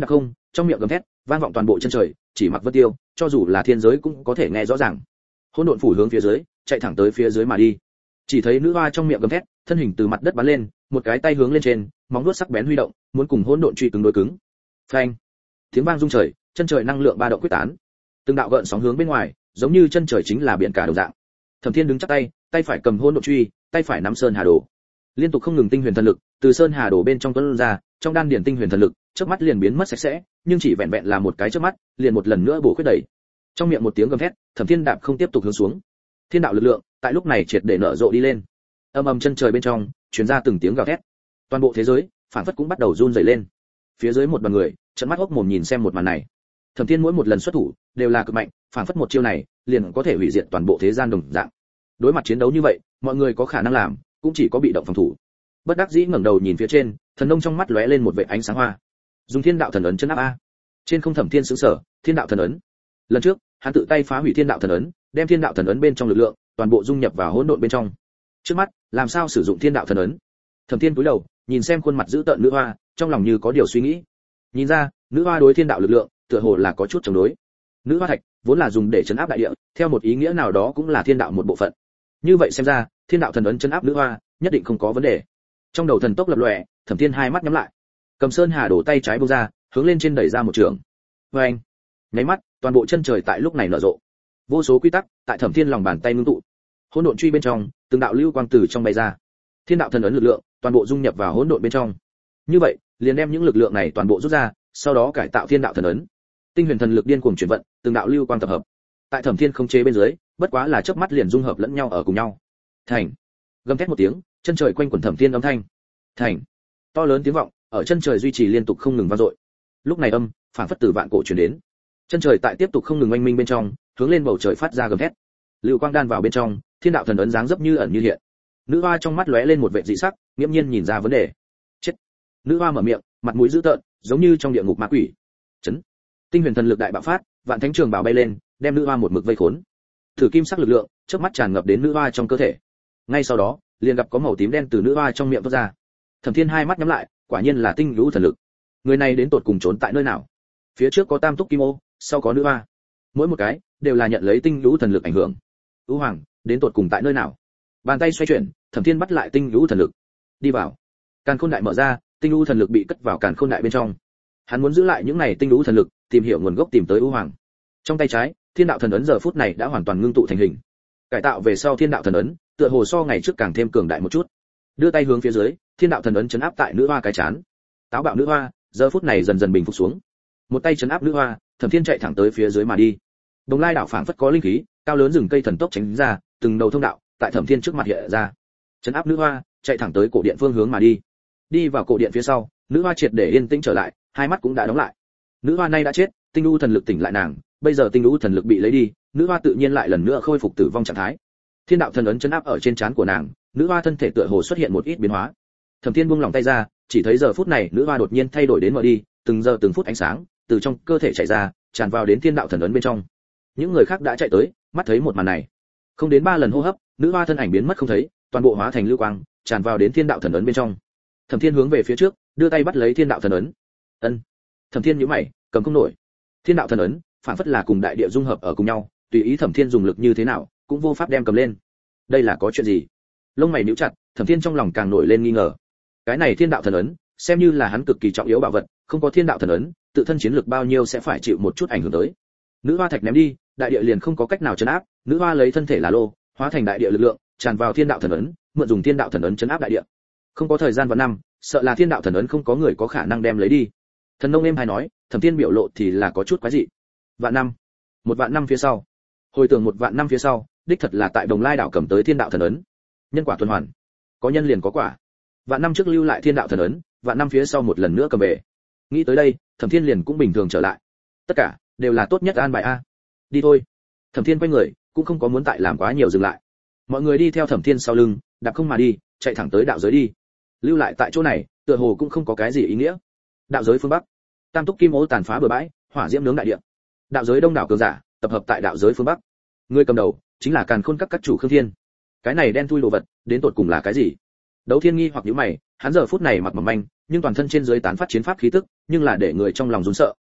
trong miệng gầm thét vang vọng toàn bộ chân trời, chỉ mặc vân tiêu, cho dù là thiên giới cũng có thể nghe rõ ràng. Hỗn độn phủ hướng phía dưới, chạy thẳng tới phía dưới mà đi. Chỉ thấy nữ hoa trong miệng gầm thét, thân hình từ mặt đất bắn lên, một cái tay hướng lên trên, móng vuốt sắc bén huy động, muốn cùng hỗn độn truy cứng đối cứng. Phanh! Tiếng vang rung trời, chân trời năng lượng ba động quyết tán. Từng đạo gợn sóng hướng bên ngoài, giống như chân trời chính là biển cả đồng dạng. Thẩm Thiên đứng chắp tay, tay phải cầm hỗn độn truy, tay phải nắm sơn hà đồ. Liên tục không ngừng tinh huyền thần lực từ sơn hà đồ bên trong tuôn ra, trong đan điển tinh huyền thần lực, chớp mắt liền biến mất sạch sẽ, nhưng chỉ vẹn vẹn là một cái chớp mắt, liền một lần nữa bổ khuyết đẩy. Trong miệng một tiếng gầm thét, Thẩm Thiên đạp không tiếp tục hướng xuống. Thiên đạo lực lượng, tại lúc này triệt để nở rộ đi lên. Âm ầm chân trời bên trong, truyền ra từng tiếng gào thét. Toàn bộ thế giới, phản phất cũng bắt đầu run rẩy lên. Phía dưới một đoàn người, trợn mắt hốc mồm nhìn xem một màn này. Thẩm Thiên mỗi một lần xuất thủ, đều là cực mạnh, phản phất một chiêu này, liền có thể hủy diệt toàn bộ thế gian đồng dạng. Đối mặt chiến đấu như vậy, mọi người có khả năng làm, cũng chỉ có bị động phòng thủ. Bất đắc dĩ ngẩng đầu nhìn phía trên, thần nông trong mắt lóe lên một vệt ánh sáng hoa. Dùng Thiên đạo thần ấn chân áp a. Trên không Thẩm Thiên sững sờ, Thiên đạo thần ấn. Lần trước, hắn tự tay phá hủy Thiên đạo thần ấn, đem Thiên đạo thần ấn bên trong lực lượng, toàn bộ dung nhập vào hỗn độn bên trong. Trước mắt, làm sao sử dụng Thiên đạo thần ấn? Thẩm Thiên cúi đầu, nhìn xem khuôn mặt dữ tợn nữ hoa, trong lòng như có điều suy nghĩ. Nhìn ra, nữ hoa đối Thiên đạo lực lượng, tựa hồ là có chút chống đối. Nữ hoa thạch vốn là dùng để trấn áp đại địa, theo một ý nghĩa nào đó cũng là thiên đạo một bộ phận. Như vậy xem ra, Thiên đạo thần ấn trấn áp nữ hoa, nhất định không có vấn đề. Trong đầu thần tốc lập lòe, Thẩm Thiên hai mắt nhắm lại, cầm sơn hà đổ tay trái buông ra, hướng lên trên đẩy ra một trường. Và anh, nháy mắt, toàn bộ chân trời tại lúc này nở rộ. Vô số quy tắc tại Thẩm Thiên lòng bàn tay ngưng tụ. Hỗn độn truy bên trong, từng đạo lưu quang từ trong bay ra. Thiên đạo thần ấn lực lượng, toàn bộ dung nhập vào hỗn độn bên trong. Như vậy, liền đem những lực lượng này toàn bộ rút ra, sau đó cải tạo Thiên đạo thần ấn. Tinh huyền thần lực điên cuồng chuyển vận, từng đạo lưu quang tập hợp. Tại Thẩm Thiên không chế bên dưới, bất quá là chớp mắt liền dung hợp lẫn nhau ở cùng nhau. Thành. Gầm thét một tiếng, chân trời quanh quẩn Thẩm Thiên âm thanh. Thành. To lớn tiếng vọng, ở chân trời duy trì liên tục không ngừng vang dội. Lúc này âm, phảng phất từ vạn cổ truyền đến. Chân trời tại tiếp tục không ngừng oanh minh bên trong, hướng lên bầu trời phát ra gầm thét. Lưu quang đan vào bên trong, Thiên đạo thần ấn dáng dấp như ẩn như hiện. Nữ hoa trong mắt lóe lên một vẻ dị sắc, nghiêm nhiên nhìn ra vấn đề. Chết. Nữ hoa mở miệng, mặt mũi dữ tợn, giống như trong địa ngục ma quỷ. Chấn. Tinh huyền thần lực đại bạo phát, vạn thánh trường bảo bay lên, đem nữ hoa một mực vây khốn. Thử kim sắc lực lượng, chớp mắt tràn ngập đến nữ hoa trong cơ thể. Ngay sau đó, liền gặp có màu tím đen từ nữ hoa trong miệng toát ra. Thẩm Thiên hai mắt nhắm lại, quả nhiên là tinh lũ thần lực. Người này đến tột cùng trốn tại nơi nào? Phía trước có tam túc kim ô, sau có nữ hoa. Mỗi một cái đều là nhận lấy tinh lũ thần lực ảnh hưởng. U Hoàng, đến tột cùng tại nơi nào? Bàn tay xoay chuyển, Thẩm Thiên bắt lại tinh lũ thần lực. Đi vào. Càn Khôn đại mở ra, tinh lũ thần lực bị cất vào Càn Khôn đại bên trong. Hắn muốn giữ lại những này tinh lũ thần lực, tìm hiểu nguồn gốc tìm tới U Hoàng. Trong tay trái, Thiên đạo thần ấn giờ phút này đã hoàn toàn ngưng tụ thành hình. Cải tạo về sau Thiên đạo thần ấn, tựa hồ so ngày trước càng thêm cường đại một chút. Đưa tay hướng phía dưới, Thiên đạo thần ấn chấn áp tại nữ hoa cái chán. Táo bạo nữ hoa, giờ phút này dần dần bình phục xuống. Một tay chấn áp nữ hoa, Thẩm Thiên chạy thẳng tới phía dưới mà đi. Đồng Lai đảo phảng phất có linh khí, cao lớn rừng cây thần tốc tránh ra, từng đầu thông đạo tại Thẩm Thiên trước mặt hiện ra. Chấn áp nữ hoa, chạy thẳng tới cổ điện phương hướng mà đi. Đi vào cổ điện phía sau, nữ hoa triệt để yên tĩnh trở lại, hai mắt cũng đã đóng lại. Nữ hoa nay đã chết, tinh lũ thần lực tỉnh lại nàng, bây giờ tinh lũ thần lực bị lấy đi, nữ hoa tự nhiên lại lần nữa khôi phục tử vong trạng thái. Thiên đạo thần ấn chấn áp ở trên trán của nàng, nữ hoa thân thể tựa hồ xuất hiện một ít biến hóa. Thẩm Thiên buông lòng tay ra, chỉ thấy giờ phút này nữ hoa đột nhiên thay đổi đến mở đi, từng giờ từng phút ánh sáng từ trong cơ thể chạy ra, tràn vào đến thiên đạo thần ấn bên trong. Những người khác đã chạy tới, mắt thấy một màn này, không đến ba lần hô hấp, nữ hoa thân ảnh biến mất không thấy, toàn bộ hóa thành lưu quang, tràn vào đến thiên đạo thần ấn bên trong. Thẩm Thiên hướng về phía trước, đưa tay bắt lấy thiên đạo thần ấn. Ân. Thẩm Thiên nhíu mày, cầm không nổi. Thiên đạo thần ấn, phản phất là cùng đại địa dung hợp ở cùng nhau, tùy ý Thẩm Thiên dùng lực như thế nào, cũng vô pháp đem cầm lên. Đây là có chuyện gì? Lông mày nhíu chặt, Thẩm Thiên trong lòng càng nổi lên nghi ngờ. Cái này thiên đạo thần ấn, xem như là hắn cực kỳ trọng yếu bảo vật, không có thiên đạo thần ấn, tự thân chiến lực bao nhiêu sẽ phải chịu một chút ảnh hưởng tới. Nữ hoa thạch ném đi, đại địa liền không có cách nào trấn áp, nữ hoa lấy thân thể là lô, hóa thành đại địa lực lượng, tràn vào thiên đạo thần ấn, mượn dùng thiên đạo thần ấn trấn áp đại địa. Không có thời gian và năm, sợ là thiên đạo thần ấn không có người có khả năng đem lấy đi. Thần nông em hay nói, Thẩm Thiên biểu lộ thì là có chút quái dị. Vạn năm, một vạn năm phía sau, hồi tưởng một vạn năm phía sau, đích thật là tại Đồng Lai đảo cầm tới thiên đạo thần ấn. Nhân quả tuần hoàn, có nhân liền có quả. Vạn năm trước lưu lại thiên đạo thần ấn, vạn năm phía sau một lần nữa cầm về. Nghĩ tới đây, Thẩm Thiên liền cũng bình thường trở lại. Tất cả đều là tốt nhất an bài a. Đi thôi. Thẩm Thiên quay người, cũng không có muốn tại làm quá nhiều dừng lại. Mọi người đi theo Thẩm Thiên sau lưng, đạp không mà đi, chạy thẳng tới đạo giới đi. Lưu lại tại chỗ này, tựa hồ cũng không có cái gì ý nghĩa. Đạo giới phương bắc, tam túc kim ô tàn phá bừa bãi, hỏa diễm nướng đại địa. Đạo giới đông đảo cường giả, tập hợp tại đạo giới phương bắc. Người cầm đầu chính là Càn Khôn các các chủ Khương Thiên. Cái này đen thui đồ vật, đến tột cùng là cái gì? Đấu Thiên nghi hoặc nhíu mày, hắn giờ phút này mặc mỏng manh, nhưng toàn thân trên dưới tán phát chiến pháp khí tức, nhưng là để người trong lòng run sợ.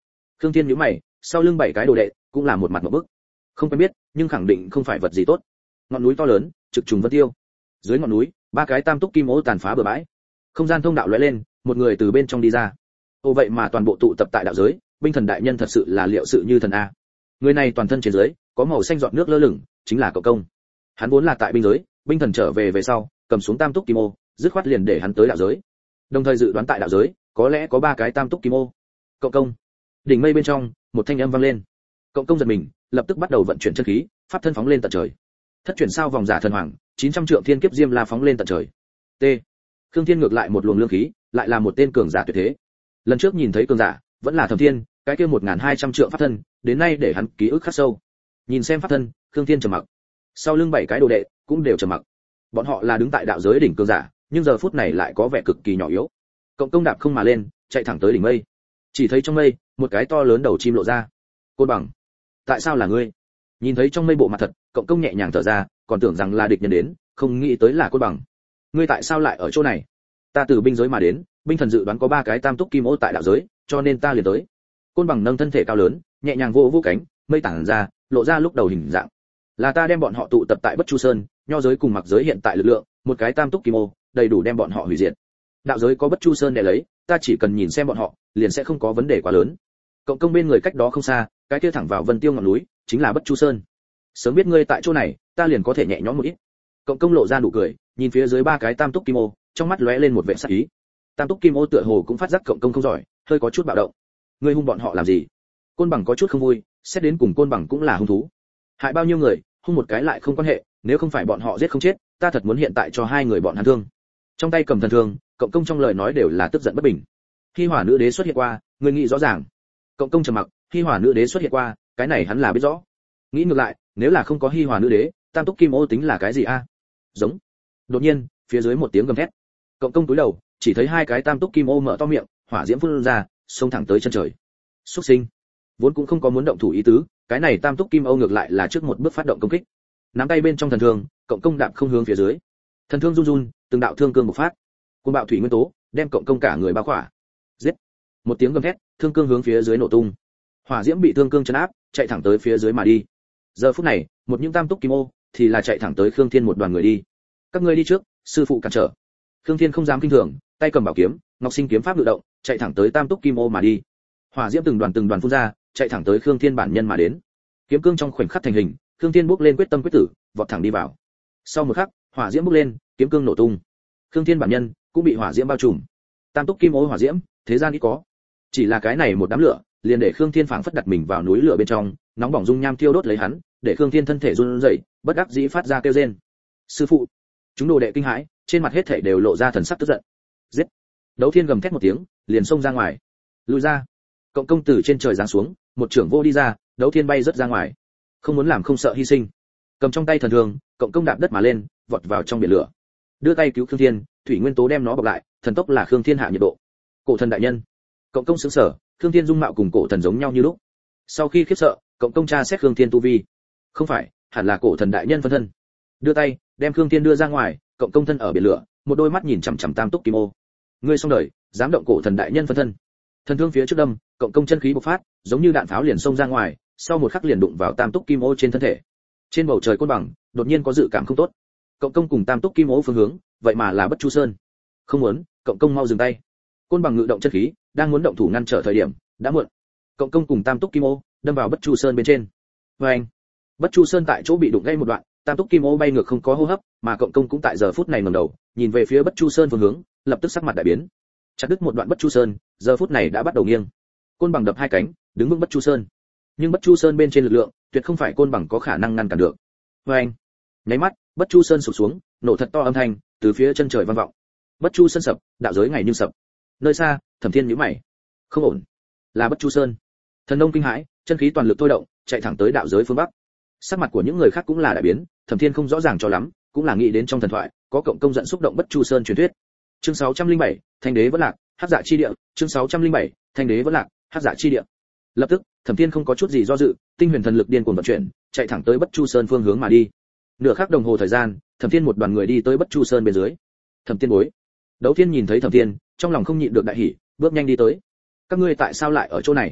Khương Thiên nhíu mày, sau lưng bảy cái đồ đệ cũng là một mặt ngộp bức. Không quen biết, nhưng khẳng định không phải vật gì tốt. Ngọn núi to lớn, trực trùng vân tiêu. Dưới ngọn núi, ba cái tam túc kim ô tàn phá bừa bãi. Không gian thông đạo lóe lên, một người từ bên trong đi ra. Ô vậy mà toàn bộ tụ tập tại đạo giới, Binh Thần đại nhân thật sự là liệu sự như thần a. Người này toàn thân trên dưới có màu xanh giọt nước lơ lửng, chính là Cậu Công. Hắn vốn là tại binh giới, Binh Thần trở về về sau, cầm xuống tam túc kim ô, dứt khoát liền để hắn tới đạo giới. Đồng thời dự đoán tại đạo giới, có lẽ có ba cái tam túc kim ô. Cậu Công. Đỉnh mây bên trong, một thanh âm vang lên. Cậu Công giật mình, lập tức bắt đầu vận chuyển chân khí, pháp thân phóng lên tận trời. Thất chuyển sao vòng giả thần hoàng, chín trăm trượng thiên kiếp diêm la phóng lên tận trời. T. Khương Thiên ngược lại một luồng lương khí, lại là một tên cường giả tuyệt thế. Lần trước nhìn thấy cường giả, vẫn là Thẩm Thiên, cái kia một nghìn hai trăm trượng pháp thân, đến nay để hắn ký ức khắc sâu. Nhìn xem pháp thân, Khương Thiên trầm mặc. Sau lưng bảy cái đồ đệ cũng đều trầm mặc. Bọn họ là đứng tại đạo giới đỉnh cường giả, nhưng giờ phút này lại có vẻ cực kỳ nhỏ yếu. Cộng Công đạp không mà lên, chạy thẳng tới đỉnh mây. Chỉ thấy trong mây, một cái to lớn đầu chim lộ ra. Côn Bằng, tại sao là ngươi? Nhìn thấy trong mây bộ mặt thật, Cộng Công nhẹ nhàng thở ra, còn tưởng rằng là địch nhân đến, không nghĩ tới là Côn Bằng. Ngươi tại sao lại ở chỗ này? Ta từ binh giới mà đến, Binh Thần dự đoán có ba cái tam túc kim ô tại đạo giới, cho nên ta liền tới. Côn Bằng nâng thân thể cao lớn, nhẹ nhàng vỗ vỗ cánh, mây tản ra, lộ ra lúc đầu hình dạng. Là ta đem bọn họ tụ tập tại Bất Chu Sơn, nho giới cùng mặc giới hiện tại lực lượng, một cái tam túc kim ô, đầy đủ đem bọn họ hủy diệt. Đạo giới có Bất Chu Sơn để lấy, ta chỉ cần nhìn xem bọn họ, liền sẽ không có vấn đề quá lớn. Cộng Công bên người cách đó không xa, cái kia thẳng vào Vân Tiêu ngọn núi, chính là Bất Chu Sơn. Sớm biết ngươi tại chỗ này, ta liền có thể nhẹ nhõm một ít. Cộng Công lộ ra nụ cười, nhìn phía dưới ba cái tam túc kim ô, trong mắt lóe lên một vẻ sắc ý. Tam túc kim ô tựa hồ cũng phát giác Cộng Công không giỏi, hơi có chút bạo động. Ngươi hung bọn họ làm gì? Côn Bằng có chút không vui, xét đến cùng Côn Bằng cũng là hung thú. Hại bao nhiêu người, hung một cái lại không quan hệ, nếu không phải bọn họ giết không chết, ta thật muốn hiện tại cho hai người bọn hắn thương. Trong tay cầm thần thương, Cộng Công trong lời nói đều là tức giận bất bình. Hi Hỏa nữ đế xuất hiện qua, ngươi nghĩ rõ ràng. Cộng Công trầm mặc, Hi Hỏa nữ đế xuất hiện qua, cái này hắn là biết rõ. Nghĩ ngược lại, nếu là không có Hi Hỏa nữ đế, tam túc kim ô tính là cái gì a? Giống. Đột nhiên, phía dưới một tiếng gầm thét. Cộng Công túi đầu, chỉ thấy hai cái tam túc kim ô mở to miệng, hỏa diễm phun ra, xông thẳng tới chân trời. Xuất sinh. Vốn cũng không có muốn động thủ ý tứ, cái này tam túc kim ô ngược lại là trước một bước phát động công kích. Nắm tay bên trong thần thương, Cộng Công đạp không hướng phía dưới. Thần thương run run, từng đạo thương cương bộc phát. Cuồng bạo thủy nguyên tố, đem Cộng Công cả người bao khỏa. Giết. Một tiếng gầm thét, thương cương hướng phía dưới nổ tung. Hỏa diễm bị thương cương chấn áp, chạy thẳng tới phía dưới mà đi. Giờ phút này, một những tam túc kim ô thì là chạy thẳng tới Khương Thiên một đoàn người đi. Các ngươi đi trước, sư phụ cản trở. Khương Thiên không dám kinh thường, tay cầm bảo kiếm, Ngọc Sinh kiếm pháp tự động, chạy thẳng tới tam túc kim ô mà đi. Hỏa diễm từng đoàn từng đoàn phun ra, chạy thẳng tới Khương Thiên bản nhân mà đến. Kiếm cương trong khoảnh khắc thành hình, Khương Thiên bước lên quyết tâm quyết tử, vọt thẳng đi vào. Sau một khắc, hỏa diễm bốc lên, kiếm cương nổ tung. Khương Thiên bản nhân cũng bị hỏa diễm bao trùm. Tam túc kim ô hỏa diễm, thế gian ít có. Chỉ là cái này một đám lửa, liền để Khương Thiên phảng phất đặt mình vào núi lửa bên trong, nóng bỏng dung nham thiêu đốt lấy hắn, để Khương Thiên thân thể run rẩy, bất đắc dĩ phát ra kêu rên. Sư phụ! Chúng đồ đệ kinh hãi, trên mặt hết thảy đều lộ ra thần sắc tức giận. Giết! Đấu Thiên gầm thét một tiếng, liền xông ra ngoài. Lùi ra! Cộng Công từ trên trời giáng xuống, một trưởng vô đi ra, Đấu Thiên bay rất ra ngoài. Không muốn làm không sợ hy sinh. Cầm trong tay thần thương, Cộng Công đạp đất mà lên, vọt vào trong biển lửa. Đưa tay cứu Khương Thiên, thủy nguyên tố đem nó bọc lại, thần tốc là Khương Thiên hạ nhiệt độ. Cổ thần đại nhân. Cộng Công sững sờ, Khương Thiên dung mạo cùng cổ thần giống nhau như lúc. Sau khi khiếp sợ, Cộng Công tra xét Khương Thiên tu vi. Không phải, hẳn là cổ thần đại nhân phân thân. Đưa tay, đem Khương Thiên đưa ra ngoài, Cộng Công thân ở biển lửa, một đôi mắt nhìn chằm chằm tam túc kim ô. Ngươi xong đời, dám động cổ thần đại nhân phân thân. Thần thương phía trước đâm, Cộng Công chân khí bộc phát, giống như đạn pháo liền xông ra ngoài, sau một khắc liền đụng vào tam túc kim ô trên thân thể. Trên bầu trời Côn Bằng, đột nhiên có dự cảm không tốt. Cộng Công cùng tam túc kim ô phương hướng, vậy mà là Bất Chu Sơn. Không muốn, Cộng Công mau dừng tay. Côn Bằng ngự động chân khí, đang muốn động thủ ngăn trở thời điểm, đã muộn. Cộng Công cùng tam túc kim ô đâm vào Bất Chu Sơn bên trên. Và anh, Bất Chu Sơn tại chỗ bị đụng gãy một đoạn, tam túc kim ô bay ngược không có hô hấp, mà Cộng Công cũng tại giờ phút này ngẩng đầu, nhìn về phía Bất Chu Sơn phương hướng, lập tức sắc mặt đại biến. Chặt đứt một đoạn Bất Chu Sơn, giờ phút này đã bắt đầu nghiêng. Côn Bằng đập hai cánh, đứng vững Bất Chu Sơn. Nhưng Bất Chu Sơn bên trên lực lượng, tuyệt không phải Côn Bằng có khả năng ngăn cản được. Và anh, nháy mắt, Bất Chu Sơn sụp xuống, nổ thật to âm thanh từ phía chân trời vang vọng. Bất Chu Sơn sập, đạo giới ngày như sập. Nơi xa, Thẩm Thiên nhíu mày. Không ổn, là Bất Chu Sơn. Thần nông kinh hãi, chân khí toàn lực thôi động, chạy thẳng tới đạo giới phương bắc. Sắc mặt của những người khác cũng là đại biến, Thẩm Thiên không rõ ràng cho lắm, cũng là nghĩ đến trong thần thoại, có Cộng Công giận xúc động Bất Chu Sơn truyền thuyết. Chương sáu trăm linh bảy, Thanh đế vẫn lạc, Hắc Dạ chi địa, chương sáu trăm linh bảy, Thanh đế vẫn lạc, Hắc Dạ chi địa. Lập tức, Thẩm Thiên không có chút gì do dự, tinh huyền thần lực điên cuồng vận chuyển, chạy thẳng tới Bất Chu Sơn phương hướng mà đi. Nửa khắc đồng hồ thời gian, Thẩm Thiên một đoàn người đi tới Bất Chu Sơn bên dưới. Thẩm Thiên bối. Đấu Thiên nhìn thấy Thẩm Thiên, trong lòng không nhịn được đại hỉ, bước nhanh đi tới. Các ngươi tại sao lại ở chỗ này?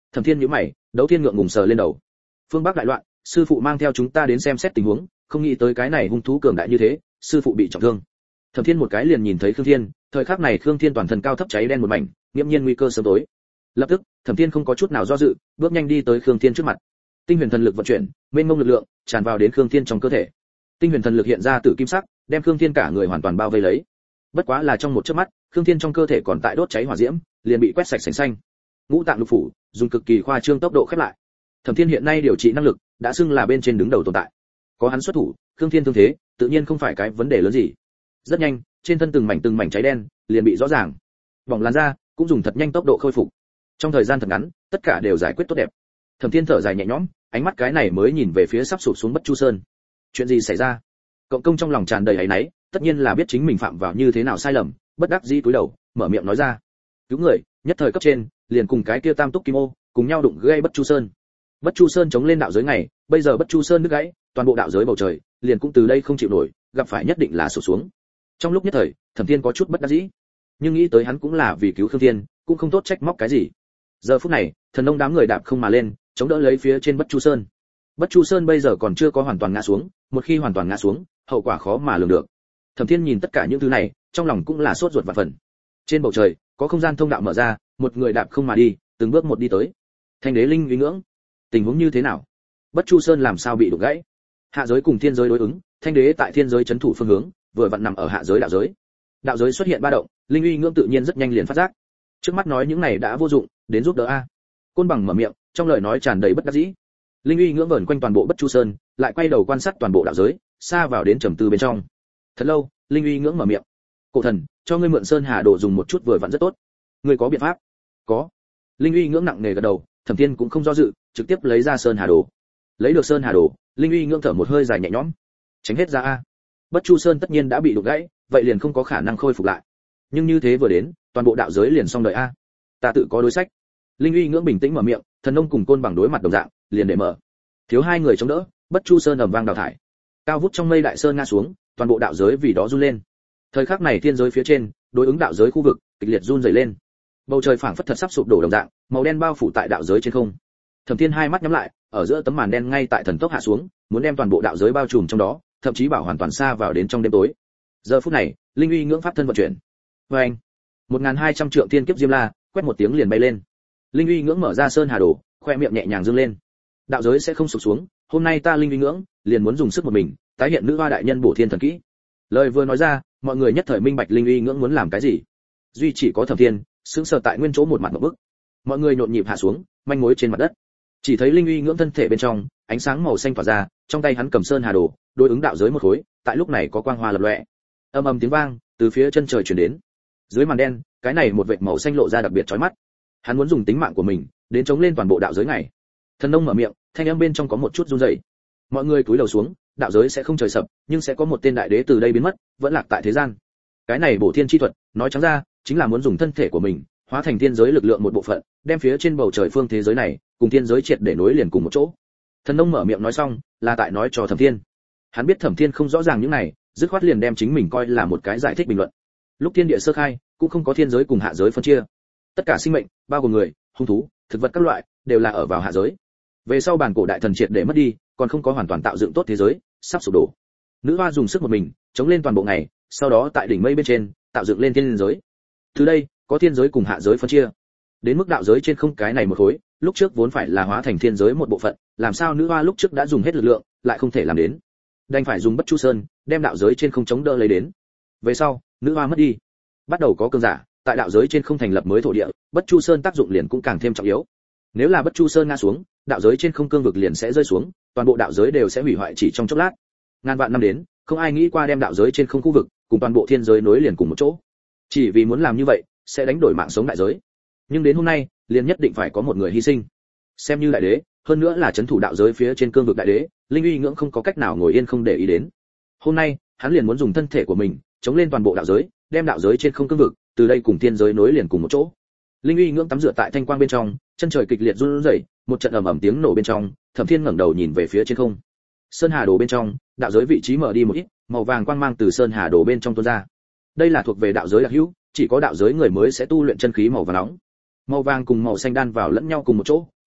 Thẩm Thiên nhíu mày, Đấu Thiên ngượng ngùng sờ lên đầu. Phương Bắc đại loạn, sư phụ mang theo chúng ta đến xem xét tình huống, không nghĩ tới cái này hung thú cường đại như thế, sư phụ bị trọng thương. Thẩm Thiên một cái liền nhìn thấy Khương Thiên, thời khắc này Khương Thiên toàn thân cao thấp cháy đen một mảnh, nghiêm nhiên nguy cơ sớm tối. Lập tức, Thẩm Thiên không có chút nào do dự, bước nhanh đi tới Khương Thiên trước mặt. Tinh huyền thần lực vận chuyển, mênh mông lực lượng tràn vào đến Khương Thiên trong cơ thể. Tinh huyền thần lực hiện ra tử kim sắc, đem Khương Thiên cả người hoàn toàn bao vây lấy. Bất quá là trong một chớp mắt, Khương Thiên trong cơ thể còn tại đốt cháy hỏa diễm, liền bị quét sạch sành xanh. Ngũ tạng lục phủ, dùng cực kỳ khoa trương tốc độ khép lại. Thẩm Thiên hiện nay điều trị năng lực đã xưng là bên trên đứng đầu tồn tại. Có hắn xuất thủ, Khương Thiên thương thế tự nhiên không phải cái vấn đề lớn gì. Rất nhanh, trên thân từng mảnh từng mảnh cháy đen liền bị rõ ràng. Bỏng làn da cũng dùng thật nhanh tốc độ khôi phục. Trong thời gian thật ngắn, tất cả đều giải quyết tốt đẹp. Thẩm Thiên thở dài nhẹ nhõm, ánh mắt cái này mới nhìn về phía sắp sụp xuống Bất Chu Sơn. Chuyện gì xảy ra? Cộng công trong lòng tràn đầy áy náy, tất nhiên là biết chính mình phạm vào như thế nào sai lầm, bất đắc dĩ cúi đầu, mở miệng nói ra. Cứu người, nhất thời cấp trên, liền cùng cái kia Tam Túc Kim Ô, cùng nhau đụng gây Bất Chu Sơn. Bất Chu Sơn chống lên đạo giới ngày, bây giờ Bất Chu Sơn đứt gãy, toàn bộ đạo giới bầu trời, liền cũng từ đây không chịu nổi, gặp phải nhất định là sụp xuống. Trong lúc nhất thời, Thẩm Thiên có chút bất đắc dĩ, nhưng nghĩ tới hắn cũng là vì cứu Khương Thiên, cũng không tốt trách móc cái gì. Giờ phút này, thần nông đám người đạp không mà lên, chống đỡ lấy phía trên Bất Chu Sơn. Bất Chu Sơn bây giờ còn chưa có hoàn toàn ngã xuống, một khi hoàn toàn ngã xuống, hậu quả khó mà lường được. Thẩm Thiên nhìn tất cả những thứ này, trong lòng cũng là sốt ruột vạn phần. Trên bầu trời, có không gian thông đạo mở ra, một người đạp không mà đi, từng bước một đi tới. Thanh đế linh uy ngưỡng, tình huống như thế nào? Bất Chu Sơn làm sao bị đụng gãy? Hạ giới cùng thiên giới đối ứng, thanh đế tại thiên giới chấn thủ phương hướng, vừa vặn nằm ở hạ giới đạo giới. Đạo giới xuất hiện ba động, linh uy ngưỡng tự nhiên rất nhanh liền phát giác. Trước mắt nói những này đã vô dụng, đến giúp đỡ a. Côn Bằng mở miệng, trong lời nói tràn đầy bất đắc dĩ. Linh uy ngưỡng vờn quanh toàn bộ Bất Chu Sơn, lại quay đầu quan sát toàn bộ đạo giới, xa vào đến trầm tư bên trong. Thật lâu, Linh uy ngưỡng mở miệng. Cổ thần, cho ngươi mượn Sơn Hà Đồ dùng một chút vừa vặn rất tốt. Ngươi có biện pháp? Có. Linh uy ngưỡng nặng nề gật đầu, Thẩm Thiên cũng không do dự, trực tiếp lấy ra Sơn Hà Đồ. Lấy được Sơn Hà Đồ, Linh uy ngưỡng thở một hơi dài nhẹ nhõm. Tránh hết ra a. Bất Chu Sơn tất nhiên đã bị đục gãy, vậy liền không có khả năng khôi phục lại. Nhưng như thế vừa đến, toàn bộ đạo giới liền xong đời a. Ta tự có đối sách. Linh uy ngưỡng bình tĩnh mở miệng, thần nông cùng Côn Bằng đối mặt đồng dạng, liền để mở. Thiếu hai người chống đỡ, Bất Chu Sơn ầm vang đào thải. Cao vút trong mây đại sơn ngã xuống, toàn bộ đạo giới vì đó run lên. Thời khắc này thiên giới phía trên, đối ứng đạo giới khu vực, kịch liệt run rẩy lên. Bầu trời phảng phất thật sắp sụp đổ đồng dạng, màu đen bao phủ tại đạo giới trên không. Thẩm Thiên hai mắt nhắm lại, ở giữa tấm màn đen ngay tại thần tốc hạ xuống, muốn đem toàn bộ đạo giới bao trùm trong đó, thậm chí bảo hoàn toàn xa vào đến trong đêm tối. Giờ phút này, linh uy ngưỡng pháp thân vận chuyển. Oeng! một nghìn hai trăm trượng thiên kiếp diêm la, quét một tiếng liền bay lên. Linh uy ngưỡng mở ra Sơn Hà Đồ, khoe miệng nhẹ nhàng dương lên. Đạo giới sẽ không sụp xuống, hôm nay ta linh uy ngưỡng liền muốn dùng sức một mình, tái hiện nữ hoa đại nhân bổ thiên thần kỹ. Lời vừa nói ra, mọi người nhất thời minh bạch linh uy ngưỡng muốn làm cái gì. Duy chỉ có Thẩm Thiên, sững sờ tại nguyên chỗ một mặt ngộp bức. Mọi người nhộn nhịp hạ xuống, manh mối trên mặt đất. Chỉ thấy linh uy ngưỡng thân thể bên trong, ánh sáng màu xanh tỏa ra, trong tay hắn cầm Sơn Hà Đồ, đối ứng đạo giới một khối, tại lúc này có quang hoa lập lòe. Âm ầm tiếng vang từ phía chân trời truyền đến. Dưới màn đen, cái này một vệt màu xanh lộ ra đặc biệt chói mắt. Hắn muốn dùng tính mạng của mình đến chống lên toàn bộ đạo giới này. Thần nông mở miệng, thanh âm bên trong có một chút run rẩy. Mọi người cúi đầu xuống, đạo giới sẽ không trời sập, nhưng sẽ có một tên đại đế từ đây biến mất, vẫn lạc tại thế gian. Cái này bổ thiên chi thuật, nói trắng ra, chính là muốn dùng thân thể của mình, hóa thành thiên giới lực lượng một bộ phận, đem phía trên bầu trời phương thế giới này, cùng thiên giới triệt để nối liền cùng một chỗ. Thần nông mở miệng nói xong, là tại nói cho Thẩm Thiên. Hắn biết Thẩm Thiên không rõ ràng những này, dứt khoát liền đem chính mình coi là một cái giải thích bình luận. Lúc thiên địa sơ khai, cũng không có thiên giới cùng hạ giới phân chia. Tất cả sinh mệnh, bao gồm người, hung thú, thực vật các loại, đều là ở vào hạ giới. Về sau bản cổ đại thần triệt để mất đi, còn không có hoàn toàn tạo dựng tốt thế giới, sắp sụp đổ. Nữ hoa dùng sức một mình, chống lên toàn bộ ngày, sau đó tại đỉnh mây bên trên, tạo dựng lên thiên giới. Từ đây, có thiên giới cùng hạ giới phân chia. Đến mức đạo giới trên không cái này một khối, lúc trước vốn phải là hóa thành thiên giới một bộ phận, làm sao nữ hoa lúc trước đã dùng hết lực lượng, lại không thể làm đến. Đành phải dùng Bất Chu Sơn, đem đạo giới trên không chống đỡ lấy đến. Về sau, nữ hoa mất đi, bắt đầu có cường giả tại đạo giới trên không thành lập mới thổ địa, Bất Chu Sơn tác dụng liền cũng càng thêm trọng yếu. Nếu là Bất Chu Sơn ngã xuống, đạo giới trên không cương vực liền sẽ rơi xuống, toàn bộ đạo giới đều sẽ hủy hoại chỉ trong chốc lát. Ngàn vạn năm đến, không ai nghĩ qua đem đạo giới trên không khu vực cùng toàn bộ thiên giới nối liền cùng một chỗ. Chỉ vì muốn làm như vậy, sẽ đánh đổi mạng sống đại giới. Nhưng đến hôm nay, liền nhất định phải có một người hy sinh. Xem như đại đế, hơn nữa là chấn thủ đạo giới phía trên cương vực đại đế, linh uy ngưỡng không có cách nào ngồi yên không để ý đến. Hôm nay, hắn liền muốn dùng thân thể của mình, chống lên toàn bộ đạo giới, đem đạo giới trên không cương vực, từ đây cùng thiên giới nối liền cùng một chỗ. Linh uy ngưỡng tắm rửa tại thanh quang bên trong, chân trời kịch liệt run rẩy, một trận ầm ầm tiếng nổ bên trong, Thẩm Thiên ngẩng đầu nhìn về phía trên không. Sơn Hà Đồ bên trong, đạo giới vị trí mở đi một ít, màu vàng quang mang từ Sơn Hà Đồ bên trong tuôn ra. Đây là thuộc về đạo giới đặc hữu, chỉ có đạo giới người mới sẽ tu luyện chân khí màu vàng nóng. Màu vàng cùng màu xanh đan vào lẫn nhau cùng một chỗ,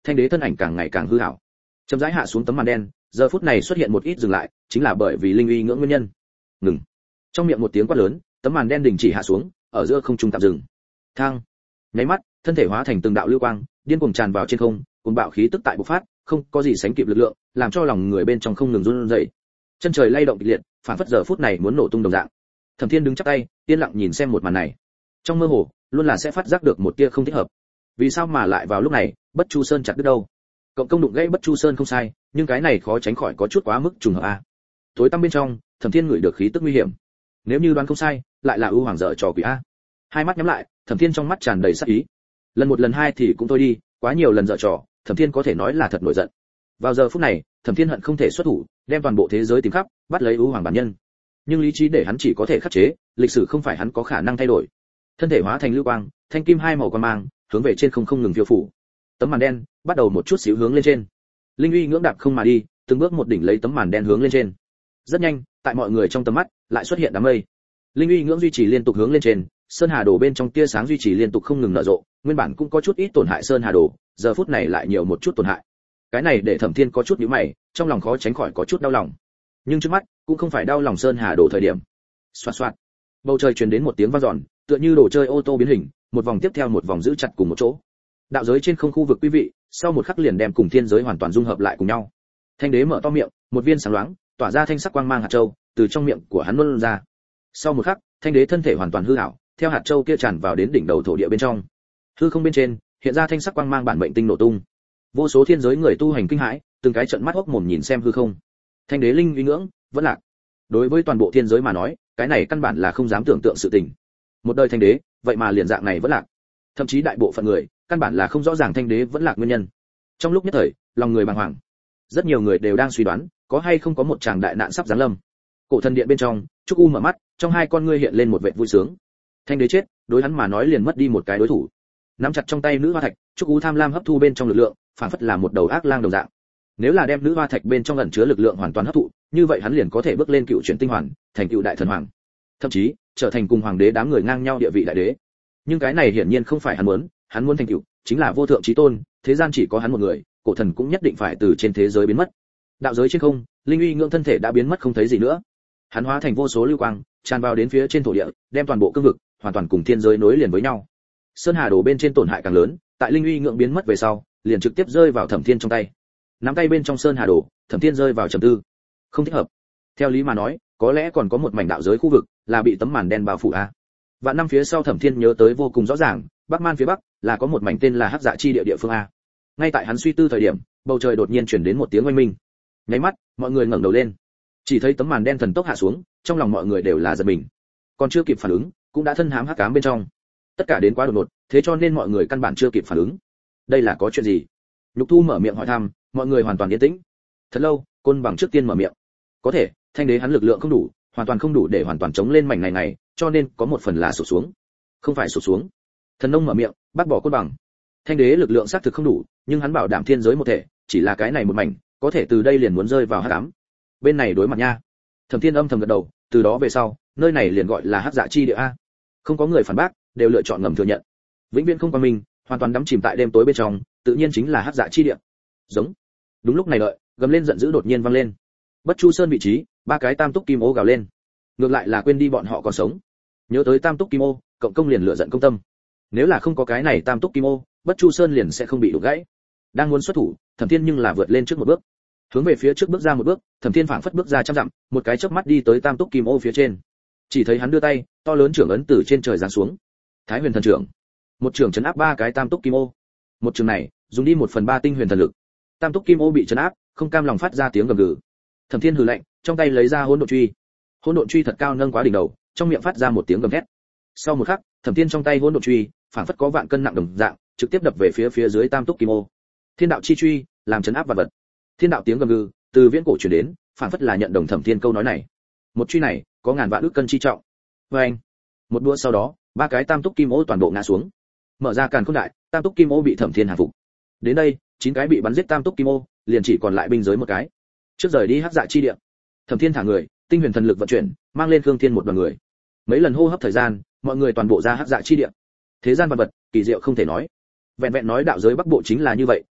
thanh đế thân ảnh càng ngày càng hư ảo. Chậm rãi hạ xuống tấm màn đen, giờ phút này xuất hiện một ít dừng lại, chính là bởi vì linh uy ngưỡng nguyên nhân. Ngừng. Trong miệng một tiếng quát lớn, tấm màn đen đình chỉ hạ xuống, ở giữa không trung tạm dừng. Thang. Nháy mắt, thân thể hóa thành từng đạo lưu quang, điên cuồng tràn vào trên không, cuồng bạo khí tức tại bộc phát, không có gì sánh kịp lực lượng, làm cho lòng người bên trong không ngừng run rẩy. Chân trời lay động kịch liệt, phản phất giờ phút này muốn nổ tung đồng dạng. Thẩm Thiên đứng chắp tay, yên lặng nhìn xem một màn này. Trong mơ hồ, luôn là sẽ phát giác được một tia không thích hợp. Vì sao mà lại vào lúc này, Bất Chu Sơn chặt đứt đâu? Cộng công đụng gãy Bất Chu Sơn không sai, nhưng cái này khó tránh khỏi có chút quá mức trùng hợp a. Tối tăm bên trong, Thẩm Thiên ngửi được khí tức nguy hiểm. Nếu như đoán không sai, lại là ưu hoàng dở trò quỷ a. Hai mắt nhắm lại, Thẩm Thiên trong mắt tràn đầy sát ý. Lần một lần hai thì cũng thôi đi, quá nhiều lần dở trò, Thẩm Thiên có thể nói là thật nổi giận. Vào giờ phút này, Thẩm Thiên hận không thể xuất thủ, đem toàn bộ thế giới tìm khắp, bắt lấy ưu hoàng bản nhân. Nhưng lý trí để hắn chỉ có thể khắc chế, lịch sử không phải hắn có khả năng thay đổi. Thân thể hóa thành lưu quang, thanh kim hai màu quang mang, hướng về trên không không ngừng phiêu phủ. Tấm màn đen bắt đầu một chút xíu hướng lên trên. Linh uy ngưỡng đạp không mà đi, từng bước một đỉnh lấy tấm màn đen hướng lên trên. Rất nhanh, tại mọi người trong tầm mắt lại xuất hiện đám mây. Linh uy ngưỡng duy trì liên tục hướng lên trên, sơn hà đồ bên trong tia sáng duy trì liên tục không ngừng nở rộ, nguyên bản cũng có chút ít tổn hại sơn hà đồ, giờ phút này lại nhiều một chút tổn hại. Cái này để Thẩm Thiên có chút nhíu mày, trong lòng khó tránh khỏi có chút đau lòng. Nhưng trước mắt cũng không phải đau lòng sơn hà đồ thời điểm. Xoạt xoạt, bầu trời truyền đến một tiếng vang dọn, tựa như đồ chơi ô tô biến hình, một vòng tiếp theo một vòng giữ chặt cùng một chỗ. Đạo giới trên không khu vực quý vị, sau một khắc liền đem cùng thiên giới hoàn toàn dung hợp lại cùng nhau. Thanh đế mở to miệng, một viên sáng loáng, tỏa ra thanh sắc quang mang hạt châu, từ trong miệng của hắn luân ra. Sau một khắc, thanh đế thân thể hoàn toàn hư ảo, theo hạt châu kia tràn vào đến đỉnh đầu thổ địa bên trong. Hư không bên trên, hiện ra thanh sắc quang mang bản mệnh tinh nổ tung. Vô số thiên giới người tu hành kinh hãi, từng cái trợn mắt hốc mồm nhìn xem hư không. Thanh đế linh uy ngưỡng, vẫn lạc. Đối với toàn bộ thiên giới mà nói, cái này căn bản là không dám tưởng tượng sự tình. Một đời thanh đế, vậy mà liền dạng này vẫn lạc. Thậm chí đại bộ phận người, căn bản là không rõ ràng thanh đế vẫn lạc nguyên nhân. Trong lúc nhất thời, lòng người bàng hoàng. Rất nhiều người đều đang suy đoán, có hay không có một tràng đại nạn sắp giáng lâm. Cổ thần điện bên trong, Trúc U mở mắt, trong hai con ngươi hiện lên một vẻ vui sướng. Thanh đế chết, đối hắn mà nói liền mất đi một cái đối thủ. Nắm chặt trong tay nữ hoa thạch, Trúc U tham lam hấp thu bên trong lực lượng, phản phất là một đầu ác lang đồng dạng. Nếu là đem nữ hoa thạch bên trong ẩn chứa lực lượng hoàn toàn hấp thụ, như vậy hắn liền có thể bước lên cựu chuyển tinh hoàn, thành cựu đại thần hoàng, thậm chí trở thành cùng hoàng đế đám người ngang nhau địa vị đại đế. Nhưng cái này hiển nhiên không phải hắn muốn, hắn muốn thành cựu chính là vô thượng chí tôn, thế gian chỉ có hắn một người, cổ thần cũng nhất định phải từ trên thế giới biến mất. Đạo giới trên không, linh uy ngưỡng thân thể đã biến mất không thấy gì nữa. Hắn hóa thành vô số lưu quang, tràn vào đến phía trên thổ địa, đem toàn bộ cương vực hoàn toàn cùng thiên giới nối liền với nhau. Sơn hà đồ bên trên tổn hại càng lớn, tại linh uy ngưỡng biến mất về sau, liền trực tiếp rơi vào Thẩm Thiên trong tay. Nắm tay bên trong sơn hà đồ, Thẩm Thiên rơi vào trầm tư. Không thích hợp. Theo lý mà nói, có lẽ còn có một mảnh đạo giới khu vực là bị tấm màn đen bao phủ a. Vạn năm phía sau Thẩm Thiên nhớ tới vô cùng rõ ràng, Bắc Man phía bắc là có một mảnh tên là Hắc Dạ chi địa địa phương a. Ngay tại hắn suy tư thời điểm, bầu trời đột nhiên truyền đến một tiếng oanh minh. Nháy mắt, mọi người ngẩng đầu lên. Chỉ thấy tấm màn đen thần tốc hạ xuống, trong lòng mọi người đều là giật mình. Còn chưa kịp phản ứng, cũng đã thân hãm hắc ám bên trong. Tất cả đến quá đột ngột, thế cho nên mọi người căn bản chưa kịp phản ứng. Đây là có chuyện gì? Lục Thu mở miệng hỏi thăm, mọi người hoàn toàn yên tĩnh. Thật lâu, Côn Bằng trước tiên mở miệng. Có thể, thanh đế hắn lực lượng không đủ, hoàn toàn không đủ để hoàn toàn chống lên mảnh này này, cho nên có một phần là sụp xuống. Không phải sụp xuống. Thần nông mở miệng, bác bỏ Côn Bằng. Thanh đế lực lượng xác thực không đủ, nhưng hắn bảo đảm thiên giới một thể, chỉ là cái này một mảnh, có thể từ đây liền muốn rơi vào hắc ám. Bên này đối mặt nha. Thẩm Thiên âm thầm gật đầu, từ đó về sau, nơi này liền gọi là Hắc Dạ chi địa a. Không có người phản bác, đều lựa chọn ngầm thừa nhận. Vĩnh viễn không qua mình, hoàn toàn đắm chìm tại đêm tối bên trong, tự nhiên chính là Hắc Dạ chi địa. Giống. Đúng lúc này đợi, gầm lên giận dữ đột nhiên vang lên. Bất Chu Sơn vị trí, ba cái tam túc kim ô gào lên. Ngược lại là quên đi bọn họ còn sống. Nhớ tới tam túc kim ô, cộng công liền lựa giận công tâm. Nếu là không có cái này tam túc kim ô, Bất Chu Sơn liền sẽ không bị đụng gãy. Đang muốn xuất thủ, Thẩm Thiên nhưng là vượt lên trước một bước. Hướng về phía trước bước ra một bước, Thẩm Thiên phảng phất bước ra trăm dặm, một cái chớp mắt đi tới tam túc kim ô phía trên. Chỉ thấy hắn đưa tay, to lớn trưởng ấn từ trên trời giáng xuống. Thái Huyền thần trưởng. Một trưởng chấn áp ba cái tam túc kim ô. Một trường này, dùng đi một phần ba tinh huyền thần lực. Tam túc kim ô bị chấn áp, không cam lòng phát ra tiếng gầm gừ. Thẩm Thiên hừ lạnh, trong tay lấy ra hỗn độn truy. Hỗn độn truy thật cao nâng quá đỉnh đầu, trong miệng phát ra một tiếng gầm thét. Sau một khắc, Thẩm Thiên trong tay hỗn độn truy, phảng phất có vạn cân nặng đồng dạng, trực tiếp đập về phía phía dưới tam túc kim ô. Thiên đạo chi truy, làm chấn áp vật vật. Thiên đạo tiếng gầm gừ từ viễn cổ truyền đến, phảng phất là nhận đồng Thẩm Thiên câu nói này. Một truy này, có ngàn vạn ức cân chi trọng. Oeng! Một đũa sau đó, ba cái tam túc kim ô toàn bộ ngã xuống. Mở ra càn khôn đại, tam túc kim ô bị Thẩm Thiên hạ phục. Đến đây, chín cái bị bắn giết tam túc kim ô, liền chỉ còn lại binh giới một cái. Trước rời đi Hắc Dạ chi địa, Thẩm Thiên thả người, tinh huyền thần lực vận chuyển, mang lên Khương Thiên một đoàn người. Mấy lần hô hấp thời gian, mọi người toàn bộ ra Hắc Dạ chi địa. Thế gian vật vật, kỳ diệu không thể nói. Vẹn vẹn nói đạo giới Bắc Bộ chính là như vậy,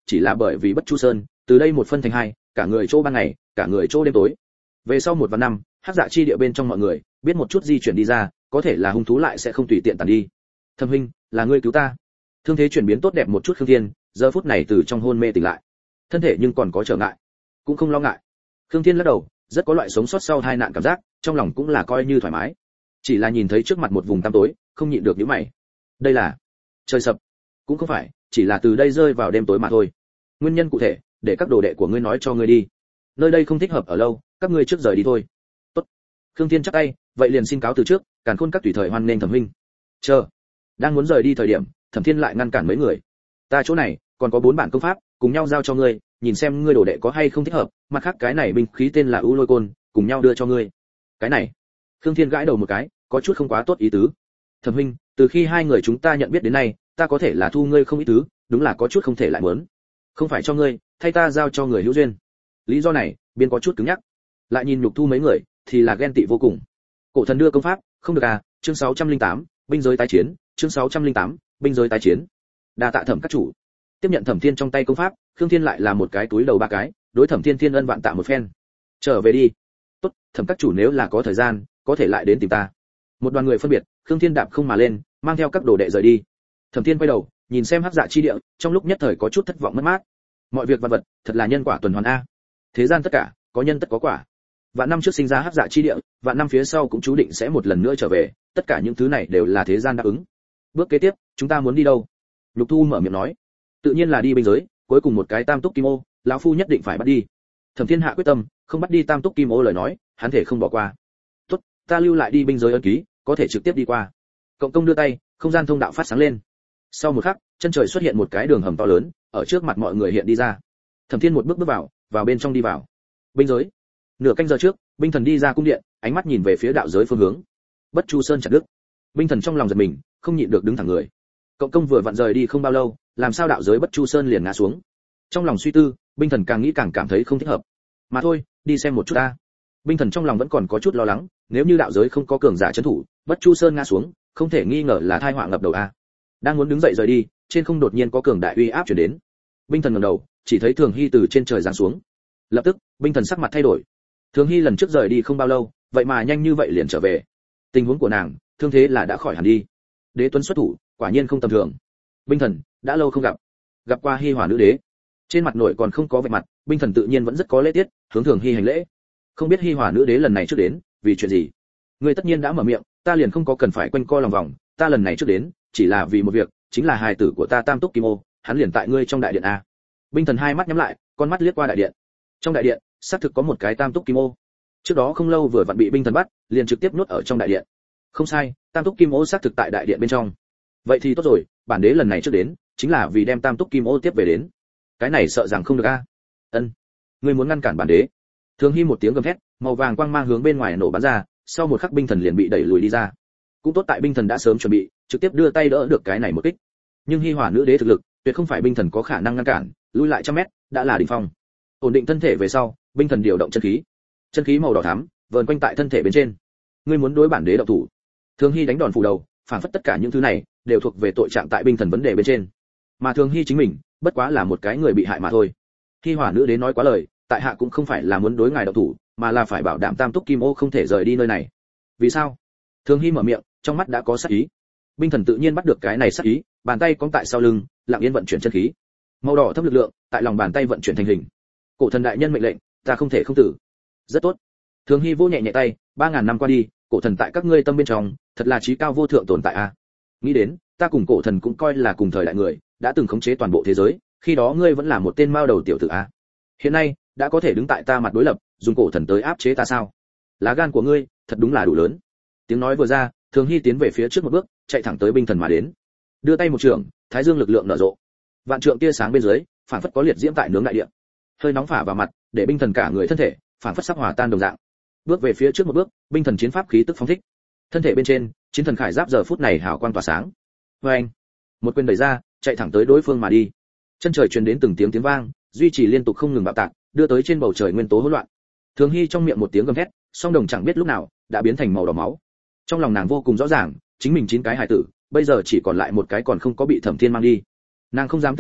chỉ là bởi vì Bất Chu Sơn, từ đây một phân thành hai, cả người chỗ ban ngày, cả người chỗ đêm tối. Về sau một và năm, hắc dạ chi địa bên trong mọi người biết một chút di chuyển đi ra, có thể là hung thú lại sẽ không tùy tiện tàn đi. Thẩm huynh, là ngươi cứu ta. Thương thế chuyển biến tốt đẹp một chút Khương Thiên, giờ phút này từ trong hôn mê tỉnh lại. Thân thể nhưng còn có trở ngại, cũng không lo ngại. Khương Thiên lắc đầu, rất có loại sống sót sau hai nạn cảm giác, trong lòng cũng là coi như thoải mái. Chỉ là nhìn thấy trước mặt một vùng tăm tối, không nhịn được nhíu mày. Đây là trời sập? Cũng không phải, chỉ là từ đây rơi vào đêm tối mà thôi. Nguyên nhân cụ thể, để các đồ đệ của ngươi nói cho ngươi đi. Nơi đây không thích hợp ở lâu, các ngươi trước rời đi thôi. Tốt. Khương Thiên chắp tay, vậy liền xin cáo từ trước, Càn Khôn các tùy thời hoan nghênh Thẩm huynh. Chờ. Đang muốn rời đi thời điểm, Thẩm Thiên lại ngăn cản mấy người. Ta chỗ này còn có bốn bản công pháp, cùng nhau giao cho ngươi, nhìn xem ngươi đồ đệ có hay không thích hợp, mặt khác cái này binh khí tên là U Lôi Côn, cùng nhau đưa cho ngươi. Cái này. Khương Thiên gãi đầu một cái, có chút không quá tốt ý tứ. Thẩm huynh, từ khi hai người chúng ta nhận biết đến nay, ta có thể là thu ngươi không ít thứ, đúng là có chút không thể lại muốn. Không phải cho ngươi, thay ta giao cho người hữu duyên. Lý do này, biên có chút cứng nhắc. Lại nhìn Nhục Thu mấy người, thì là ghen tị vô cùng. Cổ thần đưa công pháp, không được à? Chương sáu trăm linh tám, binh giới tái chiến, chương sáu trăm linh tám, binh giới tái chiến. Đa tạ Thẩm các chủ. Tiếp nhận Thẩm Thiên trong tay công pháp, Khương Thiên lại là một cái túi đầu ba cái, đối Thẩm Thiên thiên ân vạn tạ một phen. Trở về đi. Tốt, Thẩm các chủ nếu là có thời gian, có thể lại đến tìm ta. Một đoàn người phân biệt, Khương Thiên đạp không mà lên, mang theo các đồ đệ rời đi. Thẩm Thiên quay đầu, nhìn xem hắc dạ chi địa, trong lúc nhất thời có chút thất vọng mất mát. Mọi việc vặt vật, thật là nhân quả tuần hoàn a. Thế gian tất cả, có nhân tất có quả. Vạn năm trước sinh ra hắc dạ chi địa, vạn năm phía sau cũng chú định sẽ một lần nữa trở về, tất cả những thứ này đều là thế gian đáp ứng. Bước kế tiếp, chúng ta muốn đi đâu? Lục Thu mở miệng nói. Tự nhiên là đi binh giới, cuối cùng một cái tam túc kim ô, lão phu nhất định phải bắt đi. Thẩm Thiên hạ quyết tâm, không bắt đi tam túc kim ô lời nói, hắn thể không bỏ qua. Tốt, ta lưu lại đi binh giới ân ký, có thể trực tiếp đi qua. Cộng công đưa tay, không gian thông đạo phát sáng lên. Sau một khắc, chân trời xuất hiện một cái đường hầm to lớn, ở trước mặt mọi người hiện đi ra. Thẩm Thiên một bước bước vào, vào bên trong đi vào. Binh giới. Nửa canh giờ trước, binh thần đi ra cung điện, ánh mắt nhìn về phía đạo giới phương hướng. Bất Chu Sơn chặt đứt. Binh thần trong lòng giật mình, không nhịn được đứng thẳng người. Cộng công vừa vặn rời đi không bao lâu, làm sao đạo giới Bất Chu Sơn liền ngã xuống? Trong lòng suy tư, binh thần càng nghĩ càng cảm thấy không thích hợp. Mà thôi, đi xem một chút ta. Binh thần trong lòng vẫn còn có chút lo lắng, nếu như đạo giới không có cường giả trấn thủ, Bất Chu Sơn ngã xuống, không thể nghi ngờ là tai họa ngập đầu a. Đang muốn đứng dậy rời đi, trên không đột nhiên có cường đại uy áp truyền đến. Binh thần ngẩng đầu, chỉ thấy Thường Hy từ trên trời giáng xuống. Lập tức, binh thần sắc mặt thay đổi. Thường Hy lần trước rời đi không bao lâu, vậy mà nhanh như vậy liền trở về. Tình huống của nàng, thương thế là đã khỏi hẳn đi. Đế Tuấn xuất thủ, quả nhiên không tầm thường. Binh thần, đã lâu không gặp. Gặp qua Hy Hỏa nữ đế. Trên mặt nổi còn không có vẻ mặt, binh thần tự nhiên vẫn rất có lễ tiết, hướng Thường Hy hành lễ. Không biết Hy Hỏa nữ đế lần này trước đến, vì chuyện gì? Ngươi tất nhiên đã mở miệng, ta liền không có cần phải quanh co lòng vòng, ta lần này trước đến, chỉ là vì một việc, chính là hài tử của ta Tam Túc Kim Ô, hắn liền tại ngươi trong đại điện a. Binh thần hai mắt nhắm lại, con mắt liếc qua đại điện. Trong đại điện, xác thực có một cái Tam Túc Kim Ô. Trước đó không lâu vừa vặn bị binh thần bắt, liền trực tiếp nuốt ở trong đại điện. Không sai, Tam Túc Kim Ô xác thực tại đại điện bên trong. Vậy thì tốt rồi, bản đế lần này trước đến, chính là vì đem Tam Túc Kim Ô tiếp về đến. Cái này sợ rằng không được a. Ân, ngươi muốn ngăn cản bản đế? Thường Hy một tiếng gầm thét, màu vàng quang mang hướng bên ngoài nổ bắn ra, sau một khắc binh thần liền bị đẩy lùi đi ra. Cũng tốt tại binh thần đã sớm chuẩn bị, trực tiếp đưa tay đỡ được cái này một kích. Nhưng Hy Hỏa nữ đế thực lực, tuyệt không phải binh thần có khả năng ngăn cản, lùi lại trăm mét, đã là đỉnh phong. Ổn định thân thể về sau, binh thần điều động chân khí. Chân khí màu đỏ thắm, vờn quanh tại thân thể bên trên. Ngươi muốn đối bản đế động thủ? Thường Hy đánh đòn phủ đầu, phản phất tất cả những thứ này đều thuộc về tội trạng tại binh thần vấn đề bên trên. Mà Thường Hy chính mình, bất quá là một cái người bị hại mà thôi. Hy Hỏa nữ đế nói quá lời, tại hạ cũng không phải là muốn đối ngài động thủ, mà là phải bảo đảm Tam Túc Kim Ô không thể rời đi nơi này. Vì sao? Thường Hy mở miệng, trong mắt đã có sát ý. Binh thần tự nhiên bắt được cái này sát ý, bàn tay cong tại sau lưng, lặng yên vận chuyển chân khí. Màu đỏ thấp lực lượng, tại lòng bàn tay vận chuyển thành hình. Cổ thần đại nhân mệnh lệnh, ta không thể không tử. Rất tốt. Thường Hy vỗ nhẹ nhẹ tay, ba ngàn năm qua đi, cổ thần tại các ngươi tâm bên trong, thật là trí cao vô thượng tồn tại a. Nghĩ đến, ta cùng cổ thần cũng coi là cùng thời đại người, đã từng khống chế toàn bộ thế giới, khi đó ngươi vẫn là một tên mao đầu tiểu tử a. Hiện nay, đã có thể đứng tại ta mặt đối lập, dùng cổ thần tới áp chế ta sao? Lá gan của ngươi, thật đúng là đủ lớn. Tiếng nói vừa ra, Thường Hy tiến về phía trước một bước, chạy thẳng tới binh thần mà đến. Đưa tay một trường, thái dương lực lượng nở rộ. Vạn trượng tia sáng bên dưới, phản phất có liệt diễm tại nướng đại địa. Hơi nóng phả vào mặt, để binh thần cả người thân thể, phản phất sắp hòa tan đồng dạng. Bước về phía trước một bước, binh thần chiến pháp khí tức phóng thích. Thân thể bên trên, chiến thần khải giáp giờ phút này hào quang tỏa sáng. Oeng! Một quyền đẩy ra, chạy thẳng tới đối phương mà đi. Chân trời truyền đến từng tiếng tiếng vang, duy trì liên tục không ngừng bạo tạc, đưa tới trên bầu trời nguyên tố hỗn loạn. Thường Hy trong miệng một tiếng gầm thét, song đồng chẳng biết lúc nào đã biến thành màu đỏ máu. Trong lòng nàng vô cùng rõ ràng, chính mình chín cái hài tử, bây giờ chỉ còn lại một cái còn không có bị Thẩm Thiên mang đi. Nàng không dám tưởng tượng,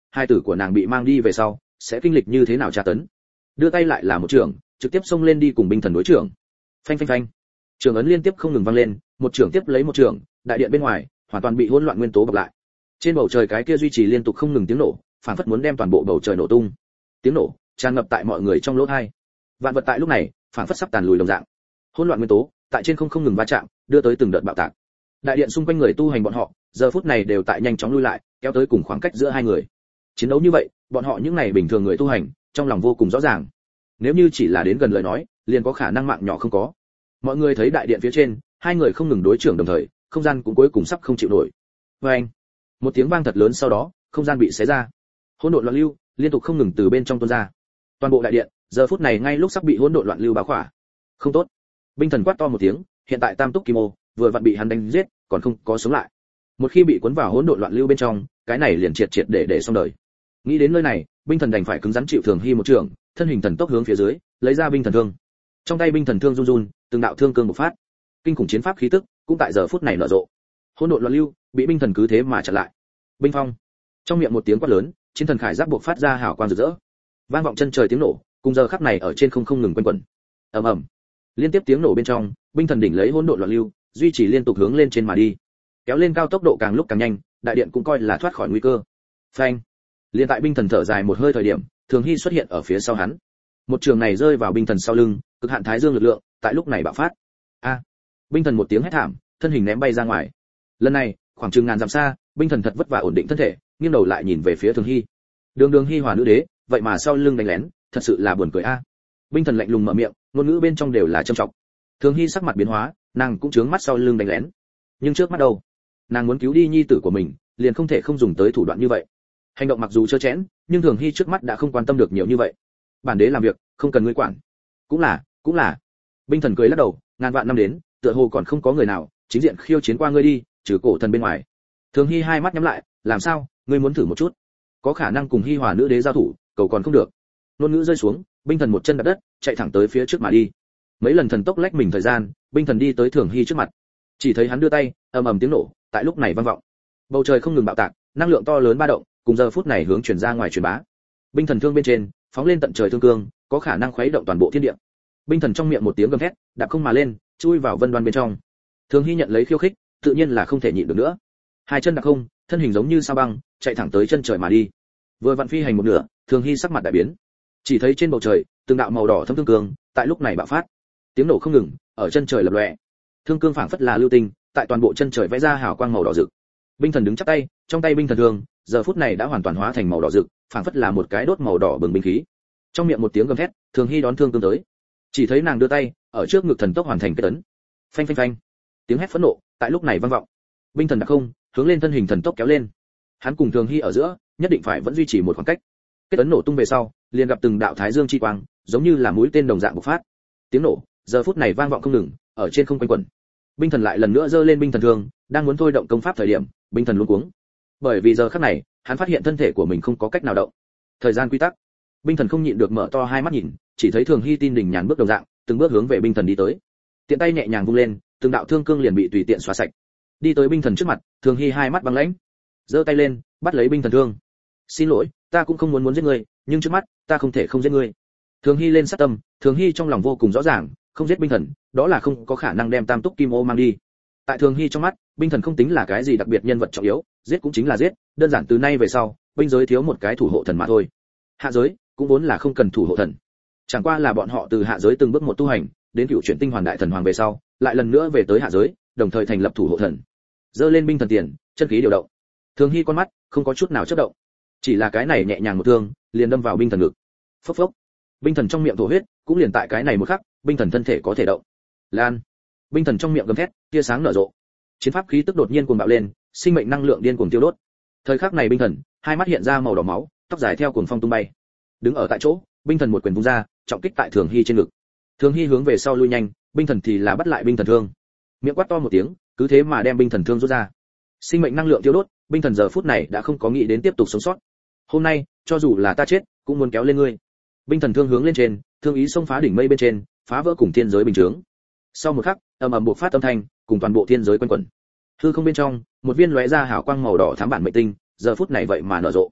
hai tử của nàng bị mang đi về sau sẽ kinh lịch như thế nào tra tấn. Đưa tay lại là một trường, trực tiếp xông lên đi cùng binh thần đối trưởng. Phanh phanh phanh. Trường ấn liên tiếp không ngừng vang lên, một trường tiếp lấy một trường, đại điện bên ngoài hoàn toàn bị hỗn loạn nguyên tố bọc lại. Trên bầu trời cái kia duy trì liên tục không ngừng tiếng nổ, phảng phất muốn đem toàn bộ bầu trời nổ tung. Tiếng nổ tràn ngập tại mọi người trong lỗ tai. Vạn vật tại lúc này phảng phất sắp tàn lùi đồng dạng. Hỗn loạn nguyên tố tại trên không không ngừng va chạm, đưa tới từng đợt bạo tạc. Đại điện xung quanh người tu hành bọn họ, giờ phút này đều tại nhanh chóng lui lại, kéo tới cùng khoảng cách giữa hai người. Chiến đấu như vậy, bọn họ những này bình thường người tu hành, trong lòng vô cùng rõ ràng. Nếu như chỉ là đến gần lời nói, liền có khả năng mạng nhỏ không có. Mọi người thấy đại điện phía trên, hai người không ngừng đối trưởng đồng thời, không gian cũng cuối cùng sắp không chịu nổi. Oeng! Một tiếng vang thật lớn sau đó, không gian bị xé ra. Hỗn độn loạn lưu liên tục không ngừng từ bên trong tuôn ra. Toàn bộ đại điện, giờ phút này ngay lúc sắp bị hỗn độn loạn lưu bao khỏa. Không tốt. Binh thần quát to một tiếng, hiện tại Tam Túc Kim Ô vừa vặn bị hắn đánh giết, còn không có sống lại. Một khi bị cuốn vào hỗn độn loạn lưu bên trong, cái này liền triệt triệt để để xong đời. Nghĩ đến nơi này, binh thần đành phải cứng rắn chịu Thường Hy một trường, thân hình thần tốc hướng phía dưới, lấy ra binh thần thương. Trong tay binh thần thương run run, từng đạo thương cương bộc phát. Kinh khủng chiến pháp khí tức cũng tại giờ phút này nở rộ. Hỗn độn loạn lưu bị binh thần cứ thế mà chặn lại. Binh phong. Trong miệng một tiếng quát lớn, chiến thần khải giáp bộc phát ra hào quang rực rỡ. Vang vọng chân trời tiếng nổ, cùng giờ khắc này ở trên không không ngừng quanh quẩn. Ầm ầm. Liên tiếp tiếng nổ bên trong, binh thần đỉnh lấy hỗn độn loạn lưu, duy trì liên tục hướng lên trên mà đi. Kéo lên cao tốc độ càng lúc càng nhanh, đại điện cũng coi là thoát khỏi nguy cơ. Phanh. Liên tại binh thần thở dài một hơi thời điểm, Thường Hy xuất hiện ở phía sau hắn. Một trường này rơi vào binh thần sau lưng, cực hạn thái dương lực lượng, tại lúc này bạo phát. A! Binh thần một tiếng hét thảm, thân hình ném bay ra ngoài. Lần này, khoảng chừng ngàn dặm xa, binh thần thật vất vả ổn định thân thể, nghiêng đầu lại nhìn về phía Thường Hy. Đường Đường Hy Hòa nữ đế, vậy mà sau lưng đánh lén, thật sự là buồn cười a. Binh thần lạnh lùng mở miệng, ngôn ngữ bên trong đều là trầm trọng. Thường Hy sắc mặt biến hóa, nàng cũng trướng mắt sau lưng đánh lén. Nhưng trước mắt đâu, nàng muốn cứu đi nhi tử của mình, liền không thể không dùng tới thủ đoạn như vậy. Hành động mặc dù trơ trẽn, nhưng Thường Hy trước mắt đã không quan tâm được nhiều như vậy. Bản đế làm việc, không cần ngươi quản. Cũng là, cũng là. Binh thần cười lắc đầu, ngàn vạn năm đến, tựa hồ còn không có người nào chính diện khiêu chiến qua ngươi đi, trừ cổ thần bên ngoài. Thường Hy hai mắt nhắm lại, làm sao, ngươi muốn thử một chút? Có khả năng cùng Hy Hòa nữ đế giao thủ, cầu còn không được. Nôn ngữ rơi xuống, binh thần một chân đạp đất, chạy thẳng tới phía trước mà đi. Mấy lần thần tốc lách mình thời gian, binh thần đi tới Thường Hy trước mặt. Chỉ thấy hắn đưa tay, ầm ầm tiếng nổ, tại lúc này vang vọng. Bầu trời không ngừng bạo tạc, năng lượng to lớn ba động, cùng giờ phút này hướng truyền ra ngoài truyền bá. Binh thần thương bên trên, phóng lên tận trời thương cương, có khả năng khuấy động toàn bộ thiên địa. Binh thần trong miệng một tiếng gầm thét, đạp không mà lên, chui vào vân đoan bên trong. Thường Hy nhận lấy khiêu khích, tự nhiên là không thể nhịn được nữa. Hai chân đạp không, thân hình giống như sao băng, chạy thẳng tới chân trời mà đi. Vừa vặn phi hành một nửa, Thường Hy sắc mặt đại biến. Chỉ thấy trên bầu trời, từng đạo màu đỏ thâm thương cương, tại lúc này bạo phát. Tiếng nổ không ngừng, ở chân trời lập lòe. Thương cương phảng phất là lưu tinh, tại toàn bộ chân trời vẽ ra hào quang màu đỏ rực. Binh thần đứng chắp tay, trong tay binh thần thương, giờ phút này đã hoàn toàn hóa thành màu đỏ rực, phảng phất là một cái đốt màu đỏ bừng binh khí. Trong miệng một tiếng gầm thét, Thường Hy đón thương cương tới. Chỉ thấy nàng đưa tay, ở trước ngực thần tốc hoàn thành kết ấn. Phanh phanh phanh. Tiếng hét phẫn nộ, tại lúc này vang vọng. Binh thần đặc không, hướng lên thân hình thần tốc kéo lên. Hắn cùng Thường Hy ở giữa, nhất định phải vẫn duy trì một khoảng cách. Kết ấn nổ tung về sau, liền gặp từng đạo thái dương chi quang, giống như là mũi tên đồng dạng bộc phát. Tiếng nổ, giờ phút này vang vọng không ngừng, ở trên không quanh quẩn. Binh thần lại lần nữa giơ lên binh thần thương, đang muốn thôi động công pháp thời điểm, binh thần luống cuống. Bởi vì giờ khắc này, hắn phát hiện thân thể của mình không có cách nào động. Thời gian quy tắc. Binh thần không nhịn được mở to hai mắt nhìn, chỉ thấy Thường Hy tin đỉnh nhàn bước đồng dạng, từng bước hướng về binh thần đi tới. Tiện tay nhẹ nhàng vung lên, từng đạo thương cương liền bị tùy tiện xóa sạch. Đi tới binh thần trước mặt, Thường Hy hai mắt băng lãnh, giơ tay lên, bắt lấy binh thần thương. "Xin lỗi, ta cũng không muốn muốn giết ngươi, nhưng trước mắt, ta không thể không giết ngươi." Thường Hy lên sát tâm, Thường Hy trong lòng vô cùng rõ ràng, không giết binh thần, đó là không có khả năng đem Tam Túc Kim Ô mang đi. Tại Thường Hy trong mắt, binh thần không tính là cái gì đặc biệt nhân vật trọng yếu, giết cũng chính là giết, đơn giản từ nay về sau, binh giới thiếu một cái thủ hộ thần mà thôi. Hạ giới cũng vốn là không cần thủ hộ thần, chẳng qua là bọn họ từ hạ giới từng bước một tu hành, đến cựu chuyển tinh hoàn đại thần hoàng về sau, lại lần nữa về tới hạ giới, đồng thời thành lập thủ hộ thần. Giơ lên binh thần tiền, chân khí điều động. Thường Hy con mắt không có chút nào chớp động, chỉ là cái này nhẹ nhàng một thương, liền đâm vào binh thần ngực. Phốc phốc. Binh thần trong miệng thổ huyết, cũng liền tại cái này một khắc, binh thần thân thể có thể động. Lan. Binh thần trong miệng gầm thét, tia sáng nở rộ. Chiến pháp khí tức đột nhiên cuồng bạo lên, sinh mệnh năng lượng điên cuồng tiêu đốt. Thời khắc này binh thần, hai mắt hiện ra màu đỏ máu, tóc dài theo cuồng phong tung bay. Đứng ở tại chỗ, binh thần một quyền vung ra, trọng kích tại Thường Hy trên ngực. Thường Hy hướng về sau lui nhanh, binh thần thì là bắt lại binh thần thương. Miệng quát to một tiếng, cứ thế mà đem binh thần thương rút ra. Sinh mệnh năng lượng tiêu đốt, binh thần giờ phút này đã không có nghĩ đến tiếp tục sống sót. Hôm nay, cho dù là ta chết, cũng muốn kéo lên ngươi. Binh thần thương hướng lên trên, thương ý xông phá đỉnh mây bên trên, phá vỡ cùng thiên giới bình chướng. Sau một khắc, ầm ầm bộc phát âm thanh, cùng toàn bộ thiên giới quanh quẩn. Hư không bên trong, một viên lóe ra hào quang màu đỏ thám bản mệnh tinh, giờ phút này vậy mà nở rộ.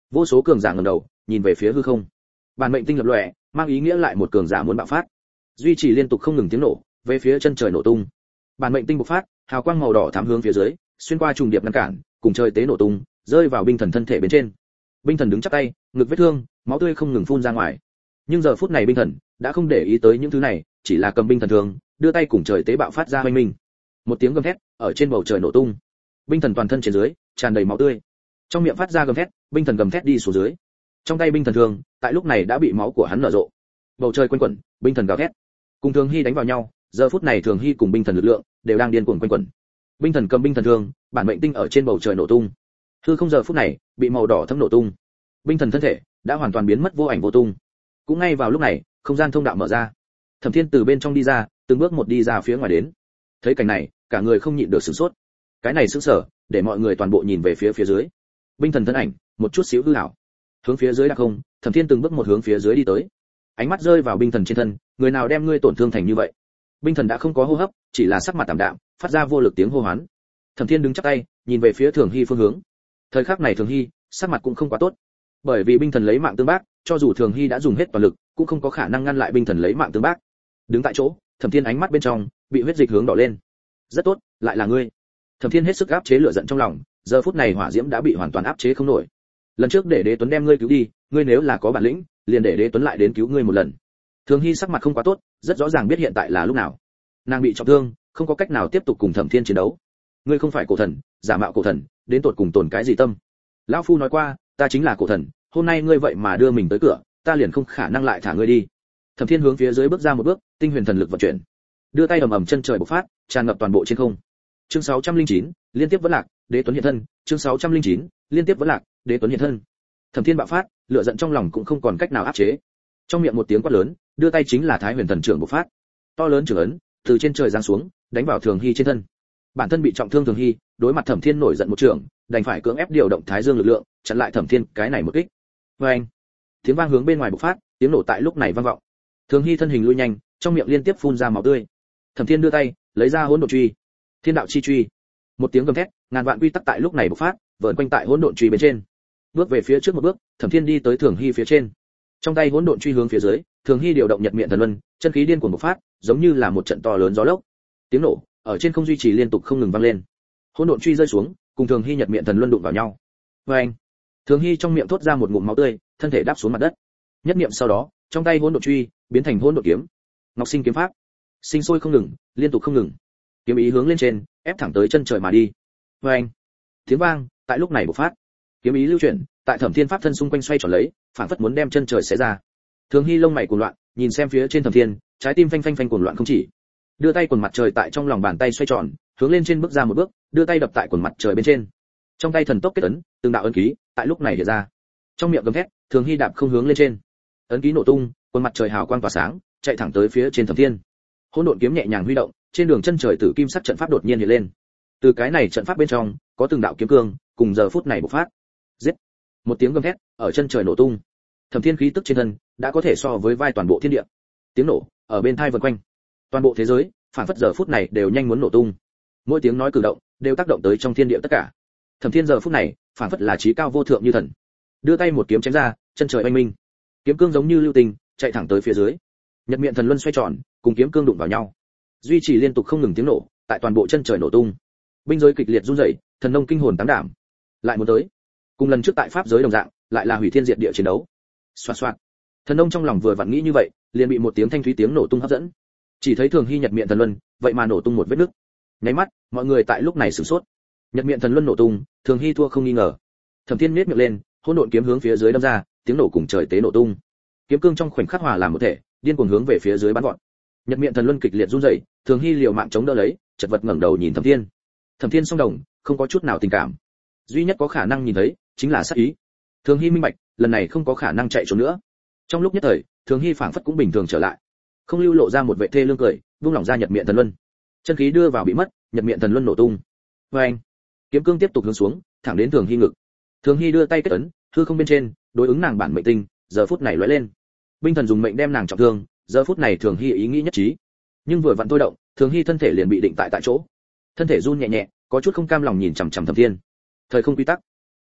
Vô số cường giả ngẩng đầu, nhìn về phía hư không. Bản mệnh tinh lập lòe, mang ý nghĩa lại một cường giả muốn bạo phát. Duy trì liên tục không ngừng tiếng nổ, về phía chân trời nổ tung. Bản mệnh tinh bộc phát, hào quang màu đỏ thắm hướng phía dưới, xuyên qua trùng điệp ngăn cản, cùng trời tế nổ tung, rơi vào binh thần thân thể bên trên. Binh thần đứng chắp tay, ngực vết thương, máu tươi không ngừng phun ra ngoài. Nhưng giờ phút này binh thần đã không để ý tới những thứ này, chỉ là cầm binh thần thường, đưa tay cùng trời tế bạo phát ra hoành minh. Một tiếng gầm thét ở trên bầu trời nổ tung. Binh thần toàn thân trên dưới tràn đầy máu tươi. Trong miệng phát ra gầm thét, binh thần gầm thét đi xuống dưới. Trong tay binh thần thường, tại lúc này đã bị máu của hắn nở rộ. Bầu trời quanh quẩn, binh thần gào thét. Cùng Thường Hy đánh vào nhau, giờ phút này Thường Hy cùng binh thần lực lượng đều đang điên cuồng quanh quẩn. Binh thần cầm binh thần thường, bản mệnh tinh ở trên bầu trời nổ tung. Hư không giờ phút này bị màu đỏ thấm nổ tung. Binh thần thân thể đã hoàn toàn biến mất vô ảnh vô tung. Cũng ngay vào lúc này, không gian thông đạo mở ra. Thẩm Thiên từ bên trong đi ra, từng bước một đi ra phía ngoài đến. Thấy cảnh này, cả người không nhịn được sửng sốt. Cái này sững sờ, để mọi người toàn bộ nhìn về phía phía dưới. Binh thần thân ảnh, một chút xíu hư ảo. Hướng phía dưới đặc không, Thẩm Thiên từng bước một hướng phía dưới đi tới. Ánh mắt rơi vào binh thần trên thân, người nào đem ngươi tổn thương thành như vậy? Binh thần đã không có hô hấp, chỉ là sắc mặt tạm đạm, phát ra vô lực tiếng hô hoán. Thẩm Thiên đứng chắp tay, nhìn về phía Thường Hy phương hướng. Thời khắc này Thường Hy, sắc mặt cũng không quá tốt. Bởi vì binh thần lấy mạng tương bác, cho dù Thường Hy đã dùng hết toàn lực, cũng không có khả năng ngăn lại binh thần lấy mạng tương bác. Đứng tại chỗ, Thẩm Thiên ánh mắt bên trong bị huyết dịch hướng đỏ lên. Rất tốt, lại là ngươi. Thẩm Thiên hết sức áp chế lửa giận trong lòng, giờ phút này hỏa diễm đã bị hoàn toàn áp chế không nổi. Lần trước để Đế Tuấn đem ngươi cứu đi, ngươi nếu là có bản lĩnh, liền để Đế Tuấn lại đến cứu ngươi một lần. Thường Hy sắc mặt không quá tốt, rất rõ ràng biết hiện tại là lúc nào. Nàng bị trọng thương, không có cách nào tiếp tục cùng Thẩm Thiên chiến đấu. Ngươi không phải cổ thần, giả mạo cổ thần, đến tột cùng tổn cái gì tâm? Lão phu nói qua, ta chính là cổ thần, hôm nay ngươi vậy mà đưa mình tới cửa, ta liền không khả năng lại thả ngươi đi. Thẩm Thiên hướng phía dưới bước ra một bước, tinh huyền thần lực vận chuyển, đưa tay ầm ầm chân trời bộc phát, tràn ngập toàn bộ trên không. Chương sáu trăm linh chín, liên tiếp vẫn lạc, Đế Tuấn hiện thân, chương sáu trăm linh chín, liên tiếp vẫn lạc, Đế Tuấn hiện thân. Thẩm Thiên bạo phát, lửa giận trong lòng cũng không còn cách nào áp chế. Trong miệng một tiếng quát lớn, đưa tay chính là Thái Huyền Thần Trưởng bộc phát. To lớn trưởng ấn, từ trên trời giáng xuống, đánh vào Thường Hy trên thân. Bản thân bị trọng thương Thường Hy, đối mặt Thẩm Thiên nổi giận một trường, đành phải cưỡng ép điều động Thái Dương lực lượng, chặn lại Thẩm Thiên cái này một kích. Oeng! Tiếng vang hướng bên ngoài bộc phát, tiếng nổ tại lúc này vang vọng. Thường Hy thân hình lui nhanh, trong miệng liên tiếp phun ra máu tươi. Thẩm Thiên đưa tay, lấy ra hỗn độn truy. Thiên đạo chi truy. Một tiếng gầm thét, ngàn vạn quy tắc tại lúc này bộc phát, vờn quanh tại hỗn độn truy bên trên. Bước về phía trước một bước, Thẩm Thiên đi tới Thường Hy phía trên. Trong tay hỗn độn truy hướng phía dưới, Thường Hy điều động Nhật Miện Thần Luân, chân khí điên cuồng bộc phát, giống như là một trận to lớn gió lốc. Tiếng nổ ở trên không duy trì liên tục không ngừng vang lên. Hỗn độn truy rơi xuống, cùng Thường Hy Nhật Miện Thần Luân đụng vào nhau. Oeng! Thường Hy trong miệng thốt ra một ngụm máu tươi, thân thể đáp xuống mặt đất. Nhất niệm sau đó, trong tay hỗn độn truy biến thành hỗn độn kiếm. Ngọc Sinh kiếm pháp, sinh sôi không ngừng, liên tục không ngừng. Kiếm ý hướng lên trên, ép thẳng tới chân trời mà đi. Oeng! Tiếng vang tại lúc này bộc phát. Kiếm ý lưu chuyển, tại Thẩm Thiên pháp thân xung quanh xoay tròn lấy, phản phất muốn đem chân trời xé ra. Thường Hy lông mày cuồng loạn, nhìn xem phía trên Thẩm Thiên, trái tim phanh phanh phanh cuồng loạn không chỉ. Đưa tay quần mặt trời tại trong lòng bàn tay xoay tròn, hướng lên trên bước ra một bước, đưa tay đập tại quần mặt trời bên trên. Trong tay thần tốc kết ấn, từng đạo ấn ký tại lúc này hiện ra. Trong miệng gầm thét, Thường Hy đạp không hướng lên trên. Ấn ký nổ tung, quần mặt trời hào quang tỏa sáng, chạy thẳng tới phía trên Thẩm Thiên. Hỗn độn kiếm nhẹ nhàng huy động, trên đường chân trời tử kim sắc trận pháp đột nhiên hiện lên. Từ cái này trận pháp bên trong, có từng đạo kiếm cương, cùng giờ phút này bộc phát. Giết! Một tiếng gầm thét, ở chân trời nổ tung. Thẩm Thiên khí tức trên thân đã có thể so với vai toàn bộ thiên địa. Tiếng nổ ở bên tai vần quanh. Toàn bộ thế giới, phản phất giờ phút này đều nhanh muốn nổ tung. Mỗi tiếng nói cử động đều tác động tới trong thiên địa tất cả. Thẩm Thiên giờ phút này, phản phất là trí cao vô thượng như thần. Đưa tay một kiếm chém ra, chân trời oanh minh. Kiếm cương giống như lưu tình, chạy thẳng tới phía dưới. Nhật Miện Thần Luân xoay tròn, cùng kiếm cương đụng vào nhau. Duy trì liên tục không ngừng tiếng nổ, tại toàn bộ chân trời nổ tung. Binh giới kịch liệt run rẩy, thần nông kinh hồn táng đảm. Lại muốn tới. Cùng lần trước tại pháp giới đồng dạng, lại là hủy thiên diệt địa chiến đấu. Xoạt xoạt. Thần nông trong lòng vừa vặn nghĩ như vậy, liền bị một tiếng thanh thúy tiếng nổ tung hấp dẫn. Chỉ thấy Thường Hy Nhật Miện Thần Luân, vậy mà nổ tung một vết nứt. Nháy mắt, mọi người tại lúc này sửng sốt. Nhật Miện Thần Luân nổ tung, Thường Hy thua không nghi ngờ. Thẩm Thiên nhếch miệng lên, hỗn độn kiếm hướng phía dưới đâm ra, tiếng nổ cùng trời tế nổ tung. Kiếm cương trong khoảnh khắc hòa làm một thể, điên cuồng hướng về phía dưới bắn vọt. Nhật Miện Thần Luân kịch liệt run rẩy, Thường Hy liều mạng chống đỡ lấy, chật vật ngẩng đầu nhìn Thẩm Thiên. Thẩm Thiên song đồng, không có chút nào tình cảm. Duy nhất có khả năng nhìn thấy, chính là sát ý. Thường Hy minh bạch, lần này không có khả năng chạy trốn nữa. Trong lúc nhất thời, Thường Hy phảng phất cũng bình thường trở lại. Không lưu lộ ra một vệ thê lương cười, buông lỏng ra Nhật Miện Thần Luân. Chân khí đưa vào bị mất, Nhật Miện Thần Luân nổ tung. Oeng! Kiếm cương tiếp tục hướng xuống, thẳng đến Thường Hy ngực. Thường Hy đưa tay kết ấn, hư không bên trên, đối ứng nàng bản mệnh tinh, giờ phút này lóe lên. Binh thần dùng mệnh đem nàng trọng thương, giờ phút này Thường Hy ý nghĩ nhất trí. Nhưng vừa vặn thôi động, Thường Hy thân thể liền bị định tại tại chỗ. Thân thể run nhẹ nhẹ, có chút không cam lòng nhìn chằm chằm Thẩm Thiên. Thời không quy tắc.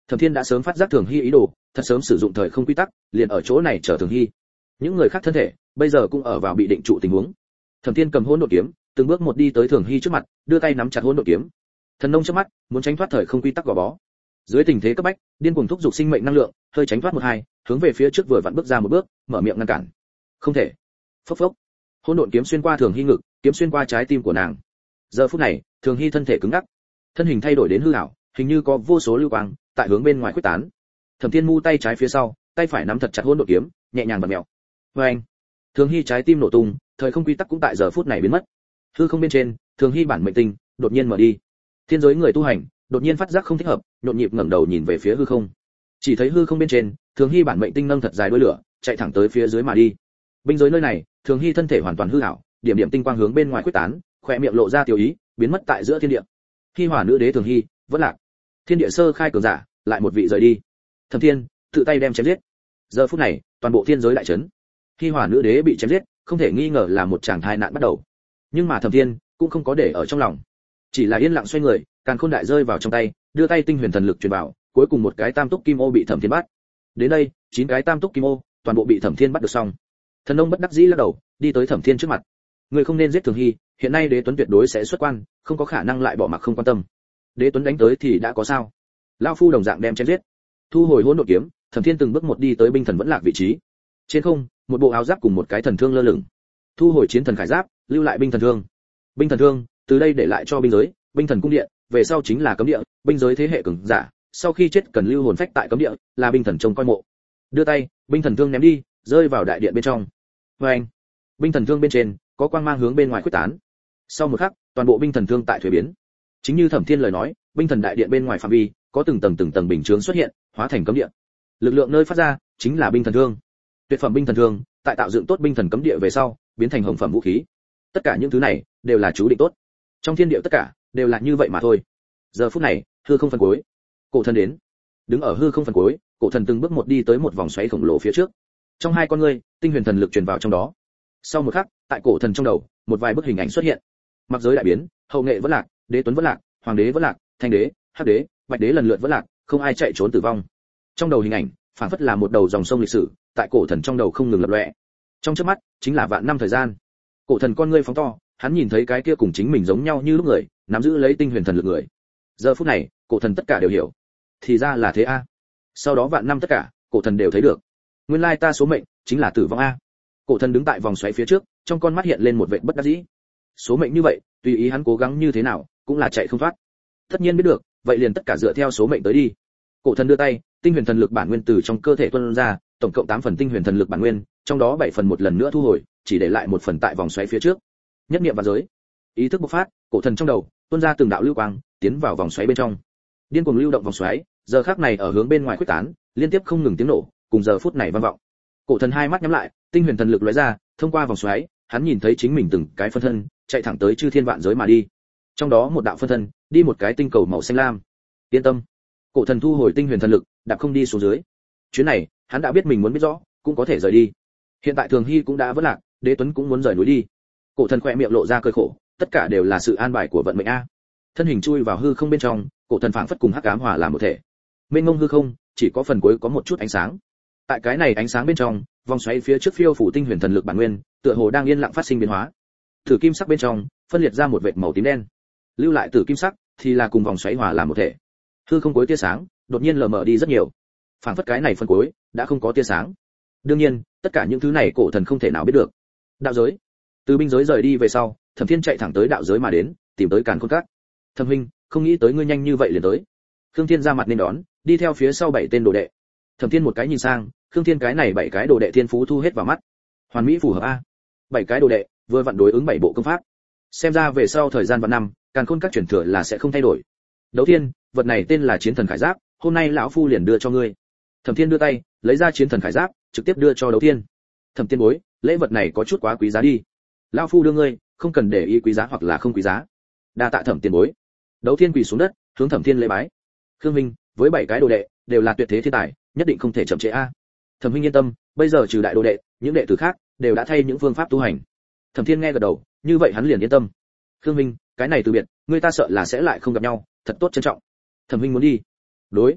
Thẩm Thiên đã sớm phát giác Thường Hy ý đồ, thật sớm sử dụng thời không quy tắc, liền ở chỗ này chờ Thường Hy. Những người khác thân thể, bây giờ cũng ở vào bị định trụ tình huống. Thẩm Thiên cầm hỗn độn kiếm, từng bước một đi tới Thường Hy trước mặt, đưa tay nắm chặt hỗn độn kiếm. Thần nông chớp mắt, muốn tránh thoát thời không quy tắc gò bó. Dưới tình thế cấp bách, điên cuồng thúc giục sinh mệnh năng lượng, hơi tránh thoát một hai, hướng về phía trước vừa vặn bước ra một bước, mở miệng ngăn cản. Không thể. Phốc phốc. Hỗn độn kiếm xuyên qua Thường Hy ngực, kiếm xuyên qua trái tim của nàng. Giờ phút này, Thường Hy thân thể cứng ngắc, thân hình thay đổi đến hư ảo, hình như có vô số lưu quang tại hướng bên ngoài khuếch tán. Thẩm Thiên mu tay trái phía sau, tay phải nắm thật chặt hỗn độn kiếm, nhẹ nhàng bật mèo. Oeng! Thường Hy trái tim nổ tung, thời không quy tắc cũng tại giờ phút này biến mất. Hư không bên trên, Thường Hy bản mệnh tinh đột nhiên mở đi. Thiên giới người tu hành đột nhiên phát giác không thích hợp, nhộn nhịp ngẩng đầu nhìn về phía hư không. Chỉ thấy hư không bên trên, Thường Hy bản mệnh tinh nâng thật dài đuôi lửa, chạy thẳng tới phía dưới mà đi. Binh giới nơi này, Thường Hy thân thể hoàn toàn hư ảo, điểm điểm tinh quang hướng bên ngoài khuếch tán, khóe miệng lộ ra tiểu ý, biến mất tại giữa thiên địa. Hy Hỏa nữ đế Thường Hy vẫn lạc. Thiên địa sơ khai cường giả, lại một vị rời đi. Thẩm Thiên tự tay đem chém giết. Giờ phút này, toàn bộ thiên giới đại chấn. Hy Hỏa nữ đế bị chém giết, không thể nghi ngờ là một tràng tai nạn bắt đầu. Nhưng mà Thẩm Thiên cũng không có để ở trong lòng, chỉ là yên lặng xoay người, càn khôn đại rơi vào trong tay, đưa tay tinh huyền thần lực truyền vào, cuối cùng một cái tam túc kim ô bị Thẩm Thiên bắt. Đến đây, chín cái tam túc kim ô, toàn bộ bị Thẩm Thiên bắt được xong. Thần ông bất đắc dĩ lắc đầu, đi tới Thẩm Thiên trước mặt. Người không nên giết Thường Hy, hiện nay Đế Tuấn tuyệt đối sẽ xuất quan, không có khả năng lại bỏ mặc không quan tâm. Đế Tuấn đánh tới thì đã có sao? Lão phu đồng dạng đem chém giết. Thu hồi hỗn độn kiếm, Thẩm Thiên từng bước một đi tới binh thần vẫn lạc vị trí. Trên không, một bộ áo giáp cùng một cái thần thương lơ lửng. Thu hồi chiến thần khải giáp, lưu lại binh thần thương. Binh thần thương, từ đây để lại cho binh giới, binh thần cung điện, về sau chính là cấm địa, binh giới thế hệ cường giả, sau khi chết cần lưu hồn phách tại cấm địa, là binh thần trông coi mộ. Đưa tay, binh thần thương ném đi, rơi vào đại điện bên trong. Oeng! Binh thần thương bên trên có quang mang hướng bên ngoài khuếch tán. Sau một khắc, toàn bộ binh thần thương tại thuế biến. Chính như Thẩm Thiên lời nói, binh thần đại điện bên ngoài phạm vi có từng tầng từng tầng bình chướng xuất hiện, hóa thành cấm địa. Lực lượng nơi phát ra chính là binh thần thương. Tuyệt phẩm binh thần thương, tại tạo dựng tốt binh thần cấm địa về sau, biến thành hồng phẩm vũ khí. Tất cả những thứ này đều là chú định tốt. Trong thiên địa tất cả đều là như vậy mà thôi. Giờ phút này, hư không phân cuối. Cổ thần đến. Đứng ở hư không phân cuối, cổ thần từng bước một đi tới một vòng xoáy khổng lồ phía trước. Trong hai con ngươi, tinh huyền thần lực truyền vào trong đó. Sau một khắc, tại cổ thần trong đầu, một vài bức hình ảnh xuất hiện. Mặc giới đại biến, hậu nghệ vẫn lạc, đế tuấn vẫn lạc, hoàng đế vẫn lạc, thanh đế, hắc đế, bạch đế lần lượt vẫn lạc, không ai chạy trốn tử vong. Trong đầu hình ảnh, phảng phất là một đầu dòng sông lịch sử, tại cổ thần trong đầu không ngừng lập lòe. Trong chớp mắt, chính là vạn năm thời gian. Cổ thần con ngươi phóng to, hắn nhìn thấy cái kia cùng chính mình giống nhau như lúc người, nắm giữ lấy tinh huyền thần lực người. Giờ phút này, cổ thần tất cả đều hiểu. Thì ra là thế a. Sau đó vạn năm tất cả, cổ thần đều thấy được. Nguyên lai ta số mệnh chính là tử vong a. Cổ thần đứng tại vòng xoáy phía trước, trong con mắt hiện lên một vệt bất đắc dĩ. Số mệnh như vậy, tùy ý hắn cố gắng như thế nào, cũng là chạy không thoát. Tất nhiên biết được, vậy liền tất cả dựa theo số mệnh tới đi. Cổ thần đưa tay, tinh huyền thần lực bản nguyên từ trong cơ thể tuôn ra, tổng cộng tám phần tinh huyền thần lực bản nguyên, trong đó bảy phần một lần nữa thu hồi, chỉ để lại một phần tại vòng xoáy phía trước. Nhất niệm và giới, ý thức bộc phát, cổ thần trong đầu tuôn ra từng đạo lưu quang, tiến vào vòng xoáy bên trong. Điên cuồng lưu động vòng xoáy, giờ khắc này ở hướng bên ngoài khuếch tán, liên tiếp không ngừng tiếng nổ, cùng giờ phút này vang vọng. Cổ thần hai mắt nhắm lại, tinh huyền thần lực lóe ra, thông qua vòng xoáy, hắn nhìn thấy chính mình từng cái phân thân, chạy thẳng tới chư thiên vạn giới mà đi. Trong đó một đạo phân thân, đi một cái tinh cầu màu xanh lam. Yên tâm. Cổ thần thu hồi tinh huyền thần lực, đạp không đi xuống dưới. Chuyến này, hắn đã biết mình muốn biết rõ, cũng có thể rời đi. Hiện tại Thường Hy cũng đã vất lạc, Đế Tuấn cũng muốn rời núi đi. Cổ thần khẽ miệng lộ ra cười khổ, tất cả đều là sự an bài của vận mệnh a. Thân hình chui vào hư không bên trong, cổ thần phảng phất cùng hắc ám hòa làm một thể. Mênh mông hư không, chỉ có phần cuối có một chút ánh sáng. Tại cái này ánh sáng bên trong, vòng xoáy phía trước phiêu phủ tinh huyền thần lực bản nguyên, tựa hồ đang yên lặng phát sinh biến hóa. Tử kim sắc bên trong, phân liệt ra một vệt màu tím đen. Lưu lại tử kim sắc thì là cùng vòng xoáy hòa làm một thể. Hư không cuối tia sáng, đột nhiên lờ mờ đi rất nhiều. Phảng phất cái này phần cuối đã không có tia sáng. Đương nhiên, tất cả những thứ này cổ thần không thể nào biết được. Đạo giới. Từ binh giới rời đi về sau, Thẩm Thiên chạy thẳng tới đạo giới mà đến, tìm tới Càn Khôn Các. Thẩm huynh, không nghĩ tới ngươi nhanh như vậy liền tới. Khương Thiên ra mặt nên đón, đi theo phía sau bảy tên đồ đệ. Thẩm Thiên một cái nhìn sang, Khương Thiên cái này bảy cái đồ đệ thiên phú thu hết vào mắt. Hoàn mỹ phù hợp a. Bảy cái đồ đệ, vừa vặn đối ứng bảy bộ công pháp. Xem ra về sau thời gian vạn năm, Càn Khôn Các chuyển thừa là sẽ không thay đổi. Đấu Thiên, vật này tên là Chiến Thần Khải Giáp, hôm nay lão phu liền đưa cho ngươi. Thẩm Thiên đưa tay, lấy ra Chiến Thần Khải Giáp, trực tiếp đưa cho Đấu Thiên. Thẩm Thiên bối, lễ vật này có chút quá quý giá đi. Lão phu đưa ngươi, không cần để ý quý giá hoặc là không quý giá. Đa tạ Thẩm Tiền bối. Đấu Thiên quỳ xuống đất, hướng Thẩm Thiên lễ bái. Khương Minh, với bảy cái đồ đệ, đều là tuyệt thế thiên tài, nhất định không thể chậm trễ a. Thẩm huynh yên tâm, bây giờ trừ đại đồ đệ, những đệ tử khác đều đã thay những phương pháp tu hành. Thẩm Thiên nghe gật đầu, như vậy hắn liền yên tâm. Khương Minh, cái này từ biệt, người ta sợ là sẽ lại không gặp nhau, thật tốt trân trọng. Thẩm huynh muốn đi. Đối.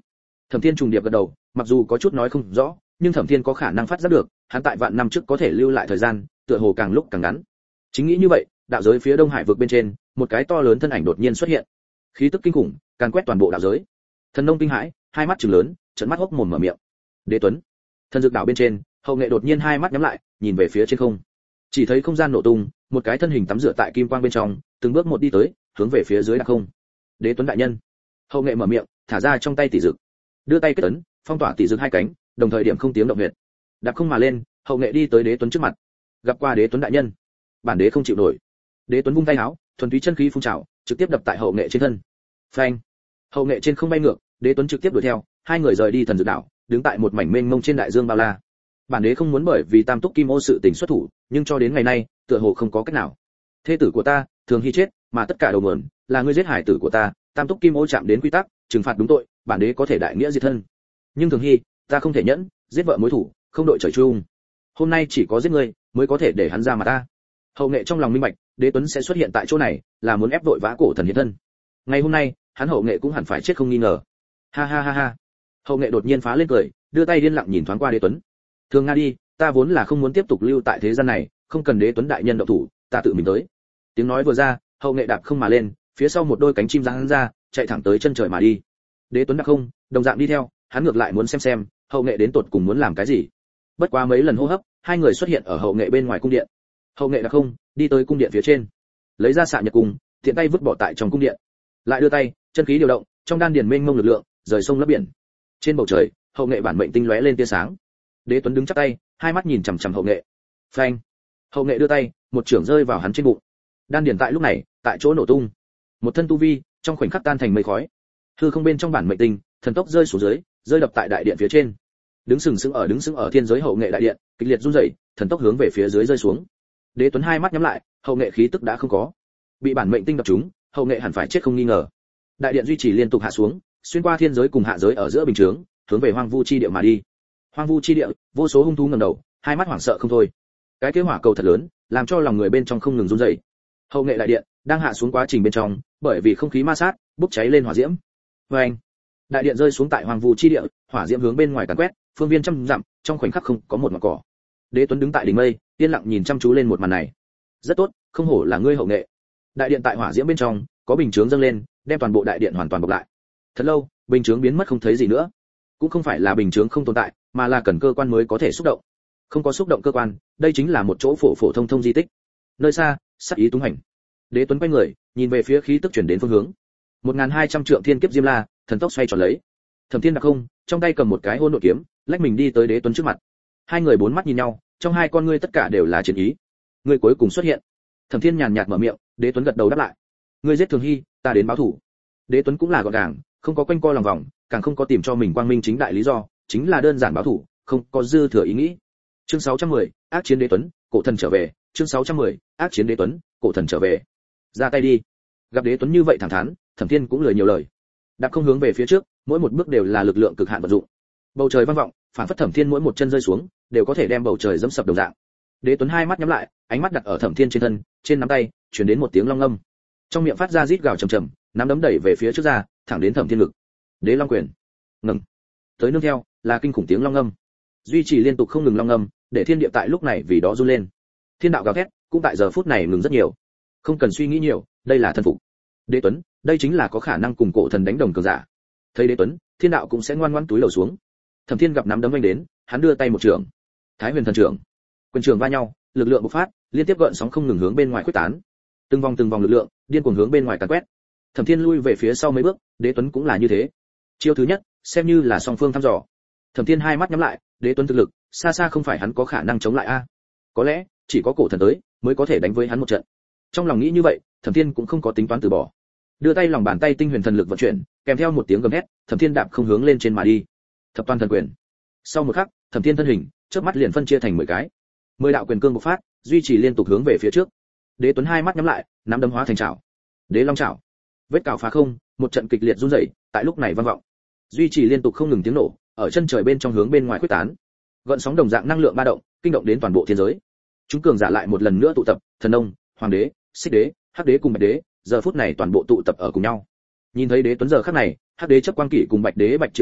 Thẩm Thiên trùng điệp gật đầu, mặc dù có chút nói không rõ, nhưng Thẩm Thiên có khả năng phát giác được, hắn tại vạn năm trước có thể lưu lại thời gian, tựa hồ càng lúc càng ngắn. Chính nghĩ như vậy, đạo giới phía Đông Hải vực bên trên, một cái to lớn thân ảnh đột nhiên xuất hiện. Khí tức kinh khủng, càn quét toàn bộ đạo giới. Thần nông kinh hãi, hai mắt trừng lớn, trợn mắt hốc mồm mở miệng. Đế Tuấn. Thần dược đảo bên trên, Hậu Nghệ đột nhiên hai mắt nhắm lại, nhìn về phía trên không. Chỉ thấy không gian nổ tung, một cái thân hình tắm rửa tại kim quang bên trong, từng bước một đi tới, hướng về phía dưới đặc không. Đế Tuấn đại nhân. Hậu Nghệ mở miệng, thả ra trong tay tỷ dược, đưa tay kết ấn, phong tỏa tỷ dược hai cánh, đồng thời điểm không tiếng động huyệt. Đạp không mà lên, Hậu Nghệ đi tới Đế Tuấn trước mặt. Gặp qua Đế Tuấn đại nhân. Bản đế không chịu nổi. Đế Tuấn vung tay áo, thuần túy chân khí phun trào, trực tiếp đập tại Hậu Nghệ trên thân. Phanh. Hậu Nghệ trên không bay ngược, Đế Tuấn trực tiếp đuổi theo, hai người rời đi thần dược đảo, đứng tại một mảnh mênh mông trên đại dương bao la. Bản đế không muốn bởi vì Tam Túc Kim Ô sự tình xuất thủ, nhưng cho đến ngày nay, tựa hồ không có cách nào. Thê tử của ta, Thường Hy chết, mà tất cả đầu mượn là ngươi giết hải tử của ta, Tam Túc Kim Ô chạm đến quy tắc, trừng phạt đúng tội, bản đế có thể đại nghĩa diệt thân. Nhưng Thường Hy, ta không thể nhẫn, giết vợ mối thủ, không đội trời chung. Hôm nay chỉ có giết ngươi, mới có thể để hắn ra mà ta. Hậu Nghệ trong lòng minh bạch, Đế Tuấn sẽ xuất hiện tại chỗ này, là muốn ép vội vã cổ thần hiện thân. Ngày hôm nay, hắn Hậu Nghệ cũng hẳn phải chết không nghi ngờ. Ha ha ha ha. Hậu Nghệ đột nhiên phá lên cười, đưa tay điên lặng nhìn thoáng qua Đế Tuấn. Thường Nga đi, ta vốn là không muốn tiếp tục lưu tại thế gian này, không cần Đế Tuấn đại nhân động thủ, ta tự mình tới. Tiếng nói vừa ra, Hậu Nghệ đạp không mà lên, phía sau một đôi cánh chim giang ra, chạy thẳng tới chân trời mà đi. Đế Tuấn đạp không, đồng dạng đi theo, hắn ngược lại muốn xem xem, Hậu Nghệ đến tột cùng muốn làm cái gì. Bất quá mấy lần hô hấp, hai người xuất hiện ở Hậu Nghệ bên ngoài cung điện. Hậu Nghệ đạp không, đi tới cung điện phía trên, lấy ra xạ nhật cung, thiện tay vứt bỏ tại trong cung điện. Lại đưa tay, chân khí điều động, trong đan điền mênh mông lực lượng, rời sông lấp biển. Trên bầu trời, Hậu Nghệ bản mệnh tinh lóe lên tia sáng. Đế Tuấn đứng chắp tay, hai mắt nhìn chằm chằm Hậu Nghệ. Phanh. Hậu Nghệ đưa tay, một chưởng rơi vào hắn trên bụng. Đan điền tại lúc này, tại chỗ nổ tung. Một thân tu vi, trong khoảnh khắc tan thành mây khói. Hư không bên trong bản mệnh tinh, thần tốc rơi xuống dưới, rơi đập tại đại điện phía trên. Đứng sừng sững ở đứng sững ở thiên giới Hậu Nghệ đại điện, kịch liệt run rẩy, thần tốc hướng về phía dưới rơi xuống. Đế Tuấn hai mắt nhắm lại, Hậu Nghệ khí tức đã không có. Bị bản mệnh tinh đập trúng, Hậu Nghệ hẳn phải chết không nghi ngờ. Đại điện duy trì liên tục hạ xuống, xuyên qua thiên giới cùng hạ giới ở giữa bình chướng, hướng về hoang vu chi địa mà đi. Hoang vu chi địa, vô số hung thú ngẩng đầu, hai mắt hoảng sợ không thôi. Cái kế hỏa cầu thật lớn, làm cho lòng người bên trong không ngừng run rẩy. Hậu Nghệ đại điện đang hạ xuống quá trình bên trong, bởi vì không khí ma sát, bốc cháy lên hỏa diễm. Oeng! Đại điện rơi xuống tại hoang vu chi địa, hỏa diễm hướng bên ngoài càn quét, phương viên trăm dặm, trong khoảnh khắc không có một mảng cỏ. Đế Tuấn đứng tại đỉnh mây, yên lặng nhìn chăm chú lên một màn này. Rất tốt, không hổ là ngươi Hậu Nghệ. Đại điện tại hỏa diễm bên trong, có bình chướng dâng lên, đem toàn bộ đại điện hoàn toàn bọc lại. Thật lâu, bình chướng biến mất không thấy gì nữa. Cũng không phải là bình chướng không tồn tại, mà là cần cơ quan mới có thể xúc động. Không có xúc động cơ quan, đây chính là một chỗ phổ phổ thông thông di tích. Nơi xa, sát ý tung hành. Đế Tuấn quay người, nhìn về phía khí tức chuyển đến phương hướng. một nghìn hai trăm trượng thiên kiếp diêm la, thần tốc xoay tròn lấy. Thẩm Thiên đặc không, trong tay cầm một cái hôn nội kiếm, lách mình đi tới Đế Tuấn trước mặt. Hai người bốn mắt nhìn nhau, trong hai con ngươi tất cả đều là chiến ý. Người cuối cùng xuất hiện. Thẩm Thiên nhàn nhạt mở miệng, Đế Tuấn gật đầu đáp lại. Ngươi giết Thường Hy, ta đến báo thủ. Đế Tuấn cũng là gọn gàng, không có quanh co lòng vòng, càng không có tìm cho mình quang minh chính đại lý do, chính là đơn giản báo thủ, không có dư thừa ý nghĩ. Chương sáu trăm mười, ác chiến Đế Tuấn, cổ thần trở về. Chương sáu trăm mười, ác chiến Đế Tuấn, cổ thần trở về. Ra tay đi. Gặp Đế Tuấn như vậy thẳng thắn, Thẩm Thiên cũng lười nhiều lời. Đạp không hướng về phía trước, mỗi một bước đều là lực lượng cực hạn vận dụng. Bầu trời vang vọng, phản phất Thẩm Thiên mỗi một chân rơi xuống, đều có thể đem bầu trời dẫm sập đồng dạng. Đế Tuấn hai mắt nhắm lại, ánh mắt đặt ở Thẩm Thiên trên thân, trên nắm tay truyền đến một tiếng long ngâm. Trong miệng phát ra rít gào trầm trầm, nắm đấm đẩy về phía trước ra, thẳng đến Thẩm Thiên ngực. Đế Long quyền. Ngừng. Tới nương theo, là kinh khủng tiếng long ngâm. Duy trì liên tục không ngừng long ngâm, để thiên địa tại lúc này vì đó run lên. Thiên đạo gào thét, cũng tại giờ phút này ngừng rất nhiều. Không cần suy nghĩ nhiều, đây là thân phục. Đế Tuấn, đây chính là có khả năng cùng cổ thần đánh đồng cường giả. Thấy Đế Tuấn, thiên đạo cũng sẽ ngoan ngoãn túi lầu xuống. Thẩm Thiên gặp nắm đấm vung đến, hắn đưa tay một trường. Thái Huyền thần trưởng. Quyền trường va nhau, lực lượng bộc phát, liên tiếp gợn sóng không ngừng hướng bên ngoài khuếch tán. Từng vòng từng vòng lực lượng, điên cuồng hướng bên ngoài càn quét. Thẩm Thiên lui về phía sau mấy bước, Đế Tuấn cũng là như thế. Chiêu thứ nhất, xem như là song phương thăm dò. Thẩm Thiên hai mắt nhắm lại, Đế Tuấn thực lực, xa xa không phải hắn có khả năng chống lại a. Có lẽ, chỉ có cổ thần tới, mới có thể đánh với hắn một trận. Trong lòng nghĩ như vậy, Thẩm Thiên cũng không có tính toán từ bỏ. Đưa tay lòng bàn tay tinh huyền thần lực vận chuyển, kèm theo một tiếng gầm hét, Thẩm Thiên đạp không hướng lên trên mà đi. Thập toàn thần quyền. Sau một khắc, Thẩm Thiên thân hình, chớp mắt liền phân chia thành mười cái. mười đạo quyền cương bộc phát, duy trì liên tục hướng về phía trước. Đế Tuấn hai mắt nhắm lại, nắm đấm hóa thành chảo. Đế Long chảo. Vết cào phá không, một trận kịch liệt run rẩy, tại lúc này vang vọng. Duy trì liên tục không ngừng tiếng nổ, ở chân trời bên trong hướng bên ngoài khuếch tán. Gợn sóng đồng dạng năng lượng ba động, kinh động đến toàn bộ thiên giới. Chúng cường giả lại một lần nữa tụ tập, Thần Nông, Hoàng đế, Xích đế, Hắc đế cùng Bạch đế, giờ phút này toàn bộ tụ tập ở cùng nhau. Nhìn thấy Đế Tuấn giờ khắc này, Hắc đế chấp quang kỷ cùng Bạch đế Bạch chiếu cự,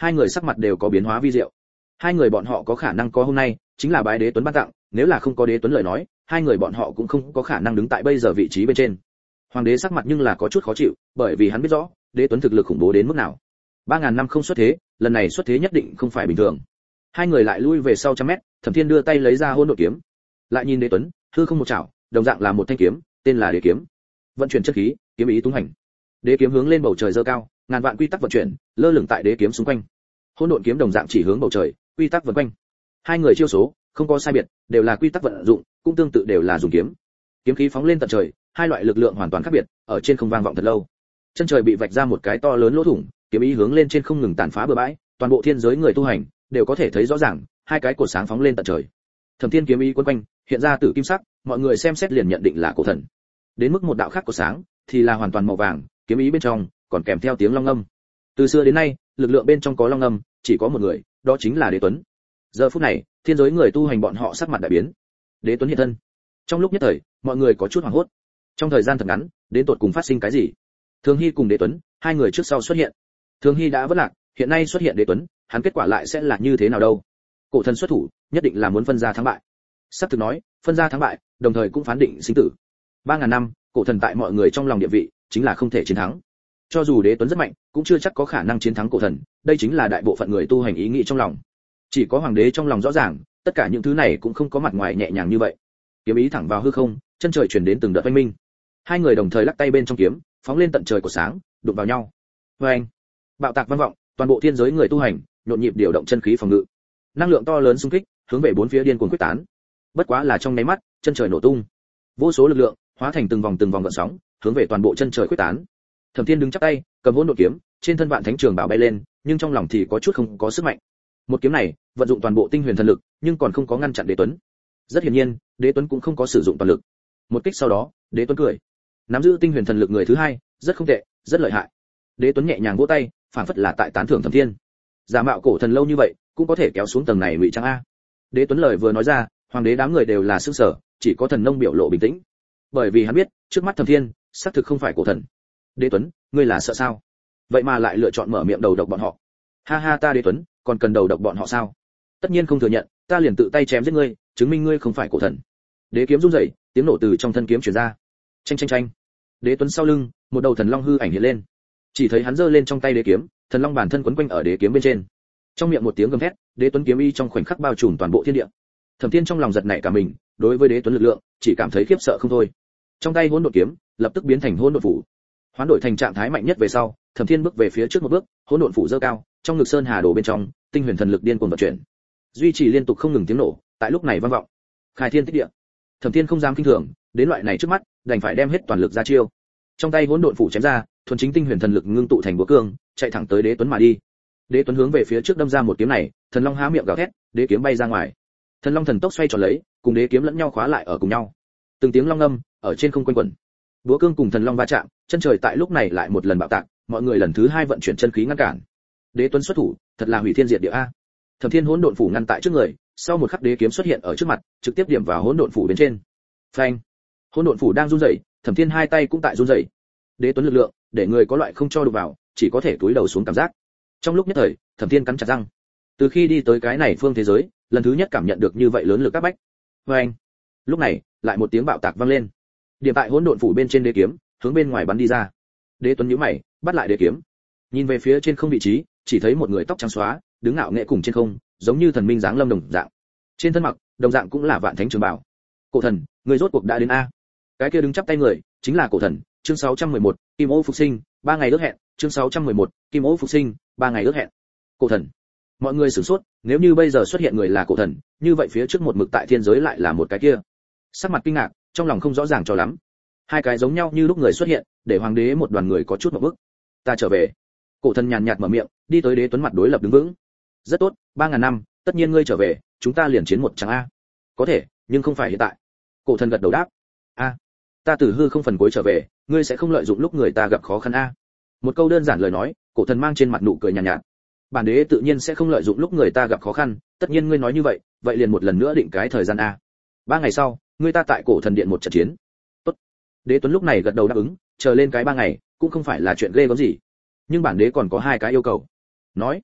hai người sắc mặt đều có biến hóa vi diệu. Hai người bọn họ có khả năng có hôm nay, chính là bái đế tuấn ban tặng, nếu là không có đế tuấn lời nói, hai người bọn họ cũng không có khả năng đứng tại bây giờ vị trí bên trên. Hoàng đế sắc mặt nhưng là có chút khó chịu, bởi vì hắn biết rõ, đế tuấn thực lực khủng bố đến mức nào. ba ngàn năm không xuất thế, lần này xuất thế nhất định không phải bình thường. Hai người lại lui về sau trăm mét, Thẩm Thiên đưa tay lấy ra hỗn độn kiếm. Lại nhìn đế tuấn, hư không một chảo, đồng dạng là một thanh kiếm, tên là đế kiếm. Vận chuyển chất khí, kiếm ý tung hành. Đế kiếm hướng lên bầu trời giơ cao, ngàn vạn quy tắc vận chuyển, lơ lửng tại đế kiếm xung quanh. Hỗn độn kiếm đồng dạng chỉ hướng bầu trời, quy tắc vần quanh. Hai người chiêu số, không có sai biệt, đều là quy tắc vận dụng, cũng tương tự đều là dùng kiếm. Kiếm khí phóng lên tận trời, hai loại lực lượng hoàn toàn khác biệt, ở trên không vang vọng thật lâu. Chân trời bị vạch ra một cái to lớn lỗ thủng, kiếm ý hướng lên trên không ngừng tàn phá bừa bãi, toàn bộ thiên giới người tu hành đều có thể thấy rõ ràng, hai cái cột sáng phóng lên tận trời. Thẩm Thiên kiếm ý quấn quanh, hiện ra tử kim sắc, mọi người xem xét liền nhận định là cổ thần. Đến mức một đạo khác của sáng thì là hoàn toàn màu vàng, kiếm ý bên trong còn kèm theo tiếng long ngâm. Từ xưa đến nay, lực lượng bên trong có long ngâm, chỉ có một người, đó chính là Đế Tuấn. Giờ phút này, thiên giới người tu hành bọn họ sắc mặt đại biến. Đế Tuấn hiện thân. Trong lúc nhất thời, mọi người có chút hoảng hốt. Trong thời gian thật ngắn, đến tột cùng phát sinh cái gì? Thường Hy cùng Đế Tuấn, hai người trước sau xuất hiện. Thường Hy đã vất lạc, hiện nay xuất hiện Đế Tuấn, hắn kết quả lại sẽ là như thế nào đâu? Cổ thần xuất thủ, nhất định là muốn phân ra thắng bại. Sắp thực nói, phân ra thắng bại, đồng thời cũng phán định sinh tử. ba ngàn năm, cổ thần tại mọi người trong lòng địa vị, chính là không thể chiến thắng. Cho dù Đế Tuấn rất mạnh, cũng chưa chắc có khả năng chiến thắng cổ thần, đây chính là đại bộ phận người tu hành ý nghĩ trong lòng. Chỉ có hoàng đế trong lòng rõ ràng, tất cả những thứ này cũng không có mặt ngoài nhẹ nhàng như vậy. Kiếm ý thẳng vào hư không, chân trời truyền đến từng đợt oanh minh. Hai người đồng thời lắc tay bên trong kiếm, phóng lên tận trời của sáng, đụng vào nhau. Oanh! Bạo tạc vang vọng, toàn bộ thiên giới người tu hành nhộn nhịp điều động chân khí phòng ngự. Năng lượng to lớn xung kích, hướng về bốn phía điên cuồng quyết tán. Bất quá là trong nháy mắt, chân trời nổ tung. Vô số lực lượng hóa thành từng vòng từng vòng gợn sóng, hướng về toàn bộ chân trời quyết tán. Thẩm Thiên đứng chắp tay, cầm hỗn độn kiếm, trên thân vạn thánh trường bảo bay lên, nhưng trong lòng thì có chút không có sức mạnh. Một kiếm này, vận dụng toàn bộ tinh huyền thần lực, nhưng còn không có ngăn chặn Đế Tuấn. Rất hiển nhiên, Đế Tuấn cũng không có sử dụng toàn lực. Một kích sau đó, Đế Tuấn cười. Nắm giữ tinh huyền thần lực người thứ hai, rất không tệ, rất lợi hại. Đế Tuấn nhẹ nhàng vỗ tay, phảng phất là tại tán thưởng Thẩm Thiên. Giả mạo cổ thần lâu như vậy, cũng có thể kéo xuống tầng này ngụy trang a. Đế Tuấn lời vừa nói ra, hoàng đế đám người đều là sửng sở, chỉ có thần nông biểu lộ bình tĩnh. Bởi vì hắn biết, trước mắt Thẩm Thiên, xác thực không phải cổ thần. Đế Tuấn, ngươi là sợ sao? Vậy mà lại lựa chọn mở miệng đầu độc bọn họ. Ha ha, ta Đế Tuấn, còn cần đầu độc bọn họ sao? Tất nhiên không thừa nhận, ta liền tự tay chém giết ngươi, chứng minh ngươi không phải cổ thần. Đế kiếm rung rẩy, tiếng nổ từ trong thân kiếm truyền ra. Chanh chanh chanh. Đế Tuấn sau lưng, một đầu thần long hư ảnh hiện lên. Chỉ thấy hắn giơ lên trong tay đế kiếm, thần long bản thân quấn quanh ở đế kiếm bên trên. Trong miệng một tiếng gầm thét, Đế Tuấn kiếm y trong khoảnh khắc bao trùm toàn bộ thiên địa. Thẩm Thiên trong lòng giật nảy cả mình, đối với Đế Tuấn lực lượng, chỉ cảm thấy khiếp sợ không thôi. Trong tay hỗn độn kiếm, lập tức biến thành hỗn độn phủ. Hoán đổi thành trạng thái mạnh nhất về sau, Thẩm Thiên bước về phía trước một bước, hỗn độn phủ giơ cao, trong ngực sơn hà đổ bên trong, tinh huyền thần lực điên cuồng vận chuyển. Duy trì liên tục không ngừng tiếng nổ, tại lúc này vang vọng. Khai thiên tích địa. Thẩm Thiên không dám kinh thường, đến loại này trước mắt, đành phải đem hết toàn lực ra chiêu. Trong tay hỗn độn phủ chém ra, thuần chính tinh huyền thần lực ngưng tụ thành búa cương, chạy thẳng tới Đế Tuấn mà đi. Đế Tuấn hướng về phía trước đâm ra một kiếm này, thần long há miệng gào thét, đế kiếm bay ra ngoài. Thần long thần tốc xoay tròn lấy, cùng đế kiếm lẫn nhau khóa lại ở cùng nhau. Từng tiếng long ngâm ở trên không quanh quẩn. Búa cương cùng thần long va chạm, chân trời tại lúc này lại một lần bạo tạc, mọi người lần thứ hai vận chuyển chân khí ngăn cản. Đế Tuấn xuất thủ, thật là hủy thiên diệt địa a. Thẩm Thiên hỗn độn phủ ngăn tại trước người, sau một khắc đế kiếm xuất hiện ở trước mặt, trực tiếp điểm vào hỗn độn phủ bên trên. Phanh! Hỗn độn phủ đang run rẩy, Thẩm Thiên hai tay cũng tại run rẩy. Đế Tuấn lực lượng, để người có loại không cho đụng vào, chỉ có thể cúi đầu xuống cảm giác. Trong lúc nhất thời, Thẩm Thiên cắn chặt răng. Từ khi đi tới cái này phương thế giới, lần thứ nhất cảm nhận được như vậy lớn lực áp bách. Phanh! Lúc này, lại một tiếng bạo tạc vang lên. Điểm tại hỗn độn phủ bên trên đế kiếm, hướng bên ngoài bắn đi ra. Đế Tuấn nhíu mày, bắt lại đế kiếm. Nhìn về phía trên không vị trí, chỉ thấy một người tóc trắng xóa, đứng ngạo nghễ cùng trên không, giống như thần minh dáng lâm đồng dạng. Trên thân mặc, đồng dạng cũng là vạn thánh trường bảo. Cổ thần, người rốt cuộc đã đến a. Cái kia đứng chắp tay người, chính là cổ thần, chương sáu trăm mười một, Kim Ô phục sinh, ba ngày ước hẹn, chương sáu trăm mười một, Kim Ô phục sinh, ba ngày ước hẹn. Cổ thần. Mọi người sửng sốt, nếu như bây giờ xuất hiện người là cổ thần, như vậy phía trước một mực tại thiên giới lại là một cái kia. Sắc mặt kinh ngạc, trong lòng không rõ ràng cho lắm. Hai cái giống nhau như lúc người xuất hiện, để hoàng đế một đoàn người có chút một bước. Ta trở về. Cổ thần nhàn nhạt mở miệng, đi tới Đế Tuấn mặt đối lập đứng vững. Rất tốt, ba ngàn năm, tất nhiên ngươi trở về, chúng ta liền chiến một tràng a. Có thể, nhưng không phải hiện tại. Cổ thần gật đầu đáp. A, ta từ hư không phần cuối trở về, ngươi sẽ không lợi dụng lúc người ta gặp khó khăn a. Một câu đơn giản lời nói, cổ thần mang trên mặt nụ cười nhàn nhạt, nhạt. Bản đế tự nhiên sẽ không lợi dụng lúc người ta gặp khó khăn, tất nhiên ngươi nói như vậy, vậy liền một lần nữa định cái thời gian a. Ba ngày sau, ngươi ta tại cổ thần điện một trận chiến. Tốt. Đế Tuấn lúc này gật đầu đáp ứng, chờ lên cái ba ngày, cũng không phải là chuyện ghê gớm gì. Nhưng bản đế còn có hai cái yêu cầu. Nói.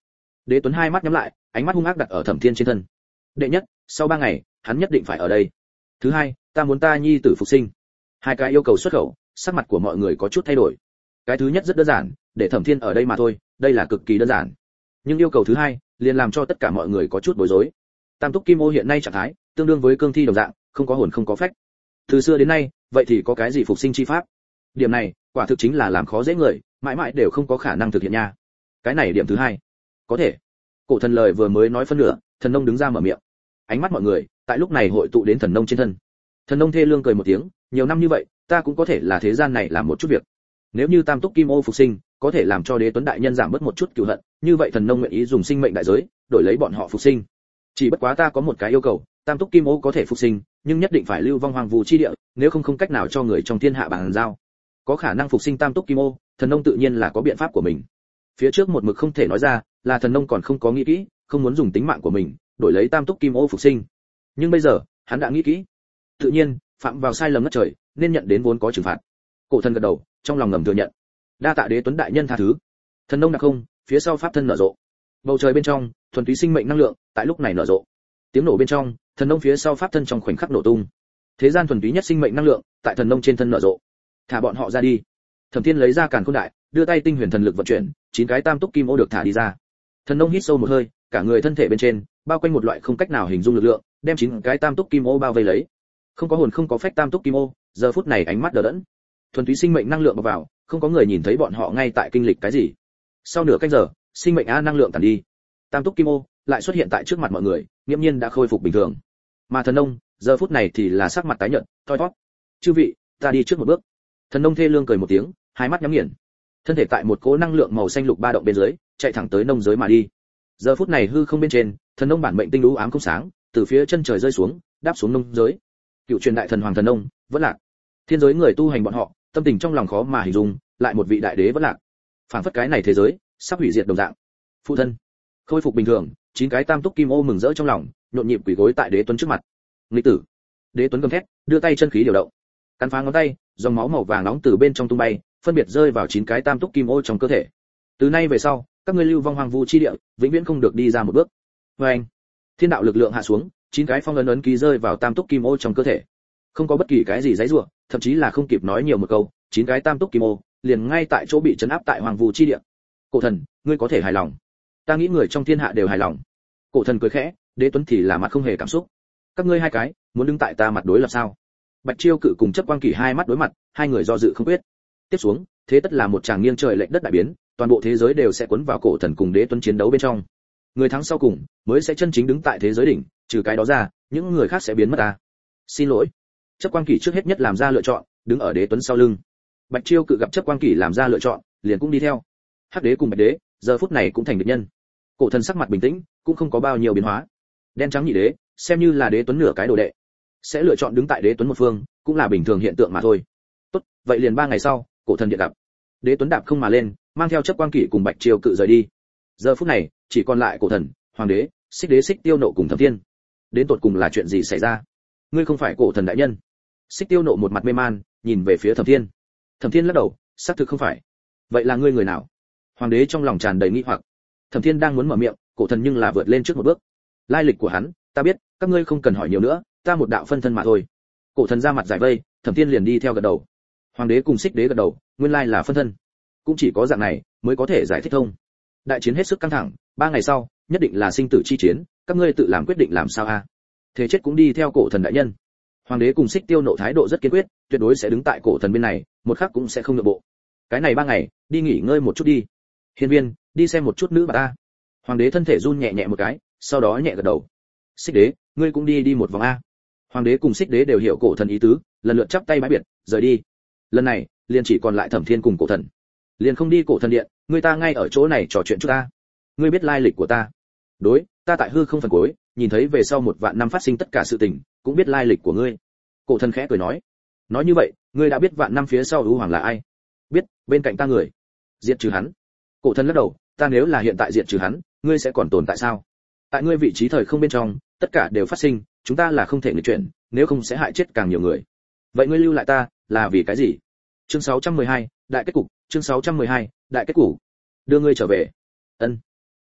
Đế Tuấn hai mắt nhắm lại, ánh mắt hung ác đặt ở Thẩm Thiên trên thân. Đệ nhất, sau ba ngày, hắn nhất định phải ở đây. Thứ hai, ta muốn ta nhi tử phục sinh. Hai cái yêu cầu xuất khẩu, sắc mặt của mọi người có chút thay đổi. Cái thứ nhất rất đơn giản, để Thẩm Thiên ở đây mà thôi, đây là cực kỳ đơn giản. Nhưng yêu cầu thứ hai, liền làm cho tất cả mọi người có chút bối rối. Tam túc kim ô hiện nay trạng thái, tương đương với cương thi đồng dạng, không có hồn không có phách. Từ xưa đến nay, vậy thì có cái gì phục sinh chi pháp? Điểm này, quả thực chính là làm khó dễ người, mãi mãi đều không có khả năng thực hiện nha. Cái này điểm thứ hai. Có thể. Cổ thần lời vừa mới nói phân nửa, thần nông đứng ra mở miệng. Ánh mắt mọi người, tại lúc này hội tụ đến thần nông trên thân. Thần nông thê lương cười một tiếng, nhiều năm như vậy, ta cũng có thể là thế gian này làm một chút việc. Nếu như Tam túc kim ô phục sinh, có thể làm cho Đế Tuấn đại nhân giảm bớt một chút cừu hận, như vậy thần nông nguyện ý dùng sinh mệnh đại giới, đổi lấy bọn họ phục sinh. Chỉ bất quá ta có một cái yêu cầu, Tam túc kim ô có thể phục sinh, nhưng nhất định phải lưu vong hoang vu chi địa, nếu không không cách nào cho người trong thiên hạ bàn giao. Có khả năng phục sinh Tam túc kim ô, thần nông tự nhiên là có biện pháp của mình. Phía trước một mực không thể nói ra, là thần nông còn không có nghĩ kỹ, không muốn dùng tính mạng của mình đổi lấy Tam túc kim ô phục sinh. Nhưng bây giờ, hắn đã nghĩ kỹ. Tự nhiên, phạm vào sai lầm ngất trời, nên nhận đến vốn có trừng phạt. Cổ thần gật đầu, trong lòng ngầm thừa nhận. Đa tạ Đế Tuấn đại nhân tha thứ. Thần nông đặc không, phía sau pháp thân nở rộ. Bầu trời bên trong, thuần túy sinh mệnh năng lượng, tại lúc này nở rộ. Tiếng nổ bên trong, thần nông phía sau pháp thân trong khoảnh khắc nổ tung. Thế gian thuần túy nhất sinh mệnh năng lượng, tại thần nông trên thân nở rộ. Thả bọn họ ra đi. Thẩm Thiên lấy ra càn khôn đại, đưa tay tinh huyền thần lực vận chuyển, chín cái tam túc kim ô được thả đi ra. Thần nông hít sâu một hơi, cả người thân thể bên trên bao quanh một loại không cách nào hình dung lực lượng, đem chín cái tam túc kim ô bao vây lấy. Không có hồn không có phách tam túc kim ô, giờ phút này ánh mắt đờ đẫn. Thuần túy sinh mệnh năng lượng bộc vào, không có người nhìn thấy bọn họ ngay tại kinh lịch cái gì. Sau nửa canh giờ, sinh mệnh a năng lượng tản đi. Tam túc kim ô lại xuất hiện tại trước mặt mọi người, nghiêm nhiên đã khôi phục bình thường. Mà thần nông, giờ phút này thì là sắc mặt tái nhợt, thoi thóp. "Chư vị, ta đi trước một bước." Thần nông thê lương cười một tiếng, hai mắt nhắm nghiền. Thân thể tại một cỗ năng lượng màu xanh lục ba động bên dưới, chạy thẳng tới nông giới mà đi. Giờ phút này hư không bên trên, thần nông bản mệnh tinh lũ ám không sáng, từ phía chân trời rơi xuống, đáp xuống nông giới. Cựu truyền đại thần hoàng thần nông, vẫn lạc. Thiên giới người tu hành bọn họ, tâm tình trong lòng khó mà hình dung, lại một vị đại đế vẫn lạc. Phản phất cái này thế giới sắp hủy diệt đồng dạng. Phụ thân, khôi phục bình thường, chín cái tam túc kim ô mừng rỡ trong lòng, nhộn nhịp quỳ gối tại Đế Tuấn trước mặt. "Nghịch tử!" Đế Tuấn gầm thét, đưa tay chân khí điều động. Cắn phá ngón tay, dòng máu màu vàng nóng từ bên trong tung bay, phân biệt rơi vào chín cái tam túc kim ô trong cơ thể. "Từ nay về sau, các ngươi lưu vong hoang vu chi địa, vĩnh viễn không được đi ra một bước." Và anh, thiên đạo lực lượng hạ xuống, chín cái phong ấn ấn ký rơi vào tam túc kim ô trong cơ thể. Không có bất kỳ cái gì giãy giụa, thậm chí là không kịp nói nhiều một câu, chín cái tam túc kim ô liền ngay tại chỗ bị trấn áp tại hoàng vu chi địa. "Cổ thần, ngươi có thể hài lòng. Ta nghĩ người trong thiên hạ đều hài lòng." Cổ thần cười khẽ, Đế Tuấn thì là mặt không hề cảm xúc. "Các ngươi hai cái, muốn đứng tại ta mặt đối lập sao?" Bạch Chiêu Cự cùng Chấp Quang Kỷ hai mắt đối mặt, hai người do dự không quyết. Tiếp xuống, thế tất là một tràng nghiêng trời lệch đất đại biến, toàn bộ thế giới đều sẽ cuốn vào Cổ thần cùng Đế Tuấn chiến đấu bên trong. Người thắng sau cùng mới sẽ chân chính đứng tại thế giới đỉnh, trừ cái đó ra, những người khác sẽ biến mất à. "Xin lỗi." Chấp Quang Kỷ trước hết nhất làm ra lựa chọn, đứng ở Đế Tuấn sau lưng. Bạch Chiêu Cự gặp Chấp Quang Kỷ làm ra lựa chọn, liền cũng đi theo. Hắc Đế cùng Bạch Đế, giờ phút này cũng thành địch nhân. Cổ thần sắc mặt bình tĩnh, cũng không có bao nhiêu biến hóa. Đen trắng nhị đế, xem như là Đế Tuấn nửa cái đồ đệ, sẽ lựa chọn đứng tại Đế Tuấn một phương, cũng là bình thường hiện tượng mà thôi. Tốt, vậy liền ba ngày sau, Cổ thần điện gặp. Đế Tuấn đạp không mà lên, mang theo Chấp Quang Kỷ cùng Bạch Chiêu Cự rời đi. Giờ phút này, chỉ còn lại Cổ thần, Hoàng đế, Xích Đế Xích Tiêu Nộ cùng Thẩm Thiên. Đến tột cùng là chuyện gì xảy ra? Ngươi không phải Cổ thần đại nhân? Xích Tiêu Nộ một mặt mê man, nhìn về phía Thẩm Thiên. Thẩm Thiên lắc đầu, xác thực không phải. Vậy là ngươi người nào? Hoàng đế trong lòng tràn đầy nghi hoặc. Thẩm Thiên đang muốn mở miệng, Cổ thần nhưng là vượt lên trước một bước. Lai lịch của hắn, ta biết, các ngươi không cần hỏi nhiều nữa, ta một đạo phân thân mà thôi. Cổ thần ra mặt giải vây, Thẩm Thiên liền đi theo gật đầu. Hoàng đế cùng Xích Đế gật đầu, nguyên lai là phân thân. Cũng chỉ có dạng này mới có thể giải thích thông. Đại chiến hết sức căng thẳng, ba ngày sau, nhất định là sinh tử chi chiến, các ngươi tự làm quyết định làm sao a? Thế chết cũng đi theo Cổ thần đại nhân. Hoàng đế cùng Xích Tiêu Nộ thái độ rất kiên quyết, tuyệt đối sẽ đứng tại Cổ thần bên này, một khắc cũng sẽ không nhượng bộ. Cái này ba ngày, đi nghỉ ngơi một chút đi. Hiên Viên, đi xem một chút nữ bà ta. Hoàng đế thân thể run nhẹ nhẹ một cái, sau đó nhẹ gật đầu. Xích Đế, ngươi cũng đi đi một vòng a. Hoàng đế cùng Xích Đế đều hiểu Cổ thần ý tứ, lần lượt chắp tay bái biệt, rời đi. Lần này, liền chỉ còn lại Thẩm Thiên cùng Cổ thần. Liền không đi Cổ thần điện, người ta ngay ở chỗ này trò chuyện chút ta. Ngươi biết lai lịch của ta? Đối, ta tại hư không phần cuối, nhìn thấy về sau một vạn năm phát sinh tất cả sự tình, cũng biết lai lịch của ngươi. Cổ thần khẽ cười nói. Nói như vậy, ngươi đã biết vạn năm phía sau ưu hoàng là ai? Biết, bên cạnh ta người. Diệt trừ hắn. Cổ thần lắc đầu, ta nếu là hiện tại diệt trừ hắn, ngươi sẽ còn tồn tại sao? Tại ngươi vị trí thời không bên trong, tất cả đều phát sinh, chúng ta là không thể nghịch chuyển, nếu không sẽ hại chết càng nhiều người. Vậy ngươi lưu lại ta, là vì cái gì? Chương sáu trăm mười hai, đại kết cục, chương sáu trăm mười hai, đại kết cục. Đưa ngươi trở về. Ân.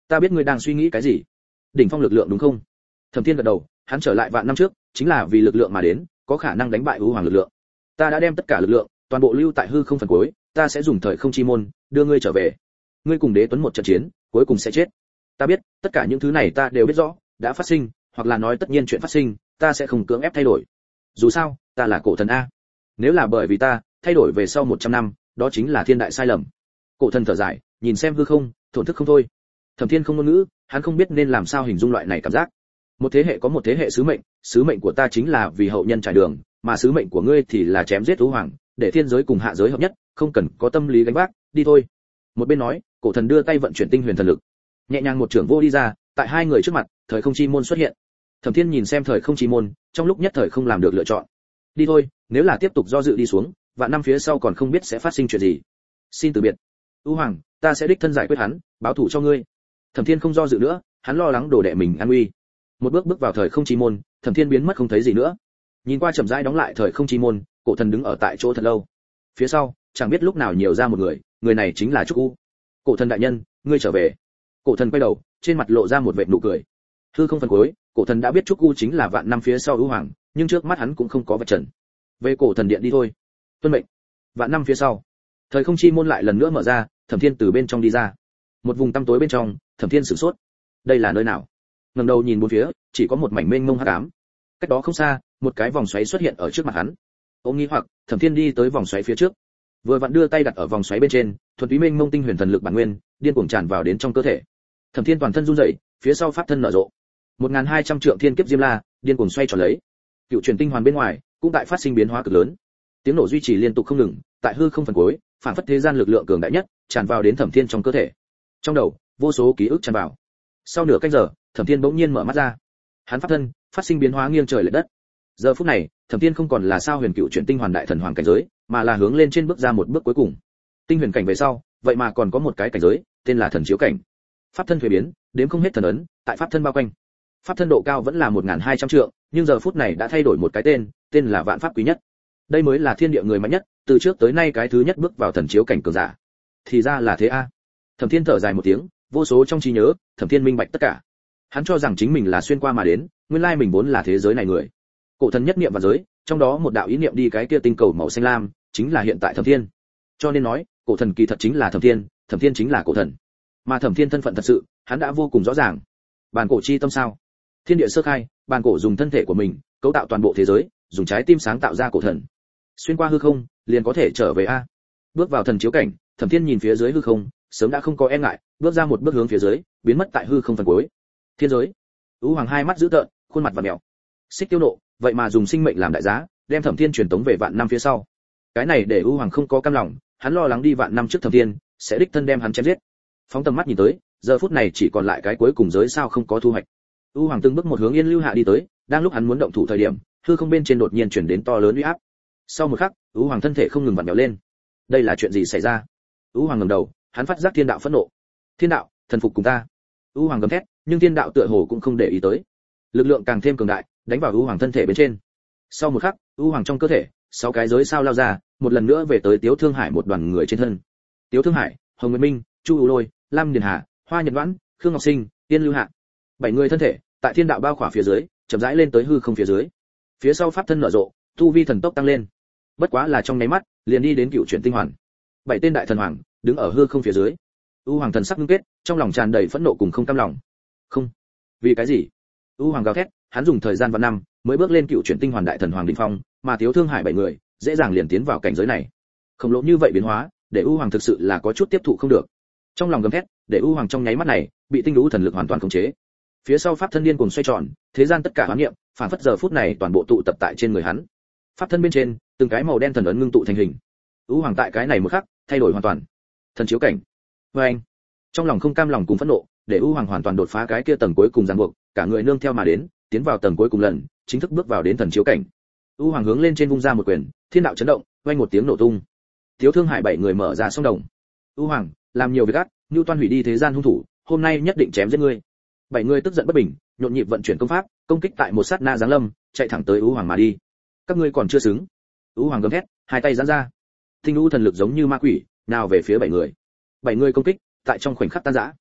Ta biết ngươi đang suy nghĩ cái gì. Đỉnh phong lực lượng đúng không? Thẩm Thiên gật đầu, hắn trở lại vạn năm trước, chính là vì lực lượng mà đến, có khả năng đánh bại U Hoàng lực lượng. Ta đã đem tất cả lực lượng, toàn bộ lưu tại hư không phần cuối, ta sẽ dùng thời không chi môn, đưa ngươi trở về. Ngươi cùng Đế Tuấn một trận chiến, cuối cùng sẽ chết. Ta biết, tất cả những thứ này ta đều biết rõ, đã phát sinh, hoặc là nói tất nhiên chuyện phát sinh, ta sẽ không cưỡng ép thay đổi. Dù sao, ta là cổ thần a. Nếu là bởi vì ta, thay đổi về sau một trăm năm, đó chính là thiên đại sai lầm. Cổ thần thở dài, nhìn xem hư không, thổn thức không thôi. Thẩm Thiên không ngôn ngữ, hắn không biết nên làm sao hình dung loại này cảm giác. Một thế hệ có một thế hệ sứ mệnh, sứ mệnh của ta chính là vì hậu nhân trải đường, mà sứ mệnh của ngươi thì là chém giết U Hoàng, để thiên giới cùng hạ giới hợp nhất, không cần có tâm lý gánh vác, đi thôi. Một bên nói, cổ thần đưa tay vận chuyển tinh huyền thần lực, nhẹ nhàng một trưởng vô đi ra, tại hai người trước mặt, thời không chi môn xuất hiện. Thẩm Thiên nhìn xem thời không chi môn, trong lúc nhất thời không làm được lựa chọn. Đi thôi, nếu là tiếp tục do dự đi xuống, vạn năm phía sau còn không biết sẽ phát sinh chuyện gì. Xin từ biệt. U Hoàng, ta sẽ đích thân giải quyết hắn, báo thù cho ngươi. Thẩm Thiên không do dự nữa, hắn lo lắng đồ đệ mình an nguy. Một bước bước vào thời không chi môn, Thẩm Thiên biến mất không thấy gì nữa. Nhìn qua chậm rãi đóng lại thời không chi môn, cổ thần đứng ở tại chỗ thật lâu. Phía sau, chẳng biết lúc nào nhiều ra một người, người này chính là Trúc U. Cổ thần đại nhân, ngươi trở về. Cổ thần quay đầu, trên mặt lộ ra một vệt nụ cười. Hư không phần cuối, cổ thần đã biết Trúc U chính là vạn năm phía sau U Hoàng, nhưng trước mắt hắn cũng không có vật trần. Về cổ thần điện đi thôi. Tuân mệnh. Vạn năm phía sau, thời không chi môn lại lần nữa mở ra, Thẩm Thiên từ bên trong đi ra. Một vùng tăm tối bên trong, Thẩm Thiên sửng sốt. Đây là nơi nào? Ngẩng đầu nhìn bốn phía, chỉ có một mảnh mênh mông hắc ám. Cách đó không xa, một cái vòng xoáy xuất hiện ở trước mặt hắn. Ôm nghi hoặc, Thẩm Thiên đi tới vòng xoáy phía trước. Vừa vặn đưa tay đặt ở vòng xoáy bên trên, thuần túy mênh mông tinh huyền thần lực bản nguyên, điên cuồng tràn vào đến trong cơ thể. Thẩm Thiên toàn thân run rẩy, phía sau pháp thân nở rộ. một nghìn hai trăm trượng thiên kiếp diêm la, điên cuồng xoay tròn lấy. Cựu truyền tinh hoàn bên ngoài, cũng tại phát sinh biến hóa cực lớn. Tiếng nổ duy trì liên tục không ngừng, tại hư không phần cuối, phản phất thế gian lực lượng cường đại nhất, tràn vào đến Thẩm Thiên trong cơ thể. Trong đầu, vô số ký ức tràn vào. Sau nửa canh giờ, Thẩm Thiên bỗng nhiên mở mắt ra. Hắn pháp thân phát sinh biến hóa nghiêng trời lệch đất. Giờ phút này, Thẩm Thiên không còn là sao huyền cựu chuyển tinh hoàn đại thần hoàng cảnh giới, mà là hướng lên trên bước ra một bước cuối cùng. Tinh huyền cảnh về sau, vậy mà còn có một cái cảnh giới, tên là thần chiếu cảnh. Pháp thân thuế biến, đếm không hết thần ấn, tại pháp thân bao quanh. Pháp thân độ cao vẫn là một nghìn hai trăm trượng, nhưng giờ phút này đã thay đổi một cái tên, tên là Vạn Pháp Quý Nhất. Đây mới là thiên địa người mạnh nhất, từ trước tới nay cái thứ nhất bước vào thần chiếu cảnh cường giả. Thì ra là thế a. Thẩm Thiên thở dài một tiếng, vô số trong trí nhớ, Thẩm Thiên minh bạch tất cả. Hắn cho rằng chính mình là xuyên qua mà đến, nguyên lai mình vốn là thế giới này người. Cổ thần nhất niệm và giới, trong đó một đạo ý niệm đi cái kia tinh cầu màu xanh lam, chính là hiện tại Thẩm Thiên. Cho nên nói, cổ thần kỳ thật chính là Thẩm Thiên, Thẩm Thiên chính là cổ thần. Mà Thẩm Thiên thân phận thật sự, hắn đã vô cùng rõ ràng. Bàn cổ chi tâm sao? Thiên địa sơ khai, bàn cổ dùng thân thể của mình cấu tạo toàn bộ thế giới, dùng trái tim sáng tạo ra cổ thần. Xuyên qua hư không, liền có thể trở về a. Bước vào thần chiếu cảnh, Thẩm Thiên nhìn phía dưới hư không, sớm đã không có e ngại, bước ra một bước hướng phía dưới, biến mất tại hư không phần cuối. Thiên giới. U Hoàng hai mắt dữ tợn, khuôn mặt vặn mèo. Xích Tiêu nộ, vậy mà dùng sinh mệnh làm đại giá, đem Thẩm Thiên truyền tống về vạn năm phía sau. Cái này để U Hoàng không có cam lòng, hắn lo lắng đi vạn năm trước Thẩm Thiên sẽ đích thân đem hắn chém giết. Phóng tầm mắt nhìn tới, giờ phút này chỉ còn lại cái cuối cùng giới sao không có thu hoạch. U Hoàng từng bước một hướng Yên Lưu Hạ đi tới, đang lúc hắn muốn động thủ thời điểm, hư không bên trên đột nhiên chuyển đến to lớn uy áp. Sau một khắc, U Hoàng thân thể không ngừng vặn vẹo lên. Đây là chuyện gì xảy ra? U Hoàng ngẩng đầu, hắn phát giác thiên đạo phẫn nộ. Thiên đạo, thần phục cùng ta. U Hoàng gầm thét, nhưng thiên đạo tựa hồ cũng không để ý tới. Lực lượng càng thêm cường đại, đánh vào U Hoàng thân thể bên trên. Sau một khắc, U Hoàng trong cơ thể, sáu cái giới sao lao ra, một lần nữa về tới Tiếu Thương Hải một đoàn người trên thân. Tiếu Thương Hải, Hồng Nguyệt Minh, Chu U Lôi, Lam Điền Hà, Hoa Nhật Đoán, Khương Ngọc Sinh, Yên Lưu Hạ. Bảy người thân thể, tại thiên đạo bao khỏa phía dưới, chậm rãi lên tới hư không phía dưới. Phía sau pháp thân nở rộ, tu vi thần tốc tăng lên. Bất quá là trong nháy mắt, liền đi đến cựu chuyển tinh hoàn. Bảy tên đại thần hoàng đứng ở hư không phía dưới. U Hoàng thần sắc ngưng kết, trong lòng tràn đầy phẫn nộ cùng không cam lòng. Không, vì cái gì? U Hoàng gào thét, hắn dùng thời gian vạn năm mới bước lên cựu chuyển tinh hoàn đại thần hoàng đỉnh phong, mà Tiếu Thương Hải bảy người dễ dàng liền tiến vào cảnh giới này. Khổng lồ như vậy biến hóa, để U Hoàng thực sự là có chút tiếp thụ không được. Trong lòng gầm thét, để U Hoàng trong nháy mắt này bị tinh lũ thần lực hoàn toàn khống chế. Phía sau pháp thân điên cuồng xoay tròn, thế gian tất cả hoán niệm, phản phất giờ phút này toàn bộ tụ tập tại trên người hắn. Pháp thân bên trên, từng cái màu đen thần ấn ngưng tụ thành hình. U Hoàng tại cái này một khắc, thay đổi hoàn toàn. Thần chiếu cảnh. Và anh, trong lòng không cam lòng cùng phẫn nộ, để U Hoàng hoàn toàn đột phá cái kia tầng cuối cùng ràng buộc, cả người nương theo mà đến, tiến vào tầng cuối cùng lần, chính thức bước vào đến thần chiếu cảnh. U Hoàng hướng lên trên vung ra một quyền, thiên đạo chấn động, vang một tiếng nổ tung. Tiếu Thương Hải bảy người mở ra song đồng. U Hoàng, làm nhiều việc ác, Nưu Toan hủy đi thế gian hung thủ, hôm nay nhất định chém giết ngươi. Bảy người tức giận bất bình, nhộn nhịp vận chuyển công pháp, công kích tại một sát na giáng lâm, chạy thẳng tới U Hoàng mà đi. Các ngươi còn chưa xứng. U Hoàng gầm thét, hai tay giãn ra. Tinh lũ thần lực giống như ma quỷ, nào về phía bảy người. Bảy người công kích, tại trong khoảnh khắc tan rã.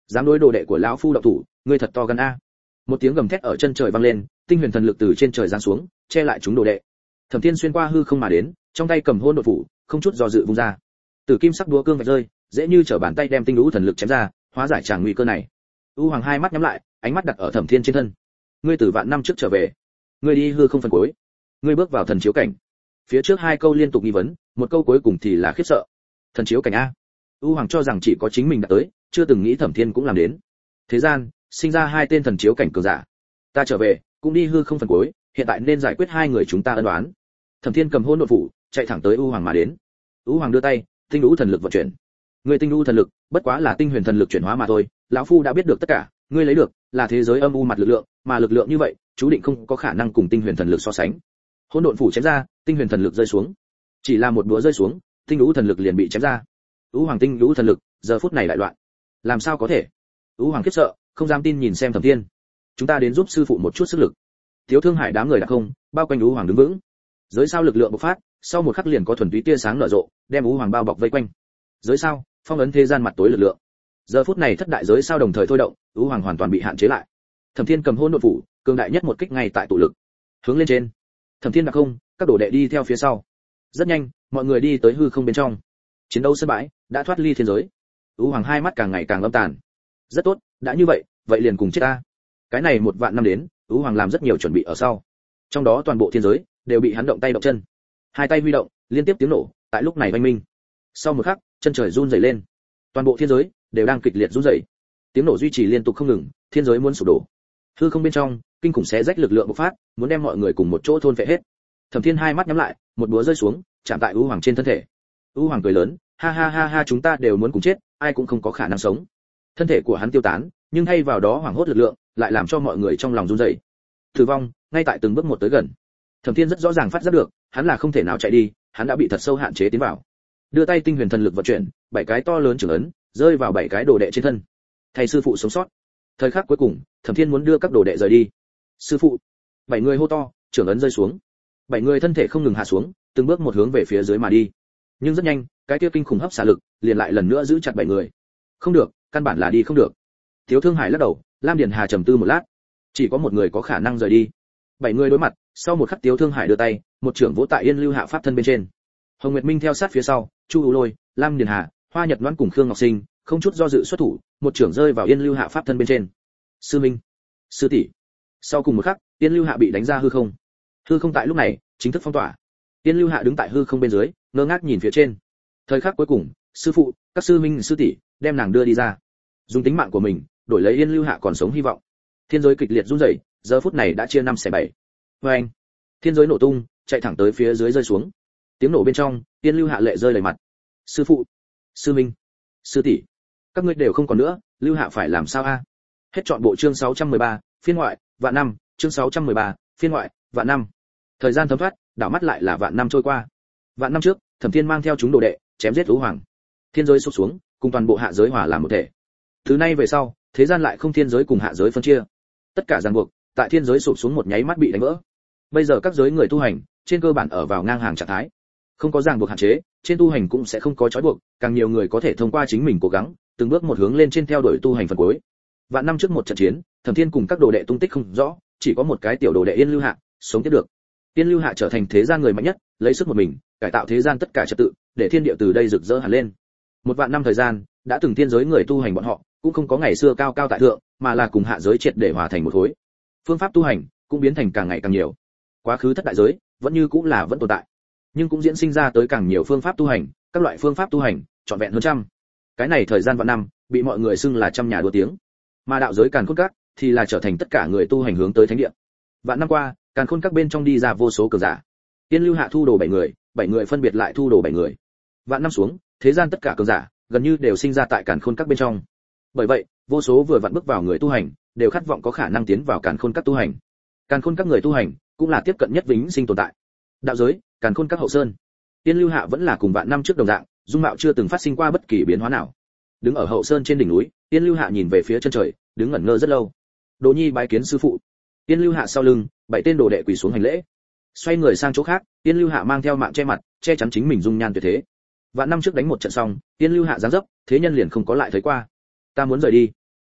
Dám đối đồ đệ của lão phu động thủ, ngươi thật to gan a. Một tiếng gầm thét ở chân trời vang lên, tinh huyền thần lực từ trên trời giáng xuống, che lại chúng đồ đệ. Thẩm Thiên xuyên qua hư không mà đến, trong tay cầm hôn đột phủ, không chút do dự vung ra. Tử kim sắc đúa cương vạch rơi, dễ như trở bàn tay đem tinh lũ thần lực chém ra, hóa giải tràng nguy cơ này. U Hoàng hai mắt nhắm lại, ánh mắt đặt ở Thẩm Thiên trên thân. Ngươi từ vạn năm trước trở về, ngươi đi hư không phần cuối, ngươi bước vào thần chiếu cảnh. Phía trước hai câu liên tục nghi vấn, một câu cuối cùng thì là khiếp sợ. Thần chiếu cảnh a? U Hoàng cho rằng chỉ có chính mình đã tới, chưa từng nghĩ Thẩm Thiên cũng làm đến. Thế gian sinh ra hai tên thần chiếu cảnh cường giả. Ta trở về, cũng đi hư không phần cuối, hiện tại nên giải quyết hai người chúng ta ân oán. Thẩm Thiên cầm hôn đột phủ, chạy thẳng tới U Hoàng mà đến. U Hoàng đưa tay, tinh lũ thần lực vận chuyển. Ngươi tinh lũ thần lực, bất quá là tinh huyền thần lực chuyển hóa mà thôi, lão phu đã biết được tất cả, ngươi lấy được là thế giới âm u mặt lực lượng, mà lực lượng như vậy, chú định không có khả năng cùng tinh huyền thần lực so sánh. Hỗn độn phủ chém ra, tinh huyền thần lực rơi xuống. Chỉ là một búa rơi xuống, tinh lũ thần lực liền bị chém ra. U Hoàng tinh lũ thần lực, giờ phút này đại loạn. Làm sao có thể? U Hoàng khiếp sợ, không dám tin nhìn xem Thẩm Thiên. Chúng ta đến giúp sư phụ một chút sức lực. Thiếu Thương Hải đám người đã không, bao quanh U Hoàng đứng vững. Giới sao lực lượng bộc phát, sau một khắc liền có thuần túy tia sáng nở rộ, đem U Hoàng bao bọc vây quanh. Giới sao, phong ấn thế gian mặt tối lực lượng. Giờ phút này thất đại giới sao đồng thời thôi động, U Hoàng hoàn toàn bị hạn chế lại. Thẩm Thiên cầm hôn đột phủ, cường đại nhất một kích ngay tại tụ lực. Hướng lên trên. Thẩm Thiên đặc không, các đồ đệ đi theo phía sau. Rất nhanh, mọi người đi tới hư không bên trong. Chiến đấu sân bãi đã thoát ly thiên giới. U Hoàng hai mắt càng ngày càng âm tàn. Rất tốt, đã như vậy, vậy liền cùng chết ta. Cái này một vạn năm đến, U Hoàng làm rất nhiều chuẩn bị ở sau. Trong đó toàn bộ thiên giới đều bị hắn động tay động chân. Hai tay huy động, liên tiếp tiếng nổ, tại lúc này vang minh. Sau một khắc, chân trời run rẩy lên. Toàn bộ thiên giới đều đang kịch liệt run rẩy. Tiếng nổ duy trì liên tục không ngừng, thiên giới muốn sụp đổ. Hư không bên trong, kinh khủng xé rách lực lượng bộc phát, muốn đem mọi người cùng một chỗ thôn phệ hết. Thẩm Thiên hai mắt nhắm lại, một búa rơi xuống, chạm tại U Hoàng trên thân thể. U Hoàng cười lớn, ha ha ha ha, chúng ta đều muốn cùng chết, ai cũng không có khả năng sống. Thân thể của hắn tiêu tán, nhưng thay vào đó hoảng hốt lực lượng, lại làm cho mọi người trong lòng run rẩy. Tử vong, ngay tại từng bước một tới gần. Thẩm Thiên rất rõ ràng phát giác được, hắn là không thể nào chạy đi, hắn đã bị thật sâu hạn chế tiến vào. Đưa tay tinh huyền thần lực vận chuyển, bảy cái to lớn trưởng ấn, rơi vào bảy cái đồ đệ trên thân. Thầy sư phụ sống sót. Thời khắc cuối cùng, Thẩm Thiên muốn đưa các đồ đệ rời đi. Sư phụ! Bảy người hô to, trưởng ấn rơi xuống. Bảy người thân thể không ngừng hạ xuống, từng bước một hướng về phía dưới mà đi. Nhưng rất nhanh, cái kia kinh khủng hấp xả lực, liền lại lần nữa giữ chặt bảy người. Không được, căn bản là đi không được. Thiếu Thương Hải lắc đầu, Lam Điền Hà trầm tư một lát. Chỉ có một người có khả năng rời đi. Bảy người đối mặt, sau một khắc Thiếu Thương Hải đưa tay, một trưởng vỗ tại Yên Lưu Hạ pháp thân bên trên. Hồng Nguyệt Minh theo sát phía sau, Chu U Lôi, Lam Điền Hà, Hoa Nhật Loan cùng Khương Ngọc Sinh, không chút do dự xuất thủ, một trưởng rơi vào Yên Lưu Hạ pháp thân bên trên. Sư Minh, sư tỷ. Sau cùng một khắc, Yên Lưu Hạ bị đánh ra hư không. Hư không tại lúc này chính thức phong tỏa. Yên Lưu Hạ đứng tại hư không bên dưới, ngơ ngác nhìn phía trên. Thời khắc cuối cùng, sư phụ, các sư minh sư tỷ, đem nàng đưa đi ra. Dùng tính mạng của mình, đổi lấy Yên Lưu Hạ còn sống hy vọng. Thiên giới kịch liệt run rẩy, giờ phút này đã chia năm xẻ bảy. Oeng! Thiên giới nổ tung, chạy thẳng tới phía dưới rơi xuống. Tiếng nổ bên trong, Yên Lưu Hạ lệ rơi đầy mặt. Sư phụ, sư minh, sư tỷ, các ngươi đều không còn nữa, Lưu Hạ phải làm sao a? Hết trọn bộ chương sáu trăm mười ba, phiên ngoại, vạn năm, chương sáu trăm mười ba, phiên ngoại, vạn năm. Thời gian thấm thoát, đảo mắt lại là vạn năm trôi qua. Vạn năm trước, Thẩm Thiên mang theo chúng đồ đệ, chém giết U Hoàng. Thiên giới sụp xuống, cùng toàn bộ hạ giới hòa làm một thể. Từ nay về sau, thế gian lại không thiên giới cùng hạ giới phân chia. Tất cả ràng buộc, tại thiên giới sụp xuống một nháy mắt bị đánh vỡ. Bây giờ các giới người tu hành, trên cơ bản ở vào ngang hàng trạng thái. Không có ràng buộc hạn chế, trên tu hành cũng sẽ không có trói buộc, càng nhiều người có thể thông qua chính mình cố gắng, từng bước một hướng lên trên theo đuổi tu hành phần cuối. Vạn năm trước một trận chiến, Thẩm Thiên cùng các đồ đệ tung tích không rõ, chỉ có một cái tiểu đồ đệ Yên Lưu Hạ sống tiếp được. Yên Lưu Hạ trở thành thế gian người mạnh nhất, lấy sức một mình, cải tạo thế gian tất cả trật tự, để thiên địa từ đây rực rỡ hẳn lên. Một vạn năm thời gian, đã từng thiên giới người tu hành bọn họ, cũng không có ngày xưa cao cao tại thượng, mà là cùng hạ giới triệt để hòa thành một khối. Phương pháp tu hành cũng biến thành càng ngày càng nhiều. Quá khứ thất đại giới vẫn như cũng là vẫn tồn tại, nhưng cũng diễn sinh ra tới càng nhiều phương pháp tu hành, các loại phương pháp tu hành trọn vẹn hơn trăm. Cái này thời gian vạn năm, bị mọi người xưng là trăm nhà đua tiếng. Mà đạo giới Càn Khôn Các thì là trở thành tất cả người tu hành hướng tới thánh địa. Vạn năm qua, Càn Khôn Các bên trong đi ra vô số cường giả. Tiên Lưu Hạ thu đồ bảy người, bảy người phân biệt lại thu đồ bảy người. Vạn năm xuống, thế gian tất cả cường giả gần như đều sinh ra tại Càn Khôn Các bên trong. Bởi vậy, vô số vừa vặn bước vào người tu hành, đều khát vọng có khả năng tiến vào Càn Khôn Các tu hành. Càn Khôn Các người tu hành cũng là tiếp cận nhất vĩnh sinh tồn tại. Đạo giới, Càn Khôn Các hậu sơn. Tiên Lưu Hạ vẫn là cùng vạn năm trước đồng dạng, dung mạo chưa từng phát sinh qua bất kỳ biến hóa nào. Đứng ở hậu sơn trên đỉnh núi, Tiên Lưu Hạ nhìn về phía chân trời, đứng ngẩn ngơ rất lâu. Đồ Nhi bái kiến sư phụ. Tiên Lưu Hạ sau lưng, bảy tên đồ đệ quỳ xuống hành lễ. Xoay người sang chỗ khác, Tiên Lưu Hạ mang theo mạng che mặt, che chắn chính mình dung nhan tuyệt thế. Vạn năm trước đánh một trận xong, Tiên Lưu Hạ giáng dấp, thế nhân liền không có lại thấy qua. Ta muốn rời đi.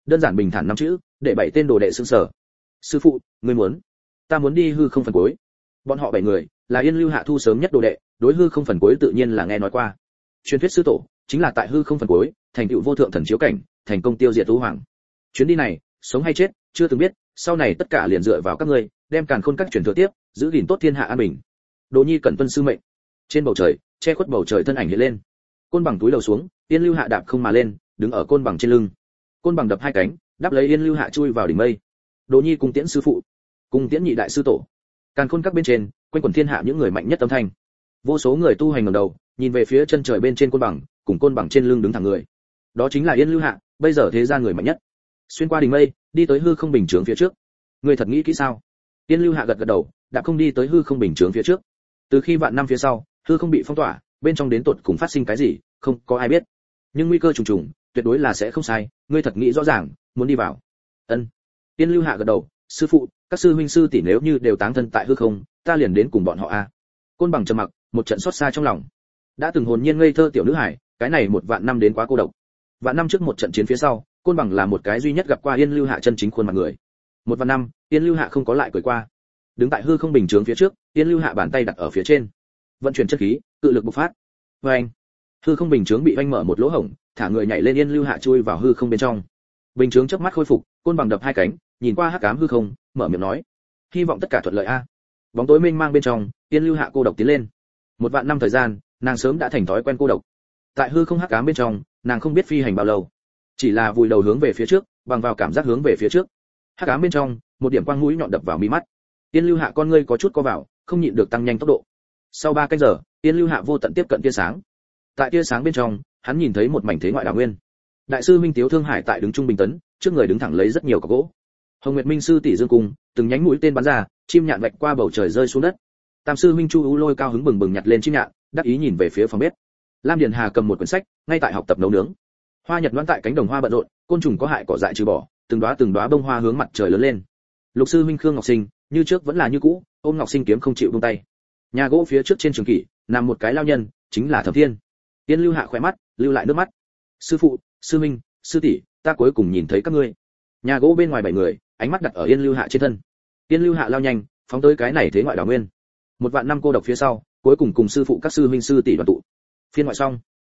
đơn giản bình thản năm chữ để bảy tên đồ đệ sững sờ. Sư phụ, ngươi muốn? Ta muốn đi hư không phần cuối. Bọn họ bảy người là Yên Lưu Hạ thu sớm nhất đồ đệ, đối hư không phần cuối tự nhiên là nghe nói qua. Truyền thuyết sư tổ chính là tại hư không phần cuối thành tựu vô thượng thần chiếu cảnh, thành công tiêu diệt u hoàng. Chuyến đi này, sống hay chết, chưa từng biết, sau này tất cả liền dựa vào các ngươi, đem càn khôn các truyền thừa tiếp, giữ gìn tốt thiên hạ an bình. Đồ Nhi cẩn tuân sư mệnh. Trên bầu trời, che khuất bầu trời thân ảnh hiện lên. Côn bằng túi đầu xuống, Yên Lưu Hạ đạp không mà lên, đứng ở côn bằng trên lưng. Côn bằng đập hai cánh, đáp lấy Yên Lưu Hạ chui vào đỉnh mây. Đồ Nhi cùng tiễn sư phụ, cùng tiễn nhị đại sư tổ. Càn khôn các bên trên, quanh quẩn thiên hạ những người mạnh nhất âm thanh. Vô số người tu hành ngẩng đầu, nhìn về phía chân trời bên trên côn bằng, cùng côn bằng trên lưng đứng thẳng người. Đó chính là Yên Lưu Hạ, bây giờ thế gian người mạnh nhất. Xuyên qua đỉnh mây, đi tới hư không bình chướng phía trước. Ngươi thật nghĩ kỹ sao? Yên Lưu Hạ gật gật đầu, đã không đi tới hư không bình chướng phía trước. Từ khi vạn năm phía sau, hư không bị phong tỏa, bên trong đến tột cùng phát sinh cái gì, không có ai biết. Nhưng nguy cơ trùng trùng, tuyệt đối là sẽ không sai, ngươi thật nghĩ rõ ràng, muốn đi vào. Ân. Yên Lưu Hạ gật đầu, sư phụ, các sư huynh sư tỷ nếu như đều táng thân tại hư không, ta liền đến cùng bọn họ a. Côn bằng trầm mặc, một trận xót xa trong lòng. Đã từng hồn nhiên ngây thơ tiểu nữ hải, cái này một vạn năm đến quá cô độc. Vạn năm trước một trận chiến phía sau, Côn bằng là một cái duy nhất gặp qua Yên Lưu Hạ chân chính khuôn mặt người. Một vạn năm, Yên Lưu Hạ không có lại cười qua. Đứng tại hư không bình chướng phía trước, Yên Lưu Hạ bàn tay đặt ở phía trên, vận chuyển chân khí, cự lực bộc phát. Oeng! Hư không bình chướng bị oanh mở một lỗ hổng, thả người nhảy lên, Yên Lưu Hạ chui vào hư không bên trong. Bình chướng chớp mắt khôi phục, Côn bằng đập hai cánh, nhìn qua hắc ám hư không, mở miệng nói: "Hy vọng tất cả thuận lợi a." Bóng tối mênh mang bên trong, Yên Lưu Hạ cô độc tiến lên. Một vạn năm thời gian, nàng sớm đã thành thói quen cô độc. Tại hư không hắc ám bên trong, nàng không biết phi hành bao lâu, chỉ là vùi đầu hướng về phía trước, bằng vào cảm giác hướng về phía trước. Hắc ám bên trong, một điểm quang mũi nhọn đập vào mi mắt. Yên Lưu Hạ con ngươi có chút co vào, không nhịn được tăng nhanh tốc độ. Sau ba canh giờ, Yên Lưu Hạ vô tận tiếp cận tia sáng. Tại tia sáng bên trong, hắn nhìn thấy một mảnh thế ngoại đảo nguyên. Đại sư Minh Tiếu Thương Hải tại đứng trung bình tấn, trước người đứng thẳng lấy rất nhiều cọc gỗ. Hồng Nguyệt Minh sư tỷ Dương Cung, từng nhánh mũi tên bắn ra, chim nhạn vạch qua bầu trời rơi xuống đất. Tam sư Minh Chu U Lôi cao hứng bừng bừng nhặt lên chim nhạn, đắc ý nhìn về phía phòng bếp. Lam Điền Hà cầm một quyển sách, ngay tại học tập nấu nướng. Hoa Nhật Đoán tại cánh đồng hoa bận rộn, côn trùng có hại cỏ dại trừ bỏ, từng đóa từng đóa bông hoa hướng mặt trời lớn lên. Lục sư Minh Khương Ngọc Sinh, như trước vẫn là như cũ, ôm Ngọc Sinh kiếm không chịu buông tay. Nhà gỗ phía trước trên trường kỷ, nằm một cái lao nhân, chính là Thẩm Thiên. Tiên Lưu Hạ khỏe mắt, lưu lại nước mắt. Sư phụ, sư minh, sư tỷ, ta cuối cùng nhìn thấy các ngươi. Nhà gỗ bên ngoài bảy người, ánh mắt đặt ở Yên Lưu Hạ trên thân. Yên Lưu Hạ lao nhanh, phóng tới cái này thế ngoại đảo nguyên. Một vạn năm cô độc phía sau, cuối cùng cùng sư phụ các sư huynh sư tỷ đoàn tụ. Phiên ngoại xong.